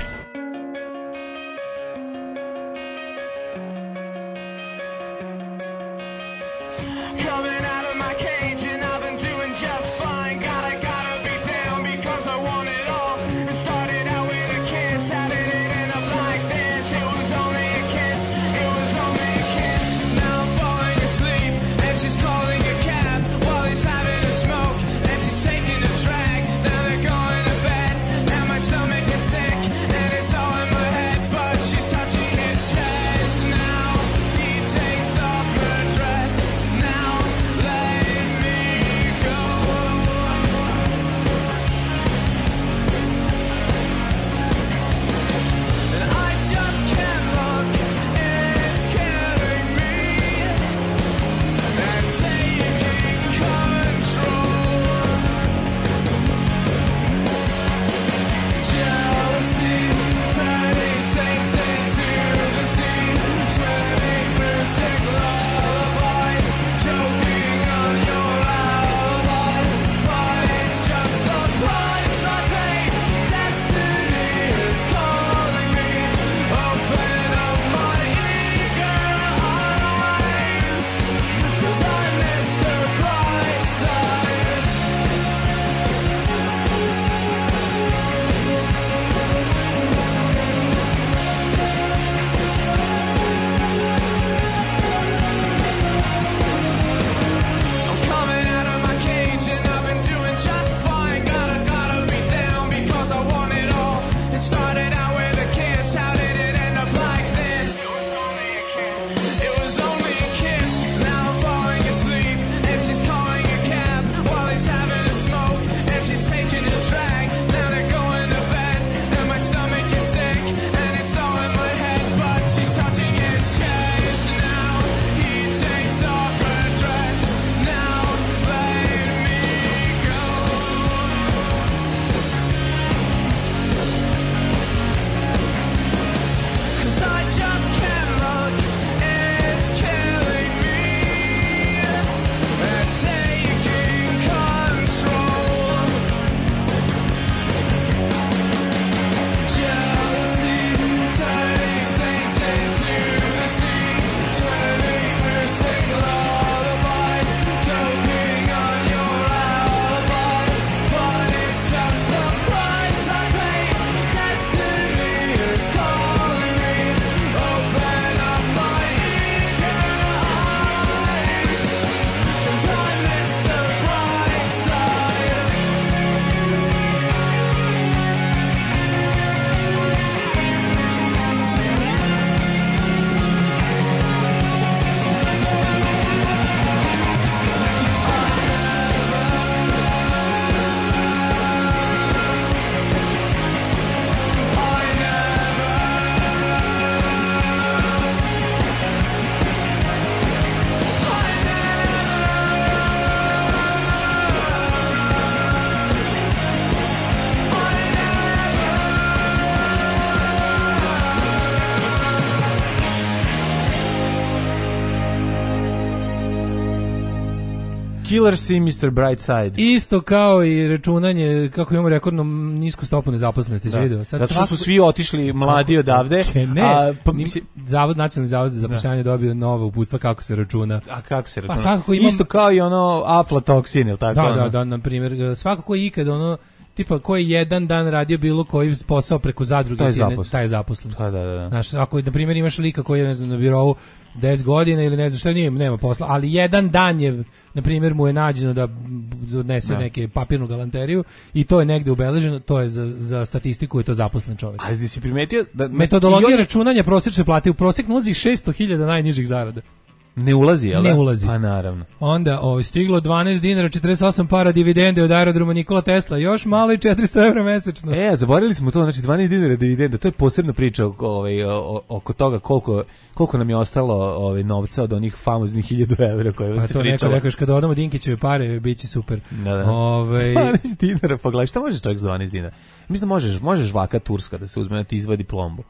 Killers i mister Brightside. Isto kao i računanje, kako imamo rekordno nisku stopu nezaposlenosti, Da. vidio. Sad Zato što svako- su svi otišli mladi odavde. Ne, a, pa, nim- mislim, Zavod, Nacionalni zavod za zapošljavanje dobio nove uputstva kako se računa. a kako se računa? Pa svakako imam- Isto kao i ono aflatoksin, ili tako? Da, ono? da, da, na primjer, svako ko je ikad ono tipa ko je jedan dan radio bilo koji posao preko zadruge, Taj je ti ne- zaposlen. taj je zaposlen. Da, da, da. Znaš, ako na primjer imaš lika koji je ne znam na birovu deset godina ili ne znam šta nije, nema posla, ali jedan dan je na primjer mu je nađeno da b- odnese Da. neke papirnu galanteriju i to je negde ubeleženo, to je za, za statistiku je to zaposlen čovjek. Ali ti si primetio da Metodologija i on- računanja prosječne plate u prosjek ulazi šesto hiljada najnižih zarada. ne ulazi, jel? da? Ne ulazi. Pa naravno. Onda ovaj, stiglo dvanaest dinara, četrdeset osam para dividende od aerodroma Nikola Tesla, još malo i četiristo evra mesečno. E, zaboravili smo to, znači dvanaest dinara dividenda, to je posebna priča oko, ovaj, o- oko toga koliko, koliko nam je ostalo ovaj, novca od onih famoznih hiljadu evra koje Pa se to neko pričalo. rekao, još kada odamo Dinkićeve pare, bit će super. Da, da. Ovaj, dvanaest dinara, pogledaj, šta možeš čovjek za dvanaest dinara? Mislim da možeš, možeš žvaka turska da se uzme da ti izvadi plombu.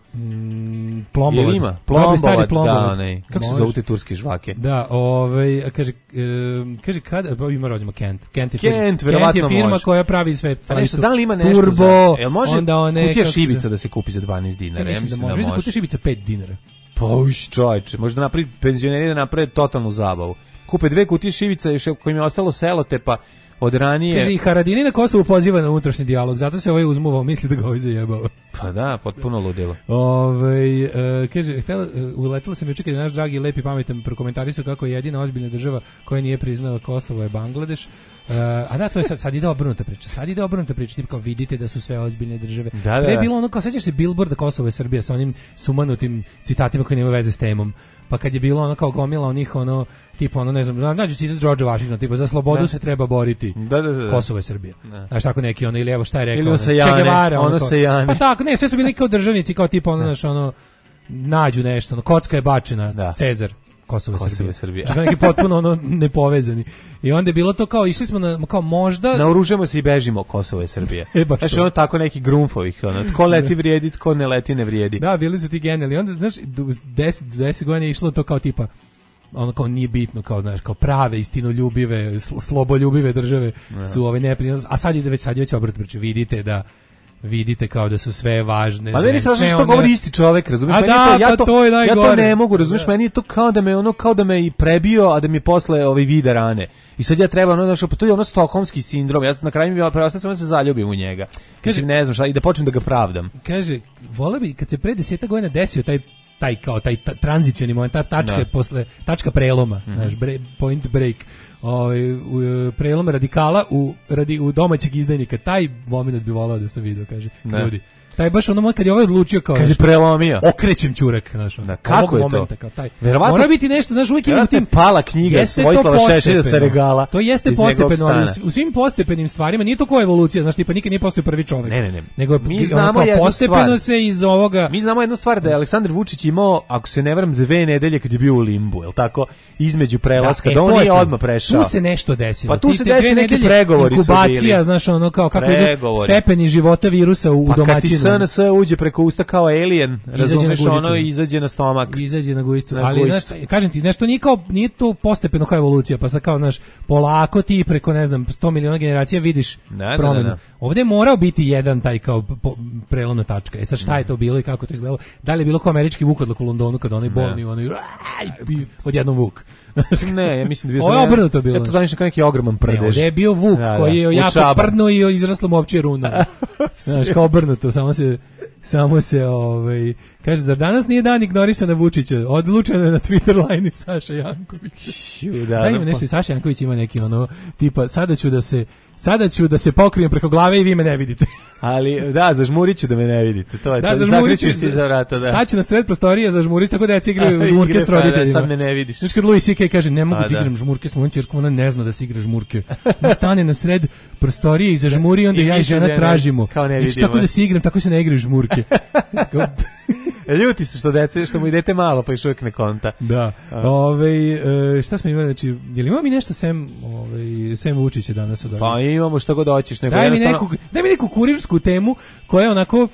mm, plombovat. Jel ima? Dobri Plombovat, stari plombovat. da, onaj. Kako se Može. zovu te turske žvake? Da, ovaj, kaže, e, kaže kada, pa ima rođemo Kent. Kent je firma, Kent, Kent je verovatno firma može. koja pravi sve. Pa nešto, da li ima nešto Turbo, za... Jel može onda one, kutija kako se- šibica da se kupi za dvanaest dinara? Ja mislim da može. Mislim da kutija šibica pet dinara. Pa uš, čovječe, možda napravi penzioneri da naprave totalnu zabavu. Kupe dve kutije šibica još kojim je ostalo selotepa od ranije. Kaže, i Haradini na Kosovu poziva na unutrašnji dijalog, zato se ovaj uzmuvao, misli da ga ovaj zajebao. Pa da, potpuno ludilo. Ove, e, kaže, htjela, e, uletela sam juče kad je naš dragi, lepi, pametan prokomentarisao kako je jedina ozbiljna država koja nije priznala Kosovo je Bangladeš. E, a da, to je sad, sad ide obrnuta priča. Sad ide obrnuta priča, tipa kao vidite da su sve ozbiljne države. Da, da. Pre je bilo ono kao, sećaš se Billboarda Kosovo je Srbija sa onim sumanutim citatima koji nemaju veze s temom. Pa kad je bilo ono kao gomila onih ono tipa ono ne znam, nađu citat George Washington tipa za slobodu Da. se treba boriti. Da, da, da. Kosovo je Srbija. Da. Znaš tako neki ono ili evo šta je rekao. Ili ono, sa Jane, Che Guevara, ono kao- sa Jane. Pa tako, ne, sve su bili kao državnici kao tipa ono znaš ono nađu nešto, ono kocka je bačena, Da. Cezar Kosovo je Kosovo Srbija. je Srbija. Znači neki potpuno ono nepovezani. I onda je bilo to kao išli smo na kao možda Naoružamo se i bežimo, Kosovo je Srbija. E, baš Znači to. ono tako neki grumfovih, ono, tko leti vrijedi, tko ne leti ne vrijedi. Da, bili su ti genijalni. Onda, znaš, deset, deset godina je išlo to kao tipa, ono kao nije bitno, kao, znaš, kao prave, istinoljubive, sl- sloboljubive države su ove neprijatne. A sad ide već, sad je već obrt priče. Vidite da, vidite kao da su sve važne. Pa meni zemlje, sad sve što one- govori isti čovjek, razumiješ? A Meni je da, to, ja, pa to, to je ja to najgore. ne mogu, razumiješ? Da. Meni je to kao da me ono kao da me i prebio, a da mi posle ovaj vide rane. I sad ja treba ono, znaš, pa to je ono stokholmski sindrom. Ja na kraju mi preostaje samo da se zaljubim u njega. Mislim, ne znam šta, i da počnem da ga pravdam. Kaže, vole bi, kad se pre deseta godina desio taj taj kao taj ta, tranzicioni moment, ta tačka Da. je posle tačka preloma, Mhm. znaš, bre, point break. Ovaj u, prelom radikala u radi u domaćeg izdajnika, taj moment bi voleo da sam video, kaže. Da. Ljudi. Taj baš ono moment kad je ovaj odlučio kao Kad je znaš, prelomio. okrećem ćurak, znaš. ono, Da, kako ovog je to? momenta, kao taj. Verovatno- Mora biti nešto, znaš, uvijek ima u Vjerojatno tim je pala knjiga Jeste to Vojislava Šešelja sa postepeno. regala. To jeste iz njegovog postepeno, ali u, stana. u svim postepenim stvarima nije to kao evolucija, znaš, tipa nikad nije postao prvi čovjek. Ne, ne, ne. Nego je Mi ono znamo kao jednu postepeno stvar. se iz ovoga Mi znamo jednu stvar da je Aleksandar Vučić imao, ako se ne varam, dve nedelje kad je bio u limbu, je li tako? Između prelaska, da, e, on to je nije to. odmah prešao. Tu se nešto desilo. Pa tu Ti se te dve desili neki nedelje pregovori su inkubacija, bili. znaš, ono kao kako idu Pregovori. stepeni života virusa u, Pa u kad ti domaćinu. S N S uđe preko usta kao alien, razumeš, guzicu. ono i izađe na stomak. Izađe na gujicu, Na ali gujicu. znaš, kažem ti, nešto nije kao nije to postepeno kao evolucija, pa sad kao znaš, polako ti preko ne znam sto miliona generacija vidiš Da, da, promenu. da, da. Ovdje je morao biti jedan taj kao po, prelomna tačka. E sad šta je to bilo i kako to izgledalo? Da li je bilo kao američki vukodlak u Londonu kad onaj bolni, onaj aj, i odjednom vuk. Ne, ja mislim da je bio Ovo je samo jedan- obrnuto bilo. Ja to zamišljam kao neki ogroman Ne, prdež. ovdje je bio vuk Da, da, koji je u jako čaba. prdno i izraslo mu ovčje runa. Znaš, kao obrnuto, samo se samo se ovaj kaže za danas nije dan ignorisana Vučića, odlučeno je na Twitter line Saša Janković. Ju, Da, da, ima pa- nešto i Saša Janković ima neki ono tipa sada ću da se sada ću da se pokrijem preko glave i vi me ne vidite. Ali da, zažmuriću da me ne vidite. To je Da, to. zažmurit ću Zakriču se iza vrata, da. Staću na sred prostorije, zažmurit tako da ja igraju Igre, žmurke s pa da, roditeljima. sad me ne vidiš. Znaš kad Louis C K kaže ne mogu Pa ti da. igram žmurke s mojom ćerkom, ona ne zna da se igra žmurke. Stane na sred prostorije i zažmuri, onda I ja i mislim da žena ne- tražimo. kao ne Neću vidimo. tako da se igram, tako se ne igraju žmurke. Kao- E, ljuti se što dece, što mu idete malo, pa još uvijek ne konta. Da. Ovaj e, šta smo imali, znači, je li ima mi nešto sem, ovaj sem Vučića danas od Pa imamo što god hoćeš, nego Daj mi jednostavno- neku, daj mi neku kurirsku temu koja je onako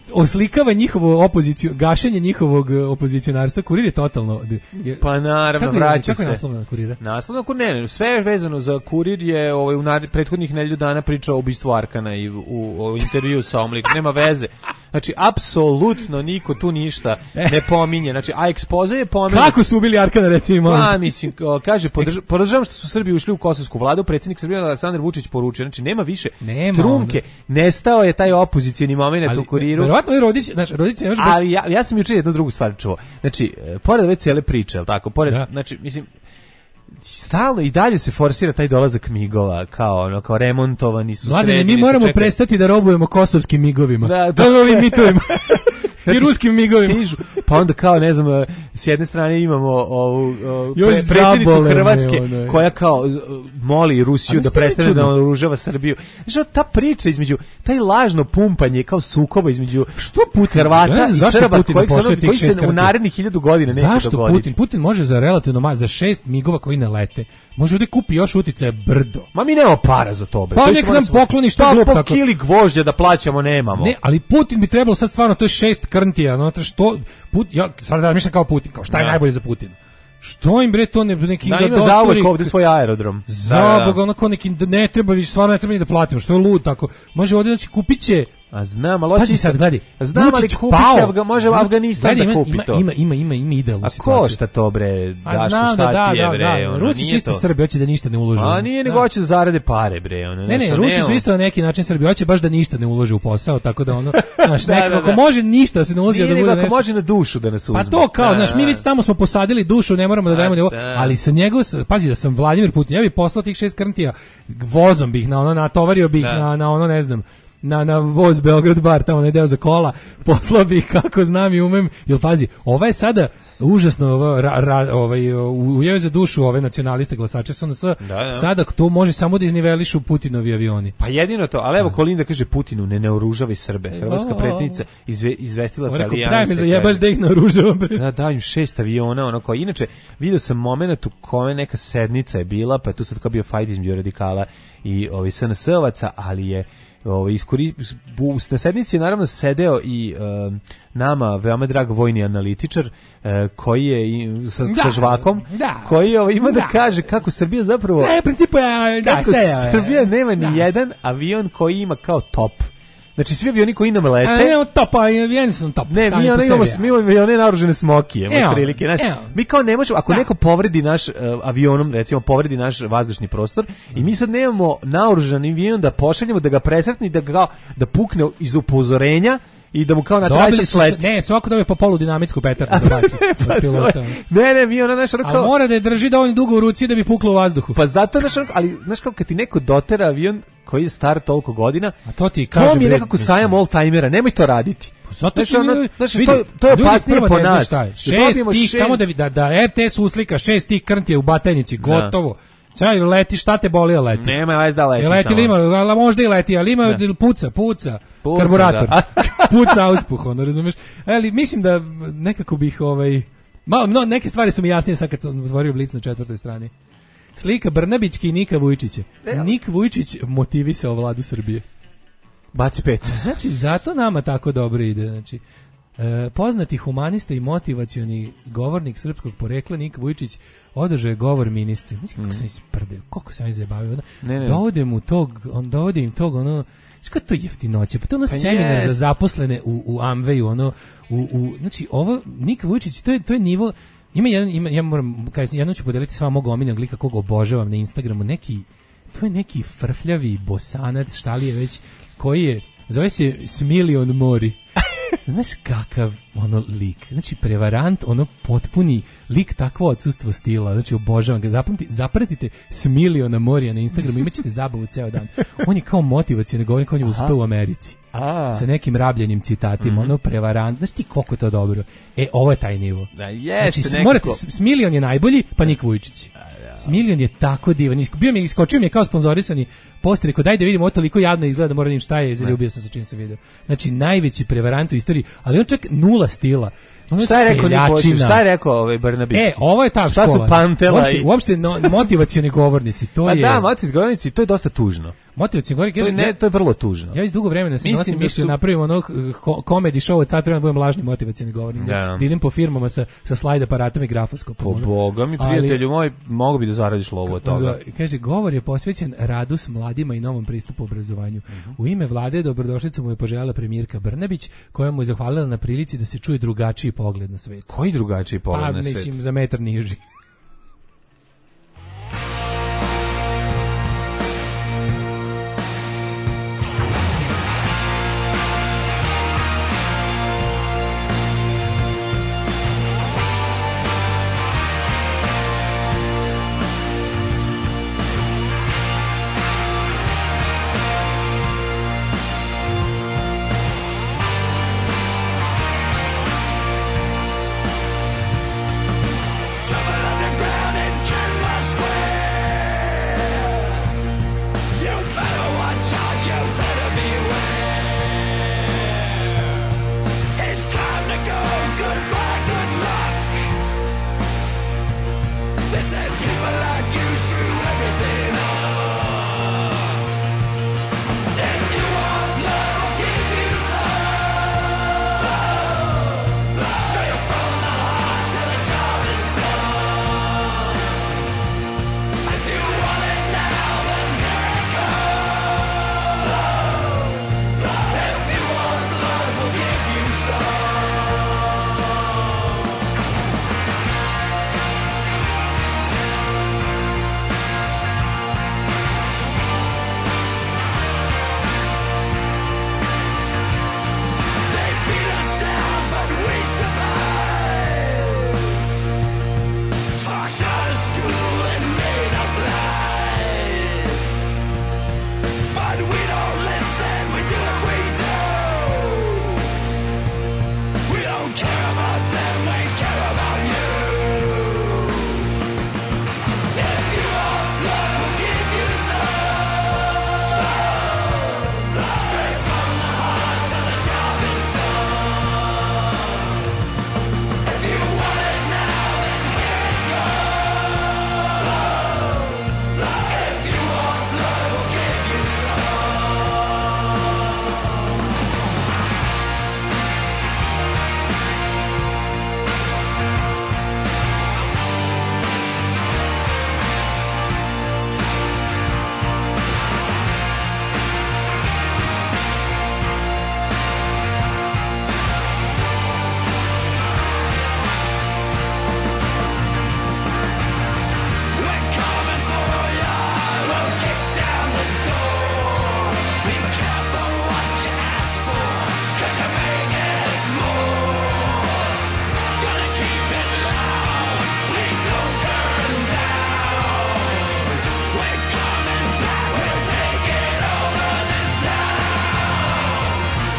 oslikava njihovu opoziciju, gašenje njihovog opozicionarstva. Kurir je totalno... Je, pa naravno, kako je, vraća kako se. Kako je naslov na Kurira? Naslov na Kurir, ne, sve je vezano za Kurir je ovaj, u nar- prethodnih nedelju dana pričao o ubistvu Arkana i u, u, u intervju sa Omlik. Nema veze. Znači, apsolutno niko tu ništa ne pominje. Znači, a ekspoze je pominje. Kako su ubili Arkana, recimo? Pa, mislim, kaže, podrž, podržavam što su Srbi ušli u kosovsku vladu, predsjednik Srbije Aleksandar Vučić poručio. Znači, nema više nema trunke. Ono. Nestao je taj opozicijni moment u Kuriru. Verovatno je Rodić, znači, Rodić je još baš... Ali ja, ja sam juče jednu drugu stvar čuo. Znači, pored ove cijele priče, al tako, pored, da. Znači, mislim, stalno i dalje se forsira taj dolazak migova, kao ono, kao remontovani su. Mladene, mi moramo čekali. prestati da robujemo kosovskim migovima. Da, da. Da ovim mitovima. Znači, i ruskim migovima. Stižu, pa onda kao, ne znam, s jedne strane imamo ovu pre, predsjednicu Hrvatske ono, koja kao moli Rusiju da prestane da oružava Srbiju. Znači, ta priča između, taj lažno pumpanje kao sukoba između što Putin, Hrvata ja, i Srba koji, koji se u narednih hiljadu godina neće zašto dogoditi. Putin? Putin može za relativno ma, za šest migova koji ne lete. Može ovdje kupi još uticaje brdo. Ma mi nemamo para za to, bre. Pa nek nam pokloni što glup tako. Pa kili gvožđa da plaćamo nemamo. Ne, ali Putin bi trebalo sad stvarno, to je šest krntija, no, što, Put, ja sad da mislim kao Putin, kao šta je ja. najbolje za Putina? Što im bre to ne neki da ima zauvek ovdje svoj aerodrom. Za da, da. Boga, onako neki ne treba više, stvarno ne treba ni da platimo, što je lud tako. Može ovdje znači kupiće. A znam, ali pazi sad, gledaj. Znam, ali kupiće Afga, može Vuč, Afganistan da kupi ima, to. Ima, ima, ima, ima idealnu situaciju. A ko šta to bre, Daško, šta da, ti je da, bre? Da, da. Rusi su isto Srbi, hoće da ništa ne ulože. A nije, nego hoće da zarade pare bre. Ono, ne, ne, Rusi su isto na neki način Srbi, hoće baš da ništa ne ulože u posao, tako da ono, znaš, da, nekako, ako može ništa da se ne ulazi da bude nešto. Ako može na dušu da nas uzme. Pa to kao, znaš, mi već tamo smo posadili dušu, ne moramo da dajemo nego, ali sa njegov, pazi da sam Vladimir Putin, ja bih poslao tih šest krntija, vozom bih na ono, natovario bih na na ono, ne znam, na na voz Beograd bar, tamo ne deo za kola, poslao bih kako znam i umem, jel pazi, ova je sada užasno ovo, ra, ra, ovaj, ujeo za dušu ove nacionaliste glasače S N S, da, da. Sada to može samo da iznivelišu Putinovi avioni. Pa jedino to, ali evo Kolinda kaže Putinu, ne naoružavaj Srbe. Hrvatska predsjednica izve, izvestila alijanse. Daj me za jebaš da ih naoružavam. Da, da im šest aviona, ono kao, inače, vidio sam moment u kome neka sednica je bila, pa je tu sad kao bio fajt između radikala i ovi S N S-ovaca, ali je Ovo, iskori, na sednici je naravno sedeo i uh, nama veoma drag vojni analitičar uh, koji je i, sa, da, sa žvakom da, koji ovo, ima da. da kaže kako Srbija zapravo ne, principu je, da, kako se, Srbija nema ni da. jedan avion koji ima kao top. Znači svi avioni koji nam lete. A ne, top, avioni su top. Ne, mi ono imamo, mi imamo avione naoružene smokije, evo, prilike, znači, mi kao ne možemo, ako da. neko povredi naš uh, avionom, recimo povredi naš vazdušni prostor, mm. i mi sad nemamo naoružani avion da pošaljemo, da ga presretni, da ga da pukne iz upozorenja i da mu kao na trajse sleti. Ne, svako dobije po polu dinamitsku petardu da baci od pilota. Ne, ne, mi ona naša ruka. Ali mora da je drži dovoljno dugo u ruci da bi puklo u vazduhu. Pa zato naš, ali znaš kao kad ti neko dotera avion koji je star toliko godina, a to ti kaže, to mi je nekako sajam all-timera, nemoj to raditi. Zato što ono, znači, vidi, to, to je opasnije po nas. Šest tih, šest... samo da, da, da R T S uslika šest tih krntije u Batajnici, gotovo. Čaj, leti, šta te boli, leti? Nema veze da leti. Je leti, ima, ali možda i leti, ali ima ne. puca, puca, puca karburator. Puca auspuh, ono, razumeš? Ali mislim da nekako bih, ovaj, malo, no, neke stvari su mi jasnije sad kad sam otvorio Blic na četvrtoj strani. Slika Brnabićke i Nika Vujčića. Nik Vujčić motivisao vladu Srbije. Baci pet. Znači, zato nama tako dobro ide, znači. E, poznati humanista i motivacioni govornik srpskog porekla Nik Vujčić održao je govor ministri. Mislim kako mm. sam isprdeo, koliko sam izjebavio. Dovode mu tog, on dovode im tog, ono, što to jeftinoće, pa to ono pa seminar yes. za zaposlene u, u Amveju, ono, u, u, znači, ovo, Nik Vujčić, to je, to je nivo, ima jedan, ima, ja moram, kada jedno ću podeliti s vama mog omiljenog lika kog obožavam na Instagramu, neki, to je neki frfljavi bosanac, šta li je već, koji je, zove se Smilion Mori. Znaš kakav ono lik, znači prevarant, ono potpuni lik, takvo odsustvo stila, znači obožavam ga, zapamti, zapratite Smiliona Morija na Instagramu, imat ćete zabavu ceo dan. On je kao motivacioni govornik, on je uspeo u Americi. A. Sa nekim rabljenim citatima, mm-hmm. ono prevarant, znaš ti koliko je to dobro. E, ovo je taj nivo. Da, jeste znači, nekako. Morate, Smilion je najbolji, pa Nik Vujčić. Smilion je tako divan. Bio mi je, iskočio mi je kao sponzorisani post, rekao daj da vidimo, ovo toliko jadno izgleda da moram da vidim šta je, zaljubio sam sa čim sam video. Znači najveći prevarant u istoriji, ali on čak nula stila. Šta je rekao Nikola? Seljačina. Šta je rekao ovaj Brnabić? E, ovo je ta Šta škola. su Pantela uopšte, i... uopšte no, motivacioni govornici, to Pa je... da, motivacioni govornici, to je dosta tužno. Motivacioni govornici, To je, ne, to je vrlo tužno. ja iz dugo vremena sam Mislim nosim da mislio su- napravimo ono komedi show od sad treba da budem lažni motivacioni govornik. Da. Da idem po firmama sa, sa slajd aparatom i grafoskopom. Po Boga mi, prijatelju moj, mogu bi da zaradiš lovu od toga. Da, kaže, govor je posvećen radu s mladima i novom pristupu obrazovanju. Mhm. U ime vlade dobrodošlicu mu je poželjela premijerka Brnabić, koja mu je zahvalila na prilici da se čuje drugačiji pogled na svet. Koji drugačiji pogled Pa, na svet? mislim, za metar niži. Trouble underground in Kenmore Square. You better watch out, you better beware. It's time to go, goodbye, good luck. They said people like you screw everything up. If you want blood, we'll give you some. Straight from the heart till the job is done. If you want it now, then here it comes. If you want blood, we'll give you some. They beat us down, but we survived. Talked out of school and made up lies. But we don't listen, we do what we do. We don't care about them, we care about you. If you want blood, we'll give you some. Straight from the heart till the job is done. If you want it now, then here it goes. If you want blood, we'll give you We're coming for ya, we'll kick down the door. Be careful what you ask for, 'cause you may get more. Gonna keep it loud, we don't turn down. We're coming back, we're taking over this town.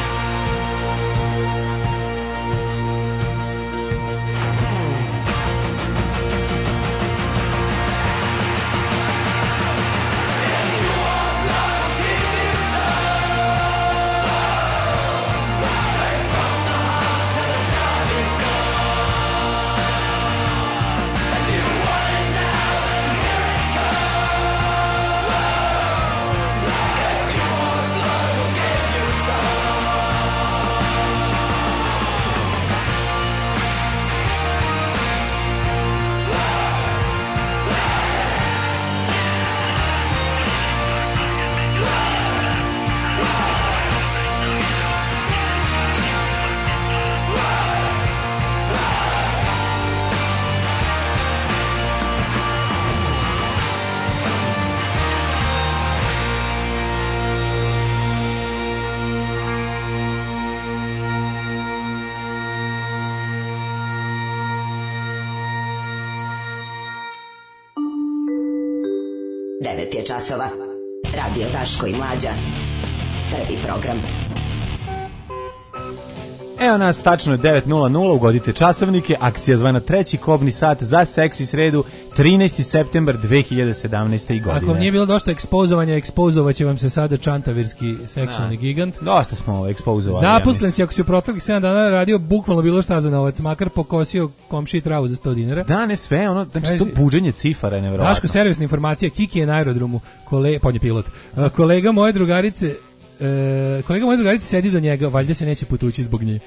devet je časova. Radio Daško i Mlađa. Prvi program. Evo nas, tačno je devet nula nula, ugodite časovnike, akcija zvana treći kobni sat za seksi sredu, trinaesti septembar dve hiljade sedamnaeste. godine. Ako vam nije bilo došto ekspozovanja, ekspozovaće vam se sada čantavirski seksualni Da. gigant. Dosta smo ekspozovali. Zaposlen si ako si u proteklih sedam dana radio bukvalno bilo šta za novac, makar pokosio komšiji travu za sto dinara. Da, ne sve, ono, znači Kaži- to buđenje cifara je nevjerovatno. Daško, servisna informacija, Kiki je na aerodromu, kole, podnje pilot. Uh, kolega moje drugarice, uh, kolega moje drugarice sedi do njega, valjda se neće putući zbog nje.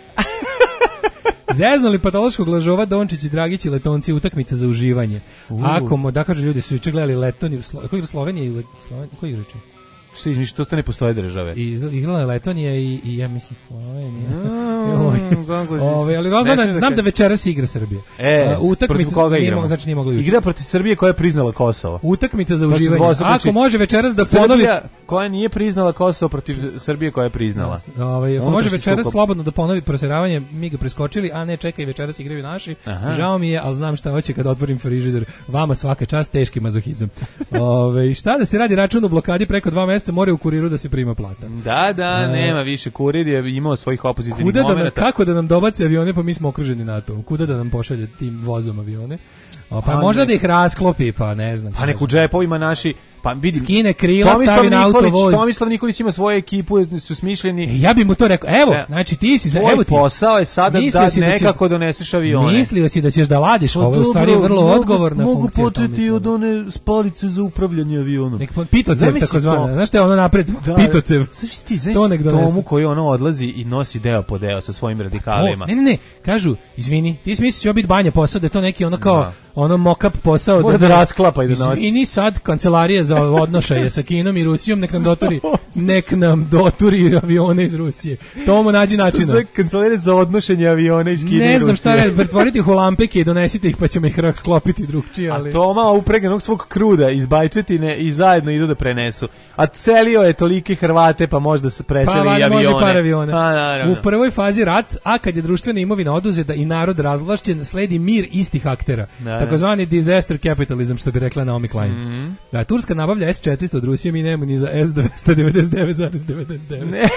Zeznuli patološkog lažova Dončić i Dragić i Letonci, utakmica za uživanje. Uh. Ako mo, da kažu ljudi su juče gledali Letoniju, Slo, ko igra Slovenija ili Slovenija, ko igra juče? Što izmišljaš, to ne postoje države. I izla- igrala je Letonija i, i ja mislim Slovenija. Mm, Oj. kako si- Ove, ali Ne znam, smijem da, da znam da kažem. večeras igra Srbija. E, Uh, protiv koga nije igramo? mo- znači nije mogla juče. Igra protiv Srbije koja je priznala Kosovo. Utakmica za To su uživanje. dvostručnici. Ako može večeras da Srbija ponovi koja nije priznala Kosovo protiv Srbije koja je priznala. Ovaj, ako Unutrašnji može večeras sukob. slobodno da ponovi proseravanje, mi ga preskočili, a ne čekaj, večeras igraju naši. Aha. Žao mi je, ali znam šta hoće kad otvorim frižider. Vama svaka čast, teški mazohizam. Ove, šta da se radi, račun u blokadi preko dva meseca, mora u kuriru da se prima plata. Da, da, E. nema više. Kurir je imao svojih opozicijnih Kuda da nam, momenata. kako da nam dobace avione, pa mi smo okruženi NATO. Kuda da nam pošalje tim vozom avione? O, pa A možda nek- da ih rasklopi, pa ne znam. Pa nek u džepovima naši, pa vidim. Skine krila, Tomislav stavi na Nikolić, autovoz. Tomislav Nikolić ima svoju ekipu, su smišljeni. E, ja bih mu to rekao, evo, E, znači ti si, Tvoj evo ti. posao je sada Mislio da si da ćeš- nekako doneseš avione. Mislio si da ćeš da ladiš, Pa ovo je u stvari dobro, vrlo mogu- odgovorna mogu funkcija. početi Tomislava. od one spalice za upravljanje avionom. Nek pitocev Zamisli takozvana. to. Znaš šta je ono napred? Da, Pitocev. Znaš ti, znaš To nek donese. Tomu koji ono odlazi i nosi deo po deo sa svojim radikalima. O, ne, ne, ne, kažu, izvini, ti si misliš će ovo biti banja posao, da je to neki ono kao, Da. ono mock-up posao. Mora da rasklapa i da nosi. Izvini sad, kancelarija za odnošaje sa Kinom i Rusijom, nek nam doturi, nek nam doturi avione iz Rusije. To mu nađi načina. Za kancelarije za odnošenje aviona iz Kine i Ne znam šta Rusije. je, pretvoriti ih u lampeke i donesite ih pa ćemo ih sklopiti drugčije, ali... A Toma upreganog svog kruda iz Bajčetine i zajedno idu da prenesu. A celio je tolike Hrvate, pa možda se preseli Pa i valjda avione. može par aviona. Pa, naravno. U prvoj fazi rat, a kad je društvena imovina oduzeta i narod razvlašćen, sledi mir istih aktera. Da, Takozvani disaster capitalism, što bi rekla Naomi Klein. Mhm. Da, Turska nabavlja S četiristo od Rusije, mi nemamo ni za S dvesta devedeset devet zarez devedeset devet. Ne.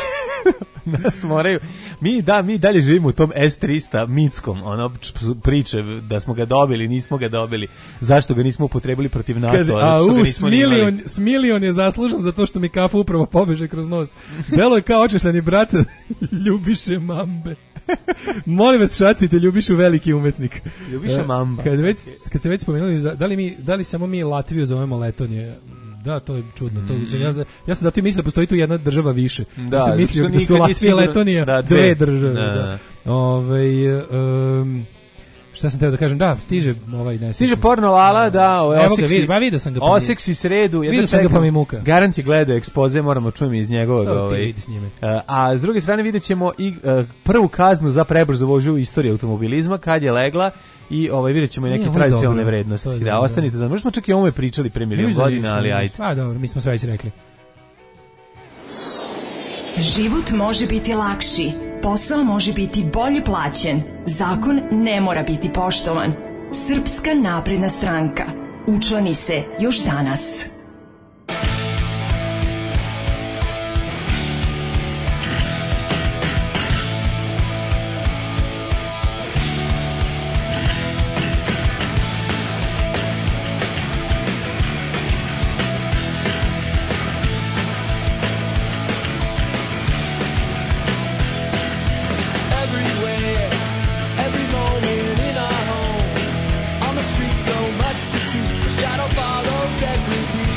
Nas moraju. Mi da, mi dalje živimo u tom S trista mitskom, ono č- priče da smo ga dobili, nismo ga dobili. Zašto ga nismo upotrebili protiv NATO? Kaže, zato a što ga u, nismo ni imali. smilion, smilion je zaslužan za to što mi kafa upravo pobeže kroz nos. Delo je kao očešljeni brat Ljubiše Mambe. Molim vas, šacite, Ljubišu veliki umetnik. Ljubiša E, Mamba. Kad, već, kad ste već spomenuli, da li, mi, da li samo mi Latviju zovemo Letonije? Da, to je čudno. To, mm. ja, za- ja sam zato i mislio da postoji tu jedna država više. Da, ja sam mislio zato da što su nikad nisi Latvija i siguran- Letonija da, dve, dve. države. Da, Da. Ovaj, um, šta sam teo da kažem? Da, stiže ovaj ne Stiže porno Lala, da, Evo ga, oseksi, vidi, ba, vidio sam ga pa mi- oseksi sredu, Vidio sam ga pa mi muka. Garant je gledao ekspoze, moramo čujemo iz njegovog. To ti ovaj, vidi s njime. a, a s druge strane vidjet ćemo i uh, prvu kaznu za prebrzo vožnju u istoriji automobilizma, kad je legla i ovaj, vidjet ćemo i neke Nije, ovo je tradicionalne dobro. vrednosti. To je Da, dobro. ostanite za. Možda smo čak i o ovome pričali pre milion godina, ali ajde. A dobro, mi smo sve već rekli. Život može biti lakši, posao može biti bolje plaćen, zakon ne mora biti poštovan. Srpska napredna stranka. Učlani se još danas. Everywhere, every moment in our home, on the street so much to see. The shadow follows every beat.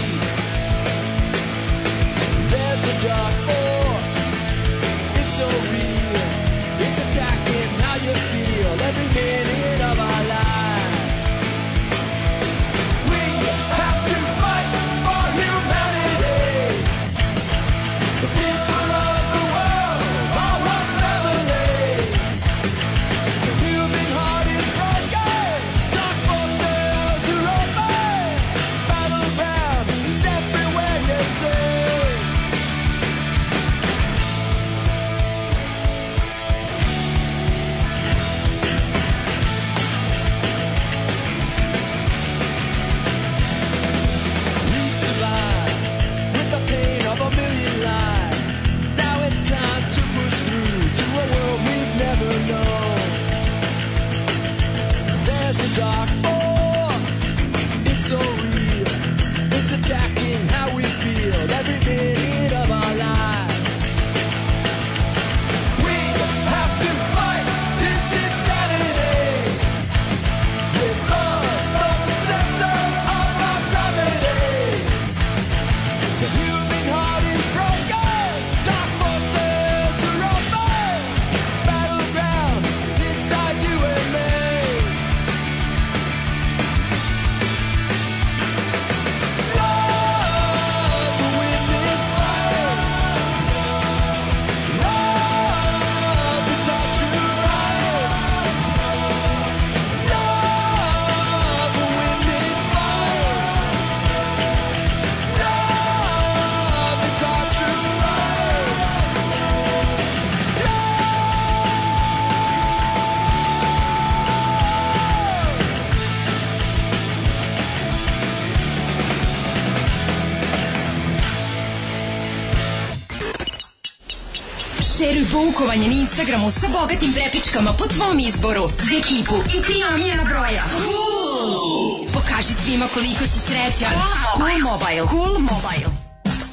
Šeruj poukovanje na Instagramu sa bogatim prepičkama po tvom izboru. Za ekipu i tri omiljena broja. Cool! Pokaži svima koliko si srećan. Cool Mobile. Cool Mobile.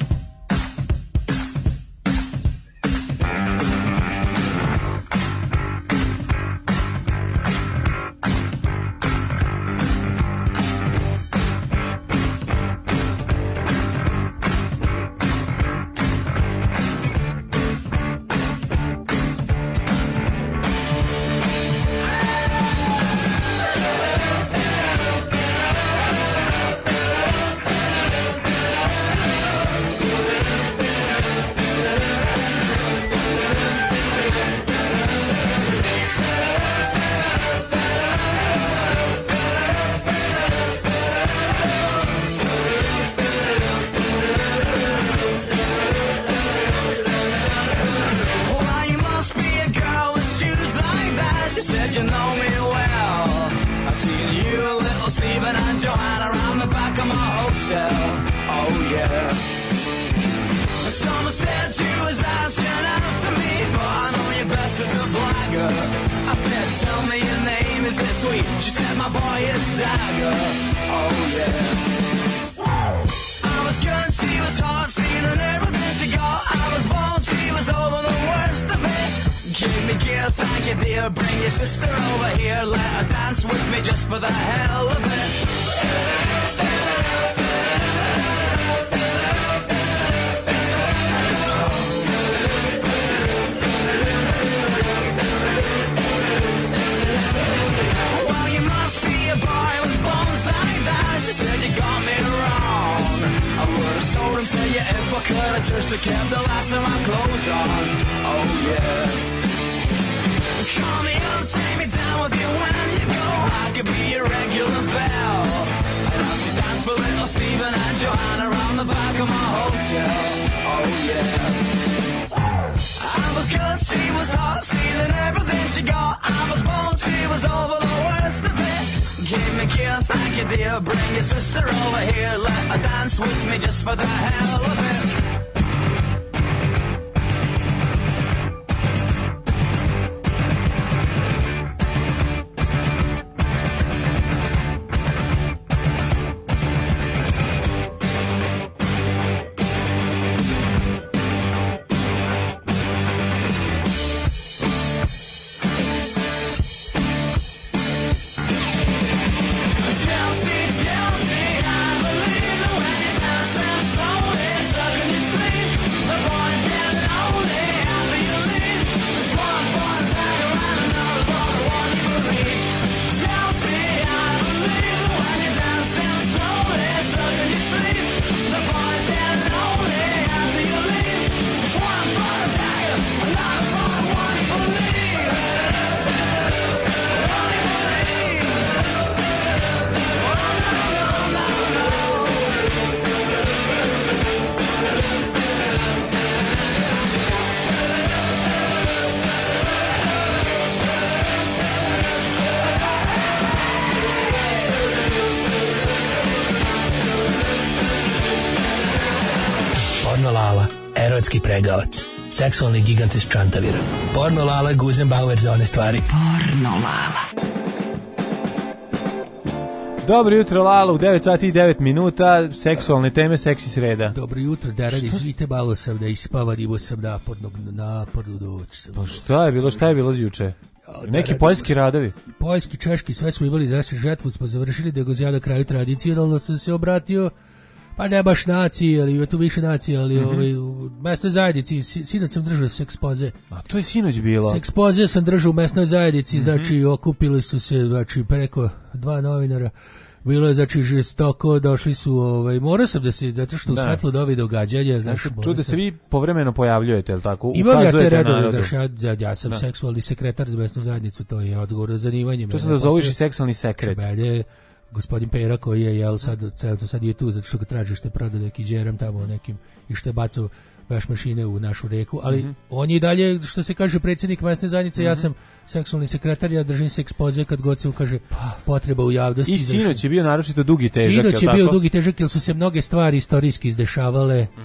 Erotski pregavac, seksualni gigant iz Čantavira. Porno Lala, Guzenbauer za one stvari. Porno Lala. Dobro jutro, Lala, u devet sati i devet minuta, seksualne teme, seksi sreda. Dobro jutro, Darani, svite malo sam da ispava, divo sam napornog napornu doći. Pa šta je bilo, šta je bilo juče? Neki poljski radovi. Poljski, češki, sve smo imali, znači žetvu smo završili, da go ja na kraju tradicionalno sam se obratio. Pa ne baš naciji, ali tu više nacije, ali mm-hmm. ovaj, u mesnoj zajednici, sinoć sam držao sekspoze. A to je sinoć bilo? Sekspoze sam držao u mesnoj zajednici, mm-hmm. znači okupili su se znači, preko dva novinara, bilo je znači žestoko, došli su, ovaj, morao sam da se, zato što u da. svetlu dovi događanja, znaš. Čuo da se vi povremeno pojavljujete, je li tako? Imam ja te redove, znaš, ja, ja, ja sam da. seksualni sekretar za mesnu zajednicu, to je odgovor na zanimanje. To sam da zoveš i seksualni sekret. Čebelje, gospodin Pera koji je, jel, sad, to sad je tu, zato što ga traži što je prodao neki džeram tamo nekim i što je bacao veš mašine u našu reku, ali mm-hmm. on je i dalje, što se kaže, predsjednik mesne zajednice, mm-hmm. ja sam seksualni sekretar, ja držim se ekspoze kad god se ukaže potreba u javnosti. I sinoć je bio naročito dugi težak, Sinoć je bio dugi težak, jer su se mnoge stvari istorijski izdešavale, mm-hmm.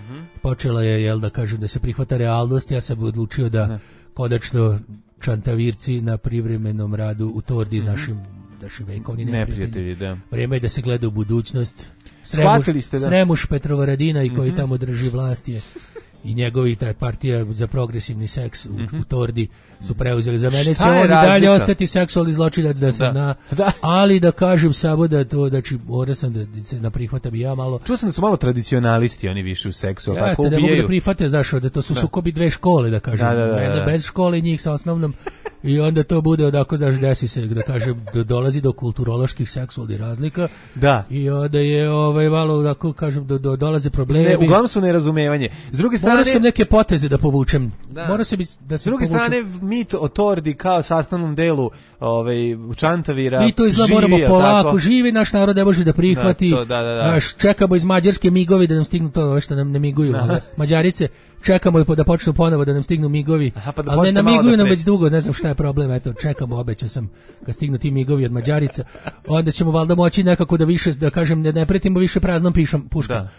počela je, jel da kažem, da se prihvata realnost, ja sam odlučio da ne. konačno čantavirci na privremenom radu u Tordi mm-hmm. našim, našim vekovni neprijatelji. Da. Vreme je da se gleda u budućnost. Sremuš, ste, da. Sremuš Petrovaradina i koji mm-hmm. tamo drži vlast je i njegovi ta partija za progresivni seks u, mm-hmm. u Tordi su preuzeli. Za mene će on i dalje ostati seksualni zločinac da se da. zna, da. ali da kažem samo da to, znači mora sam da se na prihvatam i ja malo. Čuo sam da su malo tradicionalisti oni više u seksu, ja, tako ubijaju. Ja, ne mogu da prihvate, zašto, da to su da. sukobi dve škole, da kažem, da, da, da, da. mene bez škole i njih sa osnovnom i onda to bude odako, znaš, desi se, da kažem, da dolazi do kulturoloških seksualnih razlika da. i onda je ovaj, malo, da kažem, do, do, dolaze problemi. Ne, uglavnom su nerazumevanje. S druge strane... Mora sam neke poteze da povučem. Da. Mora se bi, da se S druge povučem. strane, mit o Tordi kao sastavnom delu ovaj, Čantavira mi to izgleda moramo polako, tako? Živi naš narod ne može da prihvati. Da, to, da, da, da. Naš, čekamo iz Mađarske migovi da nam stignu to, što nam ne miguju. Da. Mađarice, čekamo da počnu ponovo da nam stignu migovi. Aha, pa da ali ne namiguju da nam već dugo, ne znam šta je problem, eto, čekamo, obećao sam kad stignu ti migovi od Mađarica. Onda ćemo valjda moći nekako da više, da kažem, ne, ne pretimo više praznom pišom, puškom. Da.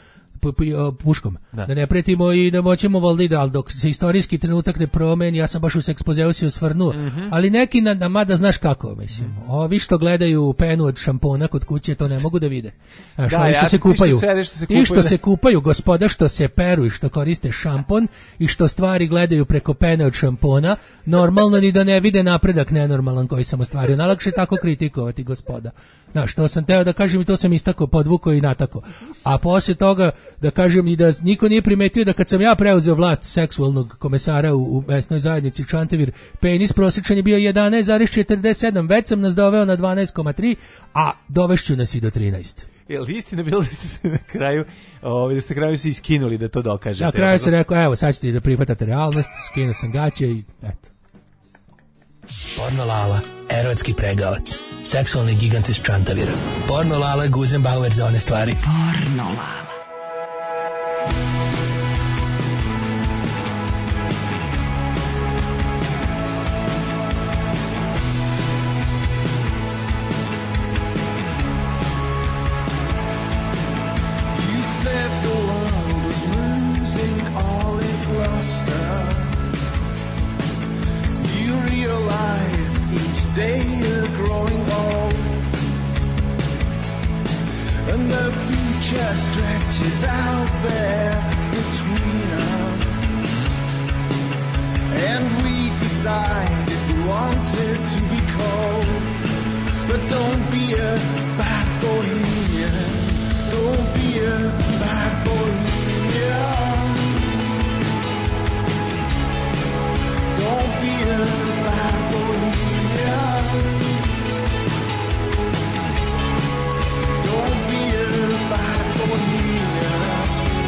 puškom, da. da ne pretimo i da moćemo valdi da, ali dok se istorijski trenutak ne promeni, ja sam baš u ekspozeu se osvrnuo, mm-hmm. ali neki na, na mada znaš kako, mislim, mm-hmm. ovi što gledaju penu od šampona kod kuće, to ne mogu da vide. Znaš, da, ovi što, ja, se kupaju, što, što se kupaju, i što da. se kupaju, gospoda što se peru i što koriste šampon i što stvari gledaju preko pene od šampona, normalno ni da ne vide napredak nenormalan koji sam ostvario. Najlakše tako kritikovati, gospoda. Znaš, to sam teo da kažem i to sam istako, podvukao i natako. A poslije toga da kažem i da niko nije primetio da kad sam ja preuzeo vlast seksualnog komesara u, u mesnoj zajednici Čantavir, penis prosječan je bio jedanaest zarez četrdeset sedam, već sam nas doveo na dvanaest zarez tri, a dovešću nas i do trinaest. Jel istina bilo da ste se na kraju, ovaj, da ste na kraju se iskinuli da to dokažete? Na kraju se rekao, evo sad ćete da prihvatate realnost, skinuo sam gaće i eto. Porno Lala, erotski pregavac, seksualni gigant iz Čantavira. Porno Lala, Guzenbauer za one stvari. Porno Lala. Day you're growing old, and the future stretches out there between us, and we decide if we wanted to be cold. But don't be a bad bohemian, don't be a bad bohemian, don't be a bad bohemian. Don't be a bad bohemian.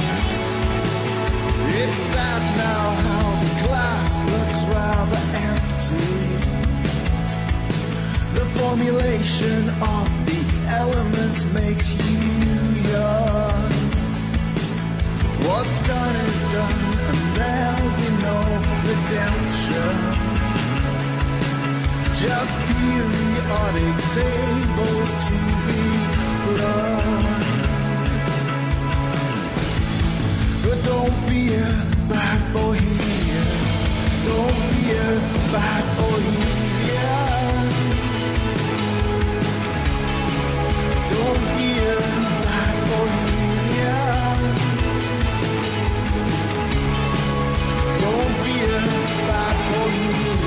It's sad now how the glass looks rather empty. The formulation of the elements makes you young. What's done is done, and there'll be no redemption. Just periodic tables to be learned. But don't be a bad bohemian, don't be a bad bohemian, don't be a bad bohemian, don't be a bad bohemian.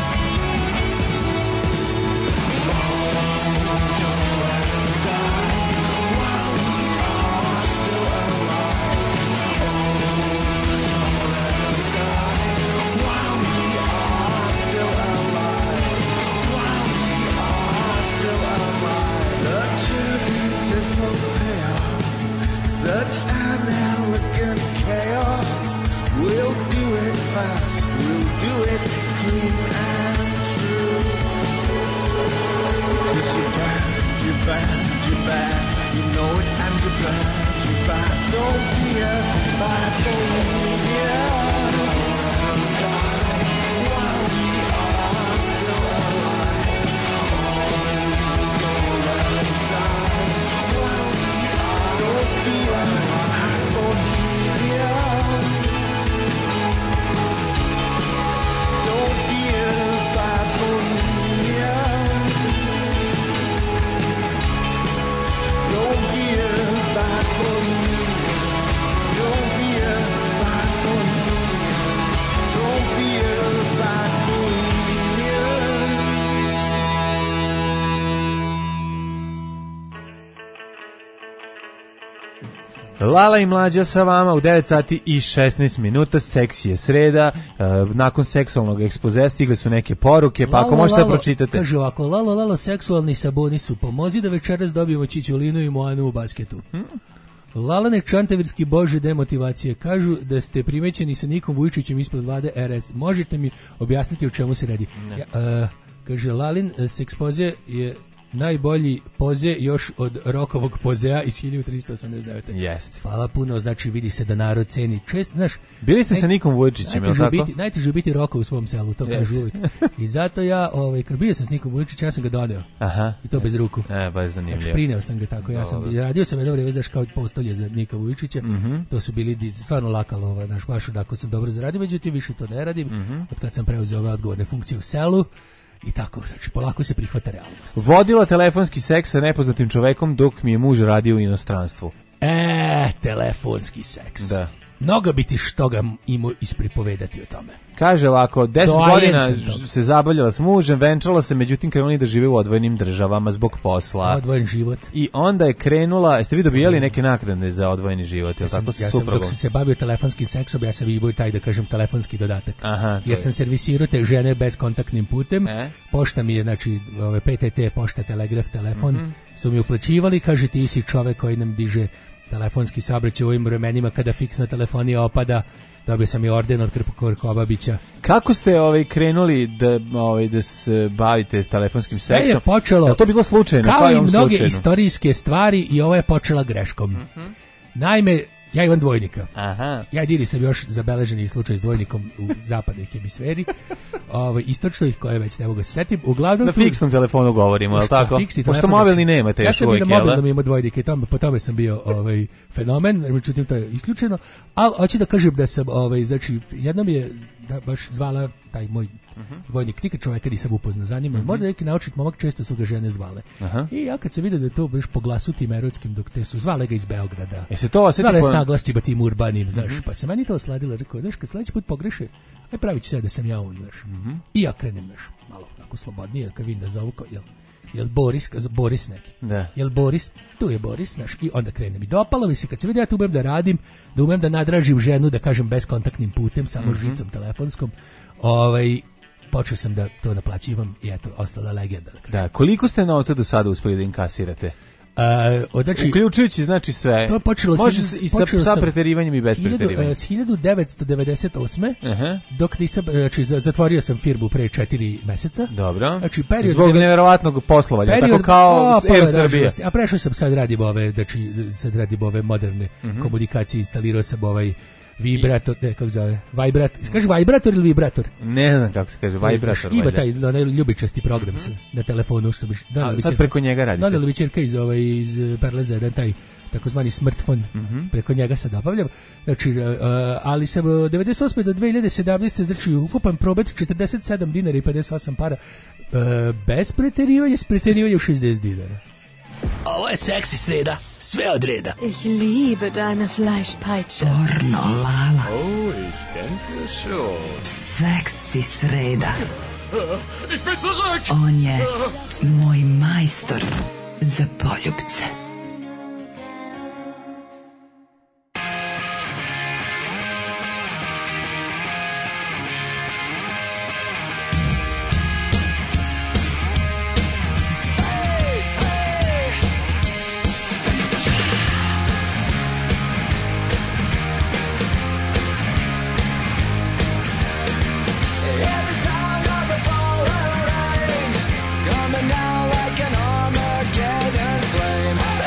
Such an elegant chaos. We'll do it fast, we'll do it clean and true. 'Cause you're bad, you're bad, you're bad. You know it and you're bad, you're bad. Don't be a bad bohemian. While we are still alive, don't let us die. While we are still alive, don't be a bad bohemian. Lala i Mlađa sa vama u devet sati i šesnaest minuta, seksi je sreda, uh, nakon seksualnog ekspozea stigle su neke poruke, pa ako Lalo, možete da lalo, pročitate. Kaže ovako, lalo, lalo, seksualni saboni su, pomozi da večeras dobijemo Čičulinu i Moanu u basketu. Hmm? Lalane Čantavirski bože demotivacije, kažu da ste primećeni sa Nikom Vujčićem ispred vlade R S. Možete mi objasniti o čemu se radi? Ja, uh, kaže, Lalin sekspoze je najbolji poze još od rokovog pozea iz hiljadu tristo osamdeset devete. Jeste. Hvala puno, znači vidi se da narod ceni. Čest, znaš, bili ste naj, sa Nikom Vujčićem, je li tako? Biti, najteže biti Roko u svom selu, to yes. kažu uvijek. I zato ja, ovaj, kad bio sam s Nikom Vujčićem, ja sam ga doneo. Aha. I to bez ruku. E, baš zanimljivo. Znači, prineo sam ga tako. Ja sam, radio sam jedno vrijeme, znaš, kao postolje za Nika Vujčića. Mm-hmm. To su bili stvarno lakalo, ovaj, naš, baš da sam dobro zaradio, međutim, više to ne radim. Mm-hmm. Od kad sam preuzeo ove odgovorne funkcije u selu, i tako, znači, polako se prihvata realnost. Vodila telefonski seks sa nepoznatim čovekom dok mi je muž radio u inostranstvu. E, telefonski seks. Da. Mnogo bi ti što ga imao ispripovedati o tome. Kaže ovako, deset godina se zabavljala s mužem, venčala se, međutim krenuli da žive u odvojenim državama zbog posla. Odvojen život. I onda je krenula, jeste vi dobijali neke naknade za odvojeni život? Ja sam, ja sam dok sam se bavio telefonskim seksom, ja sam imao taj, da kažem, telefonski dodatak. Aha, jer sam servisirao te žene bezkontaktnim putem. E? Pošta mi je, znači, ove P T T, pošta, telegraf, telefon, mm-hmm. su mi uplaćivali, kaže, ti si čovek koji nam diže telefonski saobraćaj u ovim vremenima kada fiksna telefonija opada. Dobio sam i orden od Krkobabića. Kako ste ovaj krenuli da ovaj da se bavite s telefonskim sve seksom? Je počelo. Je to bilo slučajno? Kao i mnoge slučajno? istorijske stvari i ovo je počela greškom. Mm-hmm. Naime, ja imam dvojnika. Aha. Ja jedini sam još zabeleženi slučaj s dvojnikom u zapadnoj hemisferi. Ovo, istočnoj, koje već ne mogu se setiti. Uglavnom na tu, fiksnom telefonu govorimo, je li tako? Pošto mobilni nemate još uvijek, jel? Ja sam bio mobilnom imao dvojnike, tamo, po tome sam bio ovaj, fenomen, međutim to je isključeno. Ali hoću da kažem da sam, ovaj, znači, jednom je da, baš zvala taj moj uh-huh. dvojnik, nikad čovjeka nisam upoznao, zanima. Uh-huh. Možda neki naučit momak, često su ga žene zvale. Uh-huh. I ja kad se vidio da je to baš po glasu tim erotskim, dok te su zvale ga iz Beograda. E se to osjeti zvale po... s naglascima tim urbanim, znaš, uh-huh. pa se meni to osladilo, rekao, znaš, kad sledeći put pogreše, aj pravit ću sve da sam ja on, znaš. Uh-huh. I ja krenem, znaš, malo tako slobodnije, kad vidim da zovu, kao, jel, jel Boris, Boris neki, da. Jel Boris, tu je Boris, znaš, i onda krenem. I dopalo mi se, kad se vidio ja tu umem da radim, da umem da nadražim ženu, da kažem bezkontaktnim putem, samo uh-huh. žicom telefonskom, ovaj, počeo sam da to naplaćivam i eto, ostala legenda. Da, da, koliko ste novca do sada uspeli da inkasirate? Uh, znači, uključujući znači sve. To je počelo, može i sa, sa preterivanjem i bez preterivanja. S hiljadu devetsto devedeset osme Uh-huh. Dok nisam, znači zatvorio sam firmu pre četiri meseca. Dobro. Znači period zbog deve... neverovatnog poslovanja, period, tako kao o, Air Srbija. A prešao sam sad radim ove, znači sad radim ove moderne uh-huh. komunikacije, instalirao sam ovaj vibrator, ne, kako zove, vibrator, kaže vibrator ili vibrator? Ne znam kako se kaže, vibrator. Ima taj onaj ljubičasti program mm-hmm. na telefonu, što bi... Da, a, sad preko njega radite? Da, li bićerka iz, ovaj, iz Perleza, jedan taj takozvani smartfon, mm-hmm. preko njega sad obavljam. Znači, uh, ali sam uh, devedeset osme do dve hiljade sedamnaeste znači ukupan probet četrdeset sedam dinara i pedeset osam para, uh, bez preterivanja, s preterivanjem šezdeset dinara. Ovo je seksi sreda, sve od reda. Ich liebe deine Fleischpeitsche. Pornolala. Oh, ich denke schon. Seksi sreda. Ich bin zurück. On je moj majstor za poljubce. Down like an Armageddon flame.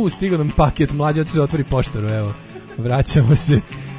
U, stigao nam paket, mlađe otišao otvori poštaru, evo. Vraćamo se.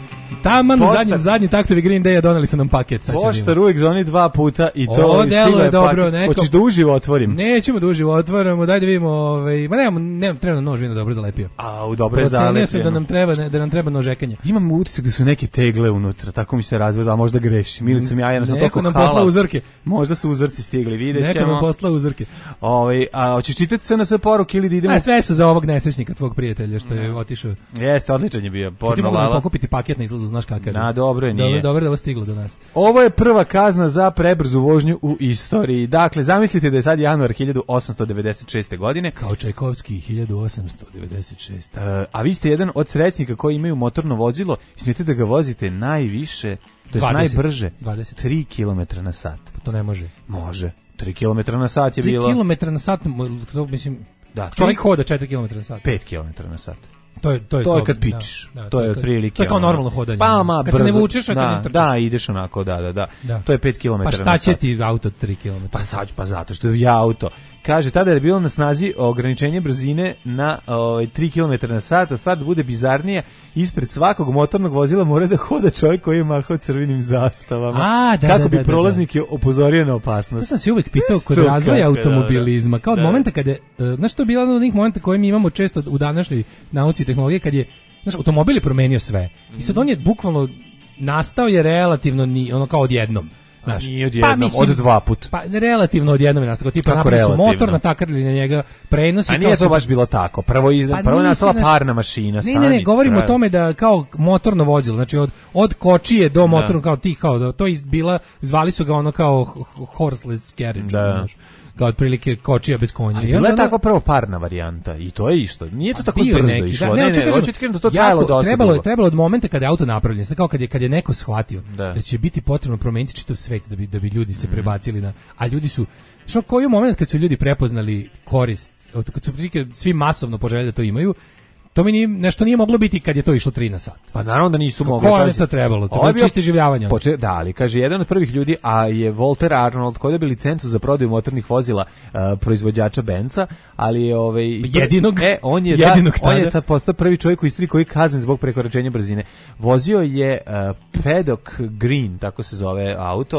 Taman Poštar. zadnji, zadnji taktovi Green Day-a doneli su nam paket. Sad ćemo Poštar vidjeti. uvijek zvoni dva puta i to Ovo stigao deluje je dobro, paket. neko- Hoćeš da uživo otvorim? Nećemo da uživo otvaramo, daj da vidimo, ovaj, ma nemamo, nemam, treba nam nož vino dobro zalepio. A, u dobro je Procenio zalepljeno. sam da nam treba, ne, da nam treba nožekanje. Imam utisak da su neke tegle unutra, tako mi se razvode, a možda grešim. Ili sam ja jednostavno Neko toliko nam halal. poslao uzorke. Možda su uzorci stigli, vidjet Neko ćemo. nam poslao uzorke. Ovaj, a hoćeš čitati se na sve poruke ili da idemo? A sve su za ovog nesrećnika, tvog prijatelja, što je otišao. Jeste, odličan je bio. Što ti Porno mogu da nam Lala. pokupiti paket na izlazu, znaš kakav. Na, dobro je, nije. Dobro, dobro da ovo stiglo do nas. Ovo je prva kazna za prebrzu vožnju u istoriji. Dakle, zamislite da je sad januar hiljadu osamsto devedeset šeste godine. Kao Čajkovski hiljadu osamsto devedeset šeste. E, a vi ste jedan od srećnika koji imaju motorno vozilo i smijete da ga vozite najviše, to je dvadeset. najbrže, dvadeset. tri kilometra na sat. To ne može. Može. tri kilometra na sat je tri bilo. kilometra na sat, mo- to mislim, Da, čovjek tri- hoda četiri kilometra na sat. pet kilometara na sat. To je to je To je kao- kad da, pičiš. da, to je kad- otprilike. To je kao ono. normalno hodanje. Pa, ma, kad se ne brzo. vučeš, a kad da, ne trčiš. da, ideš onako, da, da, da. Da. To je pet kilometara Pa na šta sat. će ti auto tri kilometra? Pa sad, pa zato što je auto. Kaže, tada je bilo na snazi ograničenje brzine na ovaj, tri kilometra na sat, a stvar da bude bizarnija, ispred svakog motornog vozila mora da hoda čovjek koji je mahao crvenim zastavama. A, da, kako da, bi da, da, prolaznike upozorio na To opasnost. sam se uvek pitao kod Struka, razvoja da, automobilizma, kao od da. momenta kada, je, e, znaš što je bilo od onih momenta koje mi imamo često u današnjoj nauci i tehnologiji, kad je, znaš, automobil je promenio sve. I sad on je bukvalno nastao je relativno ni, ono kao odjednom. Znaš, nije odjednom, od dva put. Pa relativno odjednom je nastao, tipa Kako napravili su relativno? motor, natakarili na njega, prenosi. A nije kao to su- baš bilo tako. Prvo, izna, Pa prvo je nisi, nastala znaš- parna mašina. Ne, ne, ne, stani, govorimo o treba. tome da kao motorno vozilo, znači od od kočije do motornog, kao tih, kao da to je bila, zvali su ga ono kao h- h- horseless carriage, Da. znaš, kao otprilike kočija bez konja. A I bila onda- je tako prvo parna varijanta i to je isto. Nije to tako bio je brzo neki, išlo. da, ne, ne, hoću ne, kažem, hoću ti kažem da to jako trajalo dosta trebalo je dugo. trebalo od momenta kada je auto napravljen, znači kao kad je kad je neko shvatio Da. da, će biti potrebno promeniti čitav svet da bi da bi ljudi se prebacili na, a ljudi su što koji moment kad su ljudi prepoznali korist, od- kad su prilike svi masovno poželjeli da to imaju, to mi nije, nešto nije moglo biti kad je to išlo tri na sat. Pa naravno da nisu Kako mogli. je pazi. to trebalo? Ovo Trebalo je bio čisto življavanje. Poče, da, ali kaže, jedan od prvih ljudi, a je Walter Arnold, koji je dobio licencu za prodaju motornih vozila uh, proizvođača Benza, ali je ovaj... Jedinog- E, on je, jedinog da, on je tada. tad postao prvi čovjek u istoriji koji je kaznen zbog prekoračenja brzine. Vozio je uh, Paddock Green, tako se zove auto,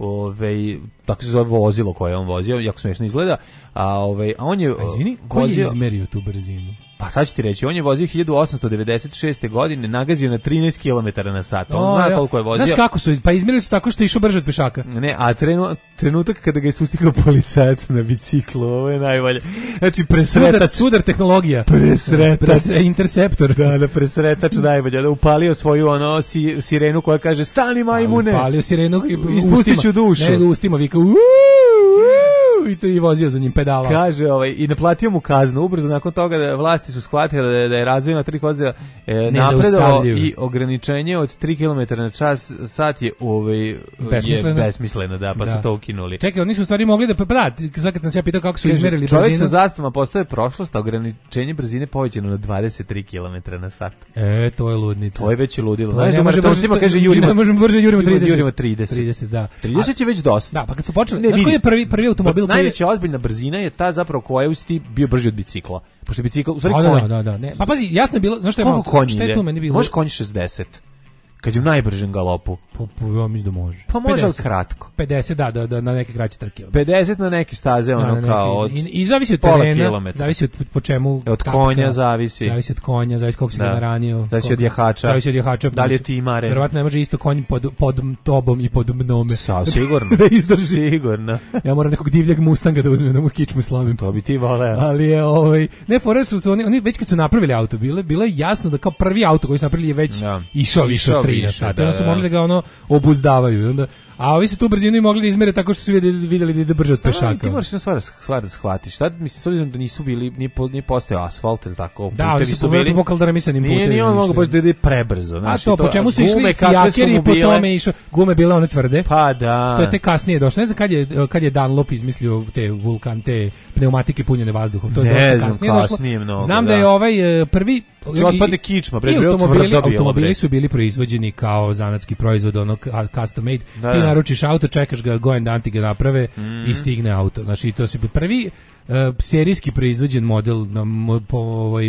ovaj tako se zove vozilo koje je on vozio, jako smešno izgleda, a ovaj a on je A izvini, ko je vozio- izmerio tu brzinu? Pa sad ću ti reći, on je vozio hiljadu osamsto devedeset šeste. godine, nagazio na trinaest kilometara na sat. On O, zna ja. koliko je vozio. Znaš kako su, pa izmerili su tako što je išao brže od pešaka. Ne, a trenu, trenutak kada ga je sustigao policajac na biciklu, ovo je najbolje. Znači, Sudar, presretač. sudar tehnologija. Presretač. Pres- Interceptor. Da, da, presretač najbolje. Da upalio svoju ono si, sirenu koja kaže, stani majmune. Palio sirenu i Ispustit ustima. ću dušu. Ne, nego ustima vika uuu, uuu, i to i vozio za njim pedala. Kaže, ovaj, i naplatio mu kaznu. Ubrzo nakon toga da vlasti su shvatile da je, da je razvoj na tri vozila e, napredovao Nezaustavljiv. i ograničenje od tri kilometra na čas sat je, ovaj, Besmisleno. je besmisleno, da, pa Da. su to ukinuli. Čekaj, oni su u stvari mogli da, pa da, sad kad sam se ja pitao kako su Kaže, izmerili čovjek brzinu. sa zastavama postoje prošlost, a ograničenje brzine povećano na dvadeset tri kilometra na sat. E, to je ludnica. To je već ludilo. To je, Znaš ne da može maratoncima brže- kaže ne jurimo. možemo brže jurimo trideset. Jurimo trideset. trideset, da. trideset je već dosta. Da, pa kad su počeli, Ne, znaš vidi. koji je prvi, prvi automobil koji je... Najveća ozbiljna brzina je ta zapravo koja si ti bio brži od bicikla. Pošto je bicikl, u stvari Da, da, konj. da, da, ne. Pa pazi, jasno je bilo, znaš što je Koliko malo, konji šta je ide? tu meni bilo? Može konji šezdeset. Kad je u najbržem galopu. Pa, pa ja mislim da može. Pa može, ali pedeset. kratko. pedeset, da, da, da, na neke kraće trke. pedeset na neke staze, Da, ono na neki- kao od i, i zavisi od pola terena, kilometra. zavisi od po čemu Od tapka, konja zavisi. zavisi od konja, zavisi koliko si ga Da. naranio, Zavisi koliko- od jahača. zavisi od jahača, Da li je timare? Verovatno ne može isto konj pod, pod tobom i pod mnome. Sa, sigurno. da izdrži. Sigurno. Ja moram nekog divljeg Mustanga da uzmem da mu kičmu slavim. To bi ti voleo. Ali je ovaj ne fore su se oni, oni već kad su napravili auto bile, bilo je jasno da kao prvi auto koji su napravili je već Da. išao više Išao od tri na više, sat. da, Onda su da. mogli da ga ono obuzdavaju. I onda, a ovi su tu brzinu i mogli da izmere tako što su vidjeli, vidjeli da ide brže od Da, i pešaka. ti moraš jednu stvar, stvar da shvatiš. Sad, mislim, s obzirom da nisu bili, nije, po, nije postao asfalt ili tako. Da, oni putevi su bili po kaldaramisanim Nije, putevima nije on išli. mogo baš da ide prebrzo. A Znači, to, po čemu su išli gume kakve su fijakeri mu i po bile. tome išao, gume bile one tvrde. Pa da. To je te kasnije došlo. Ne znam kad je, kad je Dunlop izmislio te vulkan, te pneumatike punjene vazduhom. To je Ne dosta znam, kasnije, kasnije došlo. mnogo, Znam da da. je ovaj e, prvi... Ti otpadne kičma, bre, i bilo automobili, tvrdo bilo, automobili bre. su bili proizvođeni kao zanatski proizvod, ono a, custom made. Da, Ti da. naručiš auto, čekaš ga, go and danti ga naprave i stigne auto. Znači, to su prvi e, serijski proizvođen model na, mo- po, ovaj,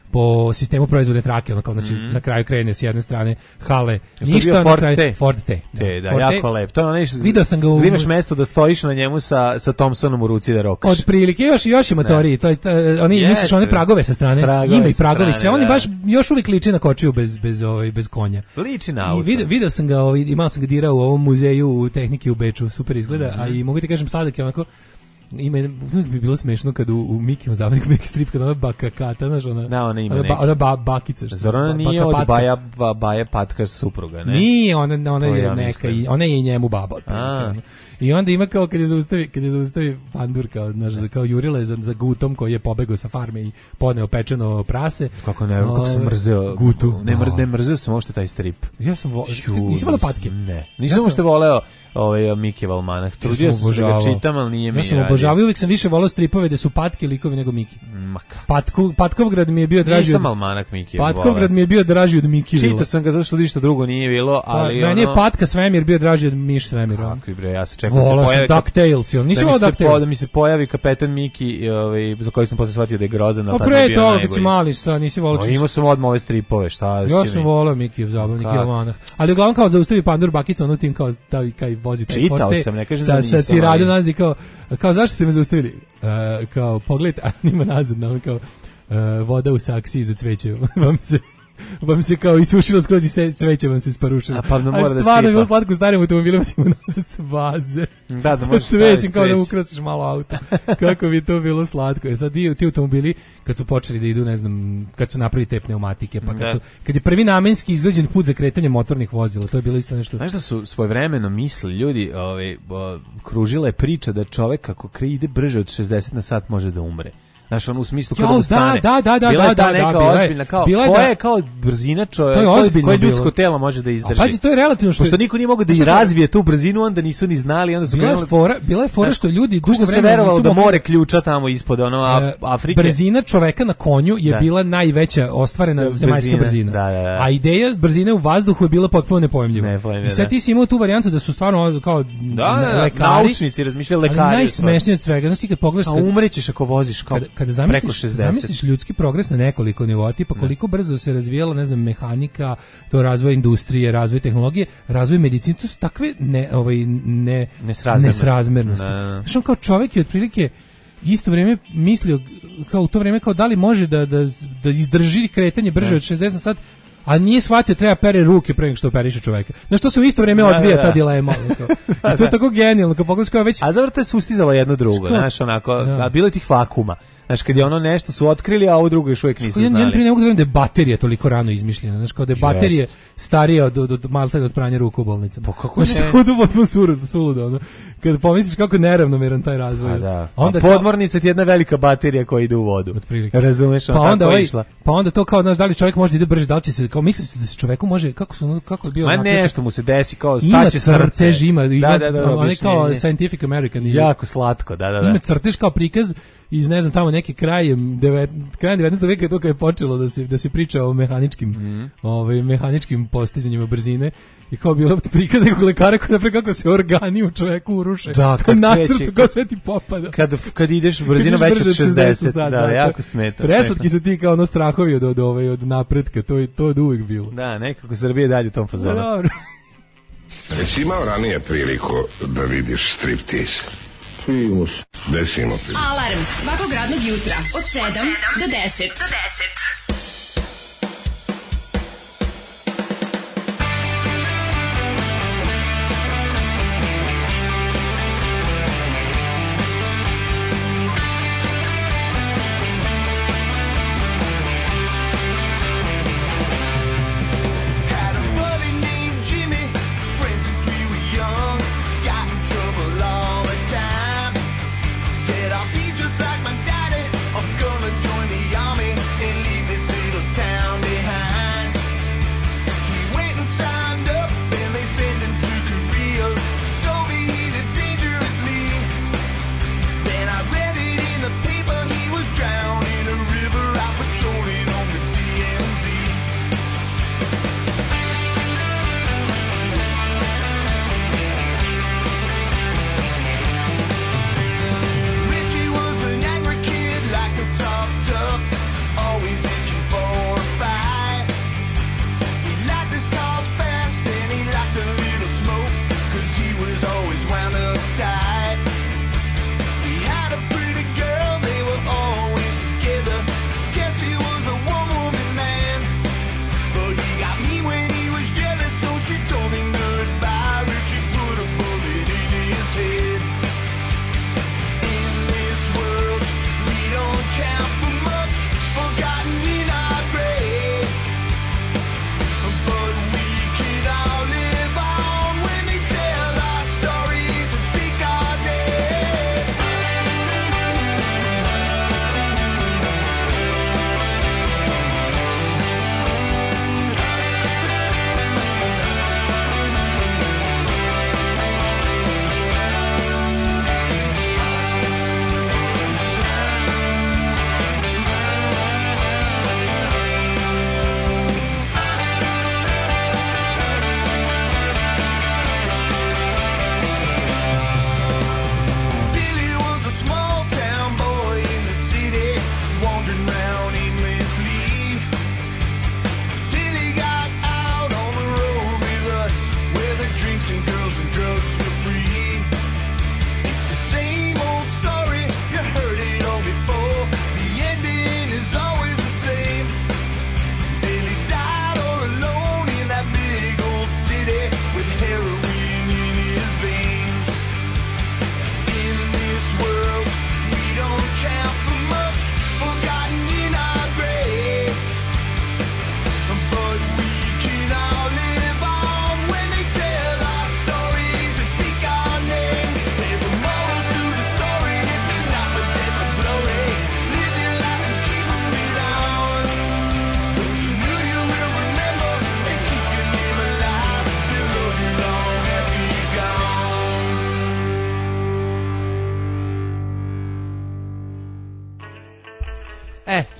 po sistemu proizvodne trake, ono kao, znači, Mhm. na kraju krene s jedne strane hale, Je to ništa, bio na Ford kraju, T? Ford T. Te, da, Ford T. jako lep. To je onaj što Video sam ga u- gdje imaš mesto da stojiš na njemu sa, sa Thompsonom u ruci da rokaš. Od prilike još još i motori, to je to, oni Jeste. misliš one pragove sa strane, Pragove ima i sa pragovi, strane, sve oni da. baš još uvijek liči na kočiju bez bez ovaj bez konja. Liči na I auto. video, video sam ga, ovaj, imao sam ga dirao u ovom muzeju u tehnike u Beču, super izgleda, Mhm. a i mogu ti kažem sladak je onako ima uvijek bi bilo smešno kad u, u Mikijem zabavnik Miki strip kad ona bakakata, znaš, ona, Da, ona ima ona, ba, neki. ona ba, bakica. Što, Zar ona ba- nije od bakapatka. Baja, ba, Baje Patka supruga, ne? Nije, ona, ona To je ja neka, mislim. i, ona je i njemu baba. otprilike, A. ono. I onda ima kao kad je zaustavi, kad je zaustavi pandur kao, znaš, kao jurila je za, za gutom koji je pobegao sa farme i poneo pečeno prase. Kako ne, kako sam Ove, mrzeo. Gutu. Ne, mrz, Da. ne mrzeo sam uopšte taj strip. Ja sam vo, Ju, nisi voleo patke? Ne. Ja Nisam sam- uopšte voleo ovaj Mikijev almanah. Trudio sam se da ga čitam, ali nije mi Ja sam radio. obožavao, uvijek sam više voleo stripove gde su patke likovi nego Miki. Ma kako. Patku, Patkovgrad mi je bio draži Nisam od... almanak Mikijev Patkovgrad mi je bio draži od Mikijevila. Čitao sam ga zašto ništa drugo nije bilo, ali Pa, meni je ono... Patka Svemir bio draži od Miš Svemira. Kakvi bre, ja se čekam da se Volao sam pojavi... DuckTales, on nisi da mi volao se po- DuckTales. Da mi se pojavi kapetan Miki, i, ovaj, za koji sam posle shvatio da je grozan, ali Pa tad mi je pre bio toga kad najbolji. si mali, šta, nisi volao O, čist- imao sam odmah ove stripove, šta Ja si sam mi? volao Mikijev zabavnik i Kako? almanah. Ali uglavnom kao zaustavi pandur bakicu, ono tim kao stavi kaj vozi taj Čitao Forte. sam, ne kažem sa, da sa nisam, ciradu ali- nazad i kao, kao zašto ste me zaustavili? E, kao pogled, a nima nazad, no, kao e, voda u saksiji za cveće, vam se vam se kao isušilo skroz i se cveće vam se sparušilo. A pa ne mora da stvarno je bilo sipa. slatko u starim automobilima si mu nazad s vaze. Da, da Sa možeš cvećem staviti kao da cveće. ukrasiš malo auto. Kako bi to bilo slatko. E sad ti, ti automobili kad su počeli da idu, ne znam, kad su napravili te pneumatike, pa kad Da. su kad je prvi namenski izrađen put za kretanje motornih vozila, to je bilo isto nešto. Znaš da su svojevremeno mislili ljudi, ovaj, o, kružila je priča da čovek ako kre ide brže od šezdeset na sat može da umre. Znaš, ono u smislu Jo, kada mu da, stane. da, da, da, bila je da, ta da, neka bila je- ozbiljna, kao, bila je koja da- je kao brzina čovjek, To je koje- ozbiljno koje ljudsko bilo. telo može da A izdrži. pazi, to je relativno što Pošto je- niko nije mogao da Znaš i šta- razvije tu brzinu, onda nisu ni znali, onda su Bila je krenuli- fora, bila je fora Znaš, što ljudi ko dugo se vremena verovalo nisu da mogli- more ključa tamo ispod ono Af- E, Afrike. Brzina čoveka na konju je Da. bila najveća ostvarena Da, zemaljska brzina, brzina. da, da, da. A ideja brzine u vazduhu je bila potpuno nepojmljiva. Nepojmljiva, I sad da. ti si imao tu varijantu da su stvarno kao Da, da, da, lekari, naučnici razmišljali, lekari. Ali najsmešnije od svega, znaš ti kad pogledaš A kad- umrećeš ako voziš kao kada, kada preko zamisliš, šezdeset. zamisliš ljudski progres na nekoliko nivoa, tipa koliko brzo se razvijala, ne znam, mehanika, to razvoj industrije, razvoj tehnologije, razvoj medicine, to su takve ne, ovaj, ne, Nesrazmernosti. nesrazmernosti. Da, da, da. Znaš, on kao čovjek je otprilike isto vrijeme mislio, kao u to vrijeme, kao da li može da, da, da izdrži kretanje brže Ne. od šezdeset na sat, a nije shvatio treba pere ruke pre nego što operiše čoveka. Znaš, to se u isto vrijeme Da, odvija da, ta da. dilema. ono, kao. I to je tako genijalno, kao pogledaš kao već... A zavrlo to je sustizalo jedno drugo, Što? znaš, onako, Da. a bilo je tih vakuma. Znaš, kad je ono nešto su otkrili, a ovo drugo još uvijek nisu Ja, ja znali. prije ne mogu da verujem da je baterija toliko rano izmišljena. Znaš, kao da je Jest. baterija starija od, od, od maltene od pranja ruku u bolnicama. Pa kako Znaš, ne? tako da potpuno suludo, suludo, ono. Kad pomisliš kako je neravnomeran taj razvoj. A da. Onda a kao- podmornica ti je jedna velika baterija koja ide u vodu. Otprilike. Razumeš, Pa ono onda, tako je ovaj, išla. pa onda to kao, znaš, da li čovjek može da ide brže, da li će se, kao misli se da se čoveku može, kako su, ono- kako je bio Ma zaključak? nešto mu se desi, kao Ima staće srce. crtež, ima, ima, da, da, da, onaj kao objašnjenje. Scientific American. i- Jako slatko, da, da, da. Ima crtež kao prikaz iz ne znam tamo neki krajem devet, krajem devetnaestog veka je to kad je počelo da se da se priča o mehaničkim Mhm. ovaj mehaničkim postizanjima brzine i kao bilo prikaz nekog lekara koji napre kako se organi u čoveku uruše. Da, Kao kad nacrtu kreće, kao sve ti popada. Kad, kad ideš brzinom Kad ideš veću brže od šezdeset, sad, da, to- jako smeta. Preslatki su ti kao ono strahovi od, od, ovaj, od napretka, to je to je od uvijek bilo. Da, nekako Srbije dalje u tom Pa fazonu. dobro. Jesi imao ranije priliku da vidiš striptiz? Primus. Desimo ti. Alarm svakog radnog jutra od sedam do deset. Do deset. Had a buddy named Jimmy, friends since we were young. Got in trouble all the time. Said I'll be just like my daddy. I'm gonna join the army and leave this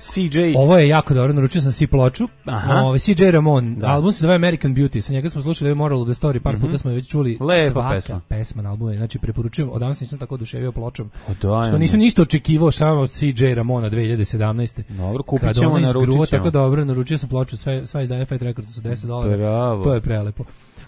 C J. Ovo je jako dobro, naručio sam si ploču. Aha. Ovaj C J Ramon, Da. album se zove American Beauty. Sa njega smo slušali ovaj Moral of the Story, par Mhm. puta smo je već čuli. Lepa Svaka pesma. pesma na albumu, je, znači preporučujem. Odavno nisam tako oduševio pločom. O, da, Što nisam ništa očekivao samo od C J Ramona dve hiljade sedamnaeste. Dobro, kupit Kad ćemo, ono naručit izgruva ćemo. tako dobro, naručio sam ploču, sve, sve izdanje Fat Records su deset dolara. Bravo. To je prelepo.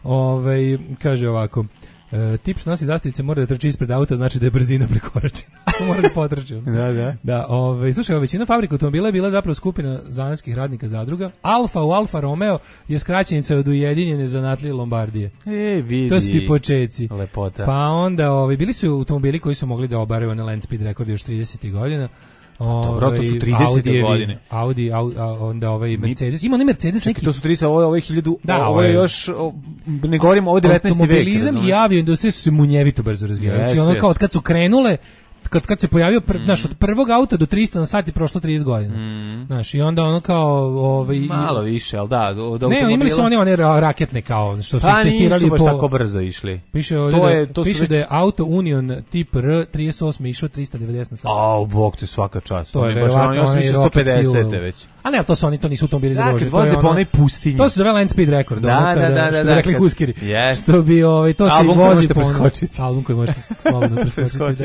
Ove, kaže ovako, e, tip što nosi zastavice mora da trči ispred auta, znači da je brzina prekoračena. Mora da potrči. Da, da. Da, ovaj slušaj, većina fabrika automobila je bila zapravo skupina zanatskih radnika zadruga. Alfa u Alfa Romeo je skraćenica od Ujedinjene zanatlije Lombardije. E, vidi. To su ti počeci. Lepota. Pa onda, ovaj bili su automobili koji su mogli da obaraju na land speed rekord još tridesetih godina. Dobro, to su Ovaj, tridesete Audijevi, godine. Audi, au, a, onda ovaj Mercedes. Ima onaj Mercedes neki. Čekaj, to su trideset, ovo je ovo je hiljadu, Da, ovo ovo je je- još, o, ne govorimo, ovo je devetnaesti vek. Automobilizam razumeš? i avioindustrija su se munjevito brzo razvijali. Yes, Znači ono yes. kao od kad su krenule, kad kad se pojavio pr, znaš, od prvog auta do trista na sat je prošlo trideset godina. Mm. Znaš, i onda ono kao ovaj Malo više, al da, od Ne, automobila- imali su oni one ra- raketne kao što su Pa ih testirali nisu baš po tako brzo išli. Piše ovdje To da, je- to su piše već- da je Auto Union tip R trideset osam išao trista devedeset na sat. Au, bog te svaka čast. To je Oni baš, verovatno oni, ja sam onaj mislio rocket sto pedesete fuel. već. A ne, ali to su oni, to nisu automobili za Da, vožnju. kad to je voze po ono- onoj pustinji. To se zove land speed record. Da, ono da, kada- da, da, što bi da, rekli kad- huskeri. Yes. Što bi, ovaj, to se Album i koji vozi možete po ono- preskočiti. Album koji možete slobodno preskočiti. Preskočiti. Da.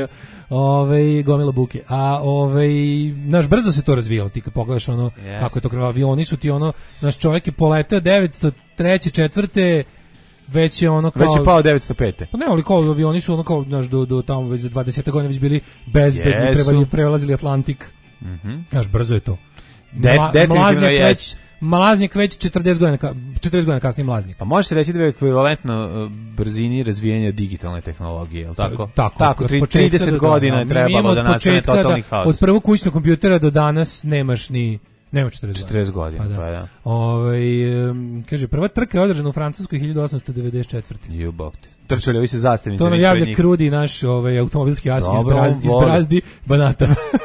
Ovaj, gomila buke. A ovaj, naš brzo se to razvijalo. Ti kad pogledaš ono, Yes. kako je to krenulo, avioni su ti ono, naš čovjek je poletao devetsto treće, četvrte već je ono kao... Već je pao devetsto pete. Pa ne, ali kao avioni su ono kao, znaš, do, do tamo već za dvadeset godina već bili bezbedni, Jesu. prevali- prelazili Atlantik. Mhm. Znaš, brzo je to. De- Mla- definitivno Mlaznjak jest. već, Mlaznjak već četrdeset godina, ka- četrdeset godina kasnije Mlaznjak. Pa može se reći da je ekvivalentno uh, brzini razvijenja digitalne tehnologije, je li tako? Tako, tako od tri- početka trideset do- godina da, je mi trebalo imamo da od nastane početka totalni da- haos. Od prvog kućnog kompjutera do danas nemaš ni nema četrdeset godina. četrdeset godina, Pa da. pa da. Ovaj, em, kaže, prva trka je održana u Francuskoj hiljadu osamsto devedeset četvrte. Ju, bog te. Trčali ovi se zastavnice. To nam nisu javlja njih. Krudi, naš ovaj, automobilski as iz, Dobro, on Brazdi, iz voli. Brazdi Banata.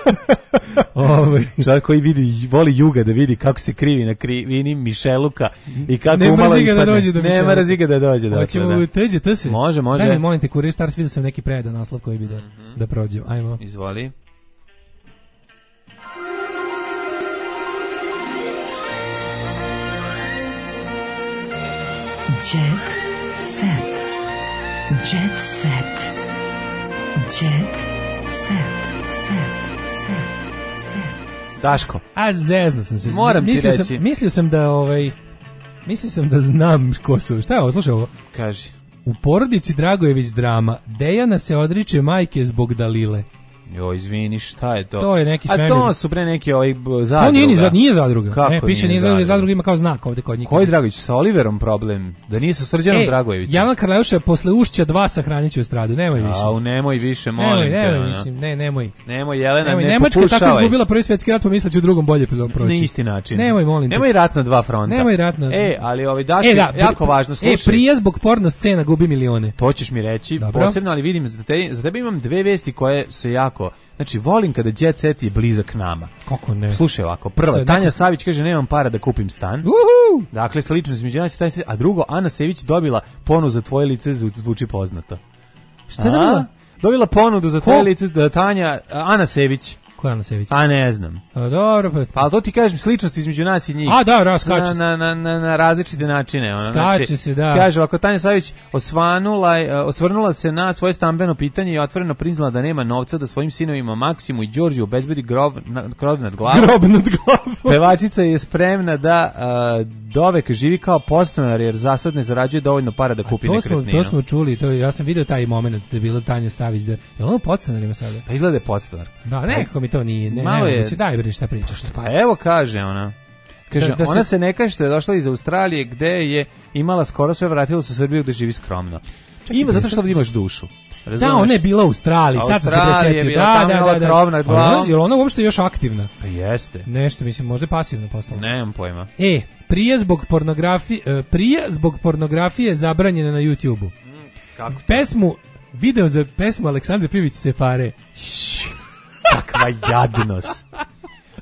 Ovaj. Čovjek koji vidi, voli juga da vidi kako se krivi na krivini Mišeluka i kako Ne umalo mrzi ga da ispadne. dođe do Ne Mišeluka. mrzi ga da dođe. Dakle, Hoćemo da. teđe, te se. Može, može. Daj mi, molim te, Kurir Stars, vidio sam neki predan naslov koji bi da, Mhm. da prođem. Ajmo. Izvoli. Jet set. Jet set. Jet set. Set. Set. Set. Daško. A zezno sam se. Moram ti mislio reći. Sam, mislio sam da ovaj mislio sam da znam ko su. Šta je ovo? Slušaj ovo. Kaži. U porodici Dragojević drama. Dejana se odriče majke zbog Dalile. Jo, izvini, šta je to? To je neki A svemir. to su bre neki ovaj b- zadruga. To nije ni za, nije zadruga. Kako ne, piše nije zadruga, zadruga ima kao znak ovde kod njih. Koji Dragović? Sa Oliverom problem? Da nije sa Srđanom E, Dragojevićem? Javan Karleuša posle ušća dva sahranit će estradu. Nemoj više. Au, nemoj više, molim Nemoj, te. nemoj, ono. mislim, ne, nemoj. Nemoj, Jelena, Nemoj, ne Nemačka je tako pokušavaj. izgubila prvi svetski rat, pa misleći u drugom bolje proći. Na isti način. Nemoj, molim te. Nemoj rat na dva fronta. Nemoj rat na- E, ali ovaj Daško, E, da, jako pri- važno, slušaj. E, prija zbog porno scena gubi milione. To ćeš mi reći, Dobro. posebno, ali vidim, za, te, za tebe imam dve vesti koje su jako... Znači, volim kada Jet Set je blizak nama. Kako ne? Slušaj ovako, Šta prva, je, Tanja neko- Savić kaže, nemam para da kupim stan. Uhu! Dakle, slično između nas i taj se- a drugo, Ana Sević dobila ponudu za tvoje lice, zvu- zvuči poznato. Šta je dobila? Dobila ponudu za tvoje Ko? lice, da Tanja, Ana Sević. Ko je Ana Sević? A ne znam. A, dobro, pa... Pa ali to ti kažem, sličnost između nas i njih. A, da, da, skače na, se. na, na, na, na različite načine. Ono. Skače Znači, se, da. Kaže, ako Tanja Savić osvanula, je, osvrnula se na svoje stambeno pitanje i otvoreno priznala da nema novca da svojim sinovima Maksimu i Đorđu obezbedi grob, na, krov nad glavom. Grob nad glavom. Pevačica je spremna da uh, dovek živi kao podstanar jer za sad ne zarađuje dovoljno para da kupi To smo, nekretninu. to smo čuli, to, ja sam video taj moment da je bila Tanja Stavić. Da, je li ono podstanarima sada? Pa izgleda je podstanar. Da, nekako mi to nije. Ne, Malo ne, je- je... Daj bre, šta pričaš? Pa evo kaže ona. Kaže, Da- da ona se- se ne kaže što je došla iz Australije gde je imala skoro sve, vratila se u Srbiju gde živi skromno. Ima zato što ovdje imaš dušu. Da, Razumeš? ona je bila u Australiji, sad sam se Australija je presetio. bila, Da, tamo da, imala da, da. krov nad Ali ona- glavom. Je li ona uopšte još aktivna? Pa jeste. Nešto, mislim, možda je pasivna postala. Nemam pojma. E, prije zbog pornografije, e, prije zbog pornografije zabranjena na YouTubeu. Kako? Pesmu, video za pesmu Aleksandre Privić se pare. Kakva jadnost.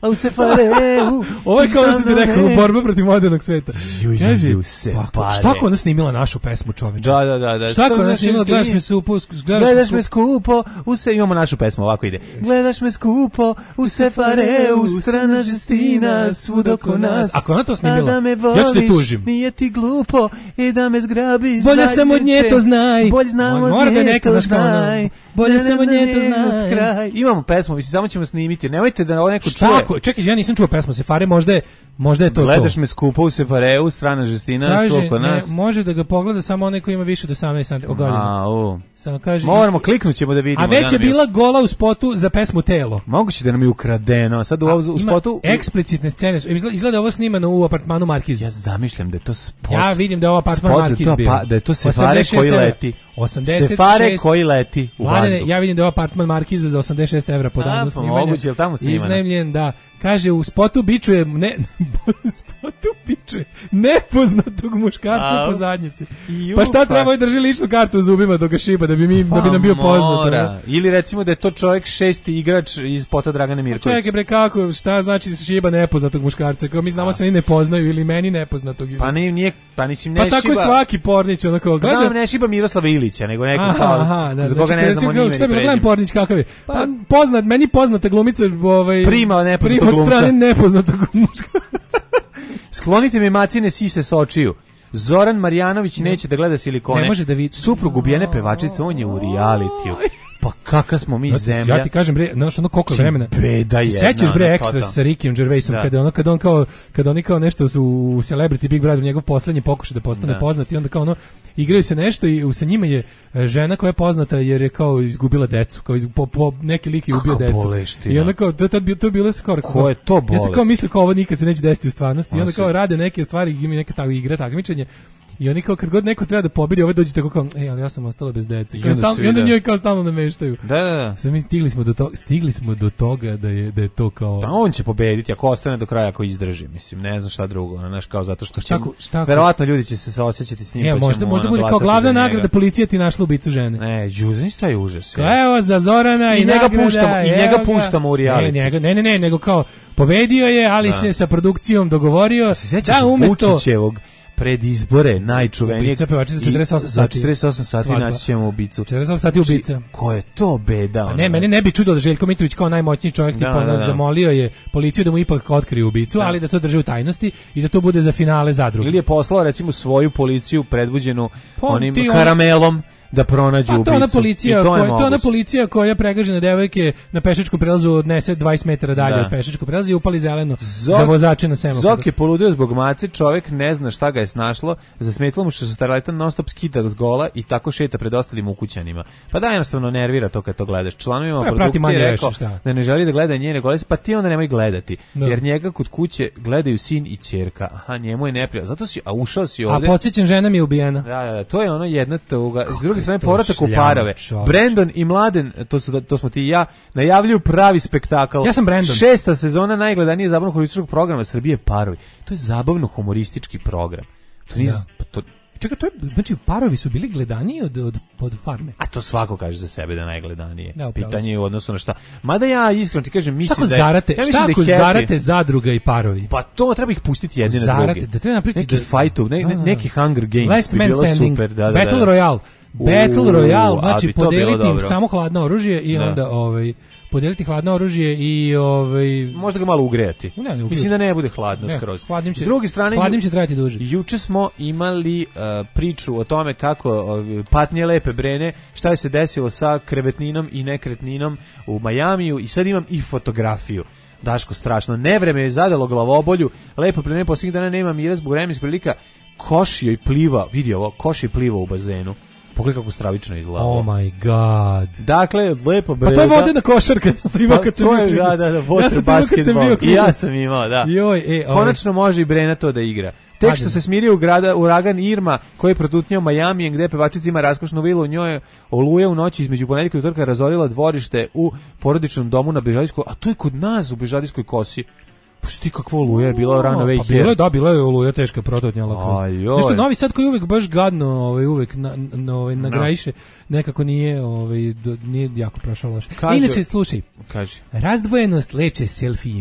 a u sefareu. Ovo je kao što ti rekao, borba protiv modernog sveta. Kaži, pa, šta ako ona snimila našu pesmu, čoveče? Da, da, da. da. Šta ako ona snimila, gledaš me skupo, gledaš me skupo, u se, imamo našu pesmu, ovako ide. Gledaš me skupo, u sefareu, strana žestina, svud oko nas. Ako ona to snimila, da me voliš, ja ću te tužim. Nije ti glupo, i da me zgrabiš. Bolje sam od nje, to znaj. Bolje znam od Mora da nje, neka, to znaš kao ono. Bolje sam od nje, to znaj. Imamo pesmu, mislim, samo ćemo snimiti. Nemojte da ovo neko čuje. Šta ako? Čekaj, ja nisam čuo pesmu Sefare, možda je, možda je to Gledaš to. me skupo u sefareu, strana žestina, kaže, su oko nas. Ne, može da ga pogleda samo onaj koji ima više od osamnaest godina. Samo kaže. Moramo, kliknut ćemo da vidimo. A već je bila gola u spotu za pesmu Telo. Moguće da nam je ukradeno. Sad u, a, u spotu... eksplicitne scene. Izgleda ovo snimano u apartmanu Markiz. Ja zamišljam da je to spot. Ja vidim da je ovo apartman Markiz bio. Pa, da je to Sefare koji leti. osamdeset šest Sefare koji leti u vazduh. Ja vidim da je ovo apartman Markiza za osamdeset šest evra po danu pa snimanja. Moguće, je li tamo snimano? Iznajmljen, da. Kaže, u spotu bičuje, ne, u spotu bičuje nepoznatog muškarca a, po zadnjici. Ju, pa šta treba drži ličnu kartu u zubima dok ga šiba da bi, mi, pa da bi nam bio poznat. Ili recimo da je to čovjek šesti igrač iz spota Dragane Mirković. Čovjek je bre kako, šta znači šiba nepoznatog muškarca? Kao mi znamo se oni ne poznaju ili meni nepoznatog. Pa ne, nije, pa nisim ne pa tako šiba. Svaki pornić onako gleda. Znam, ne šiba Miroslava Ilića, nego neko aha, kao, aha, da, za koga znači, ne znamo ime. Šta bi gledam pornić kakav je? Pa, pa poznat, meni poznata glumica, ovaj prima nepoznatog prima od strane nepoznatog muškarca. Sklonite mi macine sise s očiju. Zoran Marjanović neće da gleda silikone. Ne može da vidi. Suprug ubijene pevačice, on je u realitiju. Pa kaka smo mi zemlja. Ja ti kažem bre, znaš ono koliko vremena. Beda je. Sećaš bre Ekstra sa Rickyjem Gervaisom kada ono kad on kao kad oni kao nešto su u Celebrity Big Brother njegov poslednji pokušaj da postane da. poznat i onda kao ono igraju se nešto i sa njima je žena koja je poznata jer je kao izgubila decu, kao iz, po, po neki lik je ubio decu. Boleština. I onda kao to tad to bilo skoro ko je to bolest? Ja sam kao mislio kao ovo nikad se neće desiti u stvarnosti. I onda kao rade neke stvari, imaju neke takve igre, takmičenje. I oni kao kad god neko treba da pobedi, ove dođe tako kao, ej, ali ja sam ostala bez dece. I, I onda njoj kao stalno nameštaju. Da, da, da. Sad mi stigli smo do toga, stigli smo do toga da je da je to kao. Pa on će pobediti ako ostane do kraja, ako izdrži, mislim, ne znam šta drugo, znaš, kao zato što će šta, verovatno ljudi će se saosećati s njim, ja, pa možda možda bude kao glavna nagrada policija ti našla ubicu žene. Ne, Đuzanić taj užas. Ja. Evo za Zorana i, i njega nagrada, puštamo, i njega puštamo u reality. Ne, njega, ne, ne, ne, nego kao pobedio je, ali da. se sa produkcijom dogovorio da umesto Vučićevog pred izbore najčuvenijeg ubica pevačica za četrdeset osam sati. četrdeset osam sati naći ćemo ubicu. četrdeset osam sati ubica. Ko je to beda? A ne, mene ne bi čudilo da Željko Mitrović kao najmoćniji čovjek da, tipa da, da. zamolio je policiju da mu ipak otkrije ubicu, da. ali da to drži u tajnosti i da to bude za finale zadruge. Ili je poslao recimo svoju policiju predvođenu pa, onim karamelom da pronađu ubicu. To ona policija, to, koja, to ona policija koja pregažene devojke na pešačkom prelazu odnese dvadeset metara dalje da. od pešačkog prelaza i upali zeleno Zok, za vozače na semaforu. Zok je poludio zbog mace, čovjek ne zna šta ga je snašlo, zasmetilo mu što se staraletan non stop skida s gola i tako šeta pred ostalim ukućanima. Pa da jednostavno nervira to kad to gledaš. Članovima to produkcije rekao da ne želi da gleda njene gole, pa ti onda nemoj gledati. Da. Jer njega kod kuće gledaju sin i ćerka. Aha, njemu je neprijatno. Zato si, a ušao si ovde. A podsjećam, žena mi je ubijena. Da, da, da, to je ono jedna toga. S druge strane povratak u parove. Brandon i Mladen, to su to smo ti i ja, najavljuju pravi spektakl. Ja sam Brandon. Šesta sezona najgledanije zabavno humorističkog programa Srbije Parovi. To je zabavno humoristički program. To nije da. to Čekaj, to je, znači Parovi su bili gledaniji od, od, od Farme. A to svako kaže za sebe da najgledanije. Da, pitanje je u odnosu na šta. Mada ja iskreno ti kažem, mislim šta da je... Zarate, ja šta ako da zarate Zadruga i Parovi? Pa to treba ih pustiti jedne zarate, na druge. Da treba napraviti... Neki da, fight, ne, ne, neki Hunger Games Last bi Man bilo Standing, super. Da, da, Battle da, da. Royale. Battle Royale, znači podeliti im dobro. samo hladno oružje i da. onda ovaj podeliti hladno oružje i ovaj možda ga malo ugrejati. Ne, ne, mislim da ne bude hladno ne, skroz. Hladnim će, s druge strane, hladnim će trajati duže. Juče smo imali uh, priču o tome kako uh, patnje lepe brene, šta je se desilo sa krevetninom i nekretninom u Majamiju i sad imam i fotografiju. Daško, strašno. Nevreme je zadalo glavobolju. Lepo pre ne posljednjih dana nema mira zbog vremenskih prilika. Koš joj pliva, vidi ovo, koš joj pliva u bazenu. Pogledaj kako stravično izgleda. Oh my god. Dakle, lepo breda. Pa to je vodena košarka. To ima kad sam pa, bio. Da, da, da, ja sam basketbol. I ja sam imao, da. Joj, e, ovaj. Konačno može i Brena to da igra. Tek što se smirio u grada uragan Irma koji je protutnjao Majami gde pevačica ima raskošnu vilu, u njoj oluja u noći između ponedjeljka i utorka razorila dvorište u porodičnom domu na Bežadijskoj, a to je kod nas u Bežadijskoj kosi. Pusti kakva oluja je bila rano već. Pa bilo je, da, bila je oluja teška prototnjala. Nešto Novi Sad koji uvek baš gadno, ovaj uvek na na ovaj nagraiše, nekako nije ovaj do, nije jako prošao loše. Inače slušaj. Kaži. Razdvojenost leče selfijima.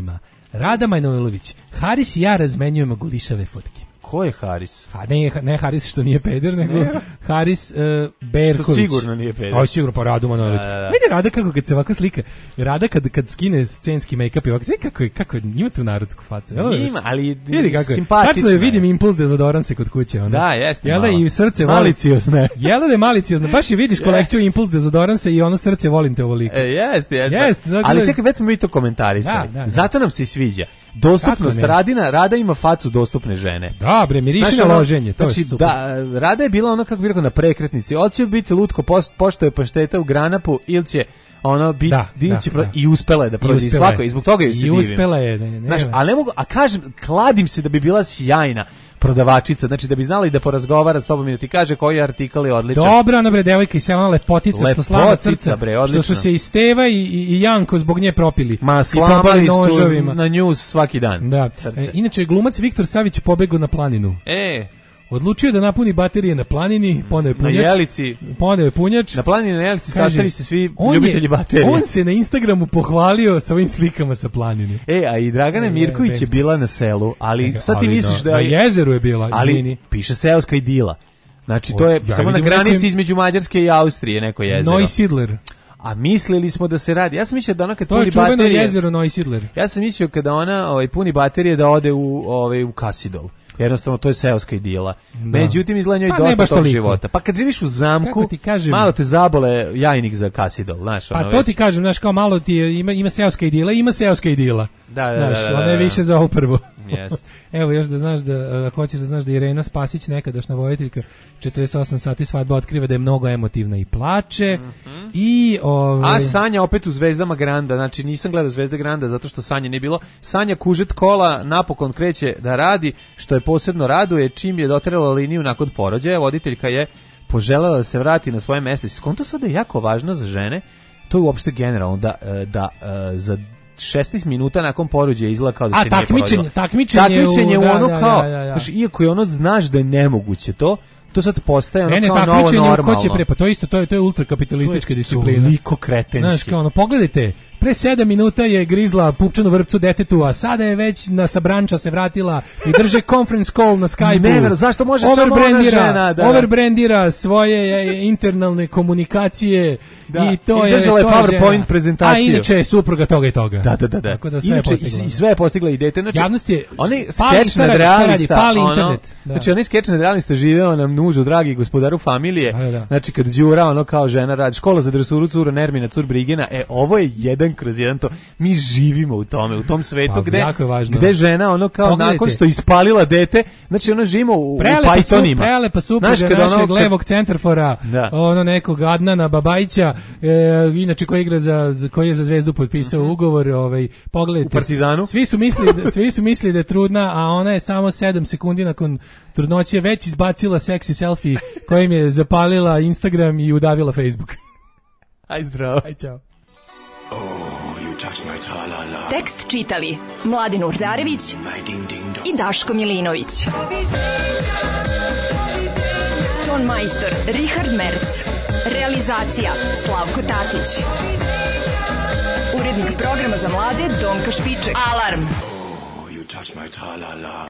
Rada Manojlović. Haris i ja razmenjujemo golišave fotke. Ko je Haris? Ha, ne, ne Haris što nije peder, nego Haris uh, Berković. Što sigurno nije peder. A sigurno, pa Radu Manojlović. Da, da, da. Vidi Rada kako kad se ovako slika, Rada kad, kad skine scenski make-up i ovako, vidi kako je, kako je, ima tu narodsku facu. Jel, ima, ali vidi kako je. simpatično. Tačno je, vidim impuls dezodoranse kod kuće. Ona. Da, jeste Jel da malo. i srce maliciozne. Jel da je maliciozne, baš je vidiš kolekciju impuls dezodoranse i ono srce volim te ovoliko. E, jeste, jeste. Jest, dakle, ali čekaj, već smo mi to komentarisali. Da, da, da. Zato nam se i sviđa. Dostupnost Radina, Rada ima facu dostupne žene. Da, bre, miriši na loženje, to znači, je super. Da, Rada je bila ono, kako bi rekao, na prekretnici. Hoće li biti lutko post, pošto je pašteta u granapu ili će ono biti da, da, pro... da. i uspela je da prođe i svako, i zbog toga ju se divim. I uspela je, ne, ne. Znaš, ali ne mogu, a kažem, kladim se da bi bila sjajna prodavačica, znači da bi znala i da porazgovara s tobom i da ti kaže koji artikal je odličan. Dobra, ona bre devojka i ona lepotica, lepotica što slava srca, bre, što su se i Steva i, i, i Janko zbog nje propili. Ma slamali su na nju svaki dan. Da. E, inače, glumac Viktor Savić pobegao na planinu. E, odlučio da napuni baterije na planini, poneo je punjač. Na Jelici. Poneo je punjač. Na planini na Jelici sastali se svi ljubitelji je, baterije. On se na Instagramu pohvalio sa ovim slikama sa planine. E, a i Dragana e, Mirković je bila na selu, ali e, sad ti ali misliš na, da je... Na jezeru je bila, ali izvini. Piše seoska idila. Znači, to je ja samo na granici nekom... između Mađarske i Austrije neko jezero. Neusiedler. A mislili smo da se radi. Ja sam mislio da ona kad to puni baterije... To je čuveno jezero Neusiedler. Ja sam mislio kada ona ovaj, puni baterije da ode u, ovaj, u Kasidol. Jednostavno, to je seoska idila. Da. Međutim, izgleda njoj pa dosta tog života. Pa kad živiš u zamku, kažem, malo te zabole jajnik za Kasidol. Znaš, pa ono to već. Ti kažem, znaš, kao malo ti je, ima, ima seoska idila, ima seoska idila. Da, da, znaš, da, da, da, ona je više za ovu prvu. Yes. Evo još da znaš da uh, hoćeš da znaš da Irena Spasić, nekadašnja voditeljka, četrdeset osam sati svadba, otkriva da je mnogo emotivna i plače. Mm-hmm. I ovaj... A Sanja opet u Zvezdama Granda, znači nisam gledao Zvezde Granda zato što Sanje nije bilo. Sanja kužet kola napokon kreće da radi, što je posebno raduje čim je doterala liniju nakon porođaja. Voditeljka je poželjela da se vrati na svoje mesto. Skonto sada je jako važno za žene, to je uopšte generalno da, da, da za šesnaest minuta nakon porođaja izgleda kao da A, se nije porodila. A takmičenje, takmičenje u ono da, kao, da, da, da. Znaš, iako je ono znaš da je nemoguće to, to sad postaje ono ne, ne, kao novo normalno. Ko će pre, pa to isto, to je, to je ultrakapitalistička disciplina. To je toliko kretenski. Znaš, kao ono, pogledajte, pre sedam minuta je grizla pupčanu vrpcu detetu, a sada je već na sabranča se vratila i drže conference call na Skype-u. Ne, ver, zašto može samo ona žena? Da. Overbrandira svoje internalne komunikacije da. I to I je... držala je PowerPoint prezentaciju. A inače je supruga toga i toga. Da, da, da. da. Tako da sve inače, je postigla. I sve je postigla i dete. Znači, javnost je... Oni skeč nad realista. Pali ono, internet. Da. Znači, oni skeč nad realista živeo nam nužu, dragi gospodaru familije. Da, da. Znači, kad Đura, ono kao žena radi, škola za dresuru, cura Nermina, cur Brigena, e, ovo je jedan kroz jedan to. Mi živimo u tome, u tom svetu pa, gde, gde žena ono kao pogledajte. Nakon što ispalila dete, znači ona živimo u, prelepa u Pythonima. Su, prelepa supruga našeg ono, levog centarfora, da. Ono nekog Adnana Babajića, e, inače koji igra za, koji je za Zvezdu potpisao mm-hmm. ugovor, ovaj, pogledajte. U Partizanu. Svi su mislili da, svi su mislili da je trudna, a ona je samo sedam sekundi nakon trudnoće već izbacila seksi selfie kojim je zapalila Instagram i udavila Facebook. Aj zdravo. Aj čao. Tekst čitali Mladin Urdarević i Daško Milinović. Ton majstor Richard Merc. Realizacija Slavko Tatić. Urednik programa za mlade Donka Špiček. Alarm!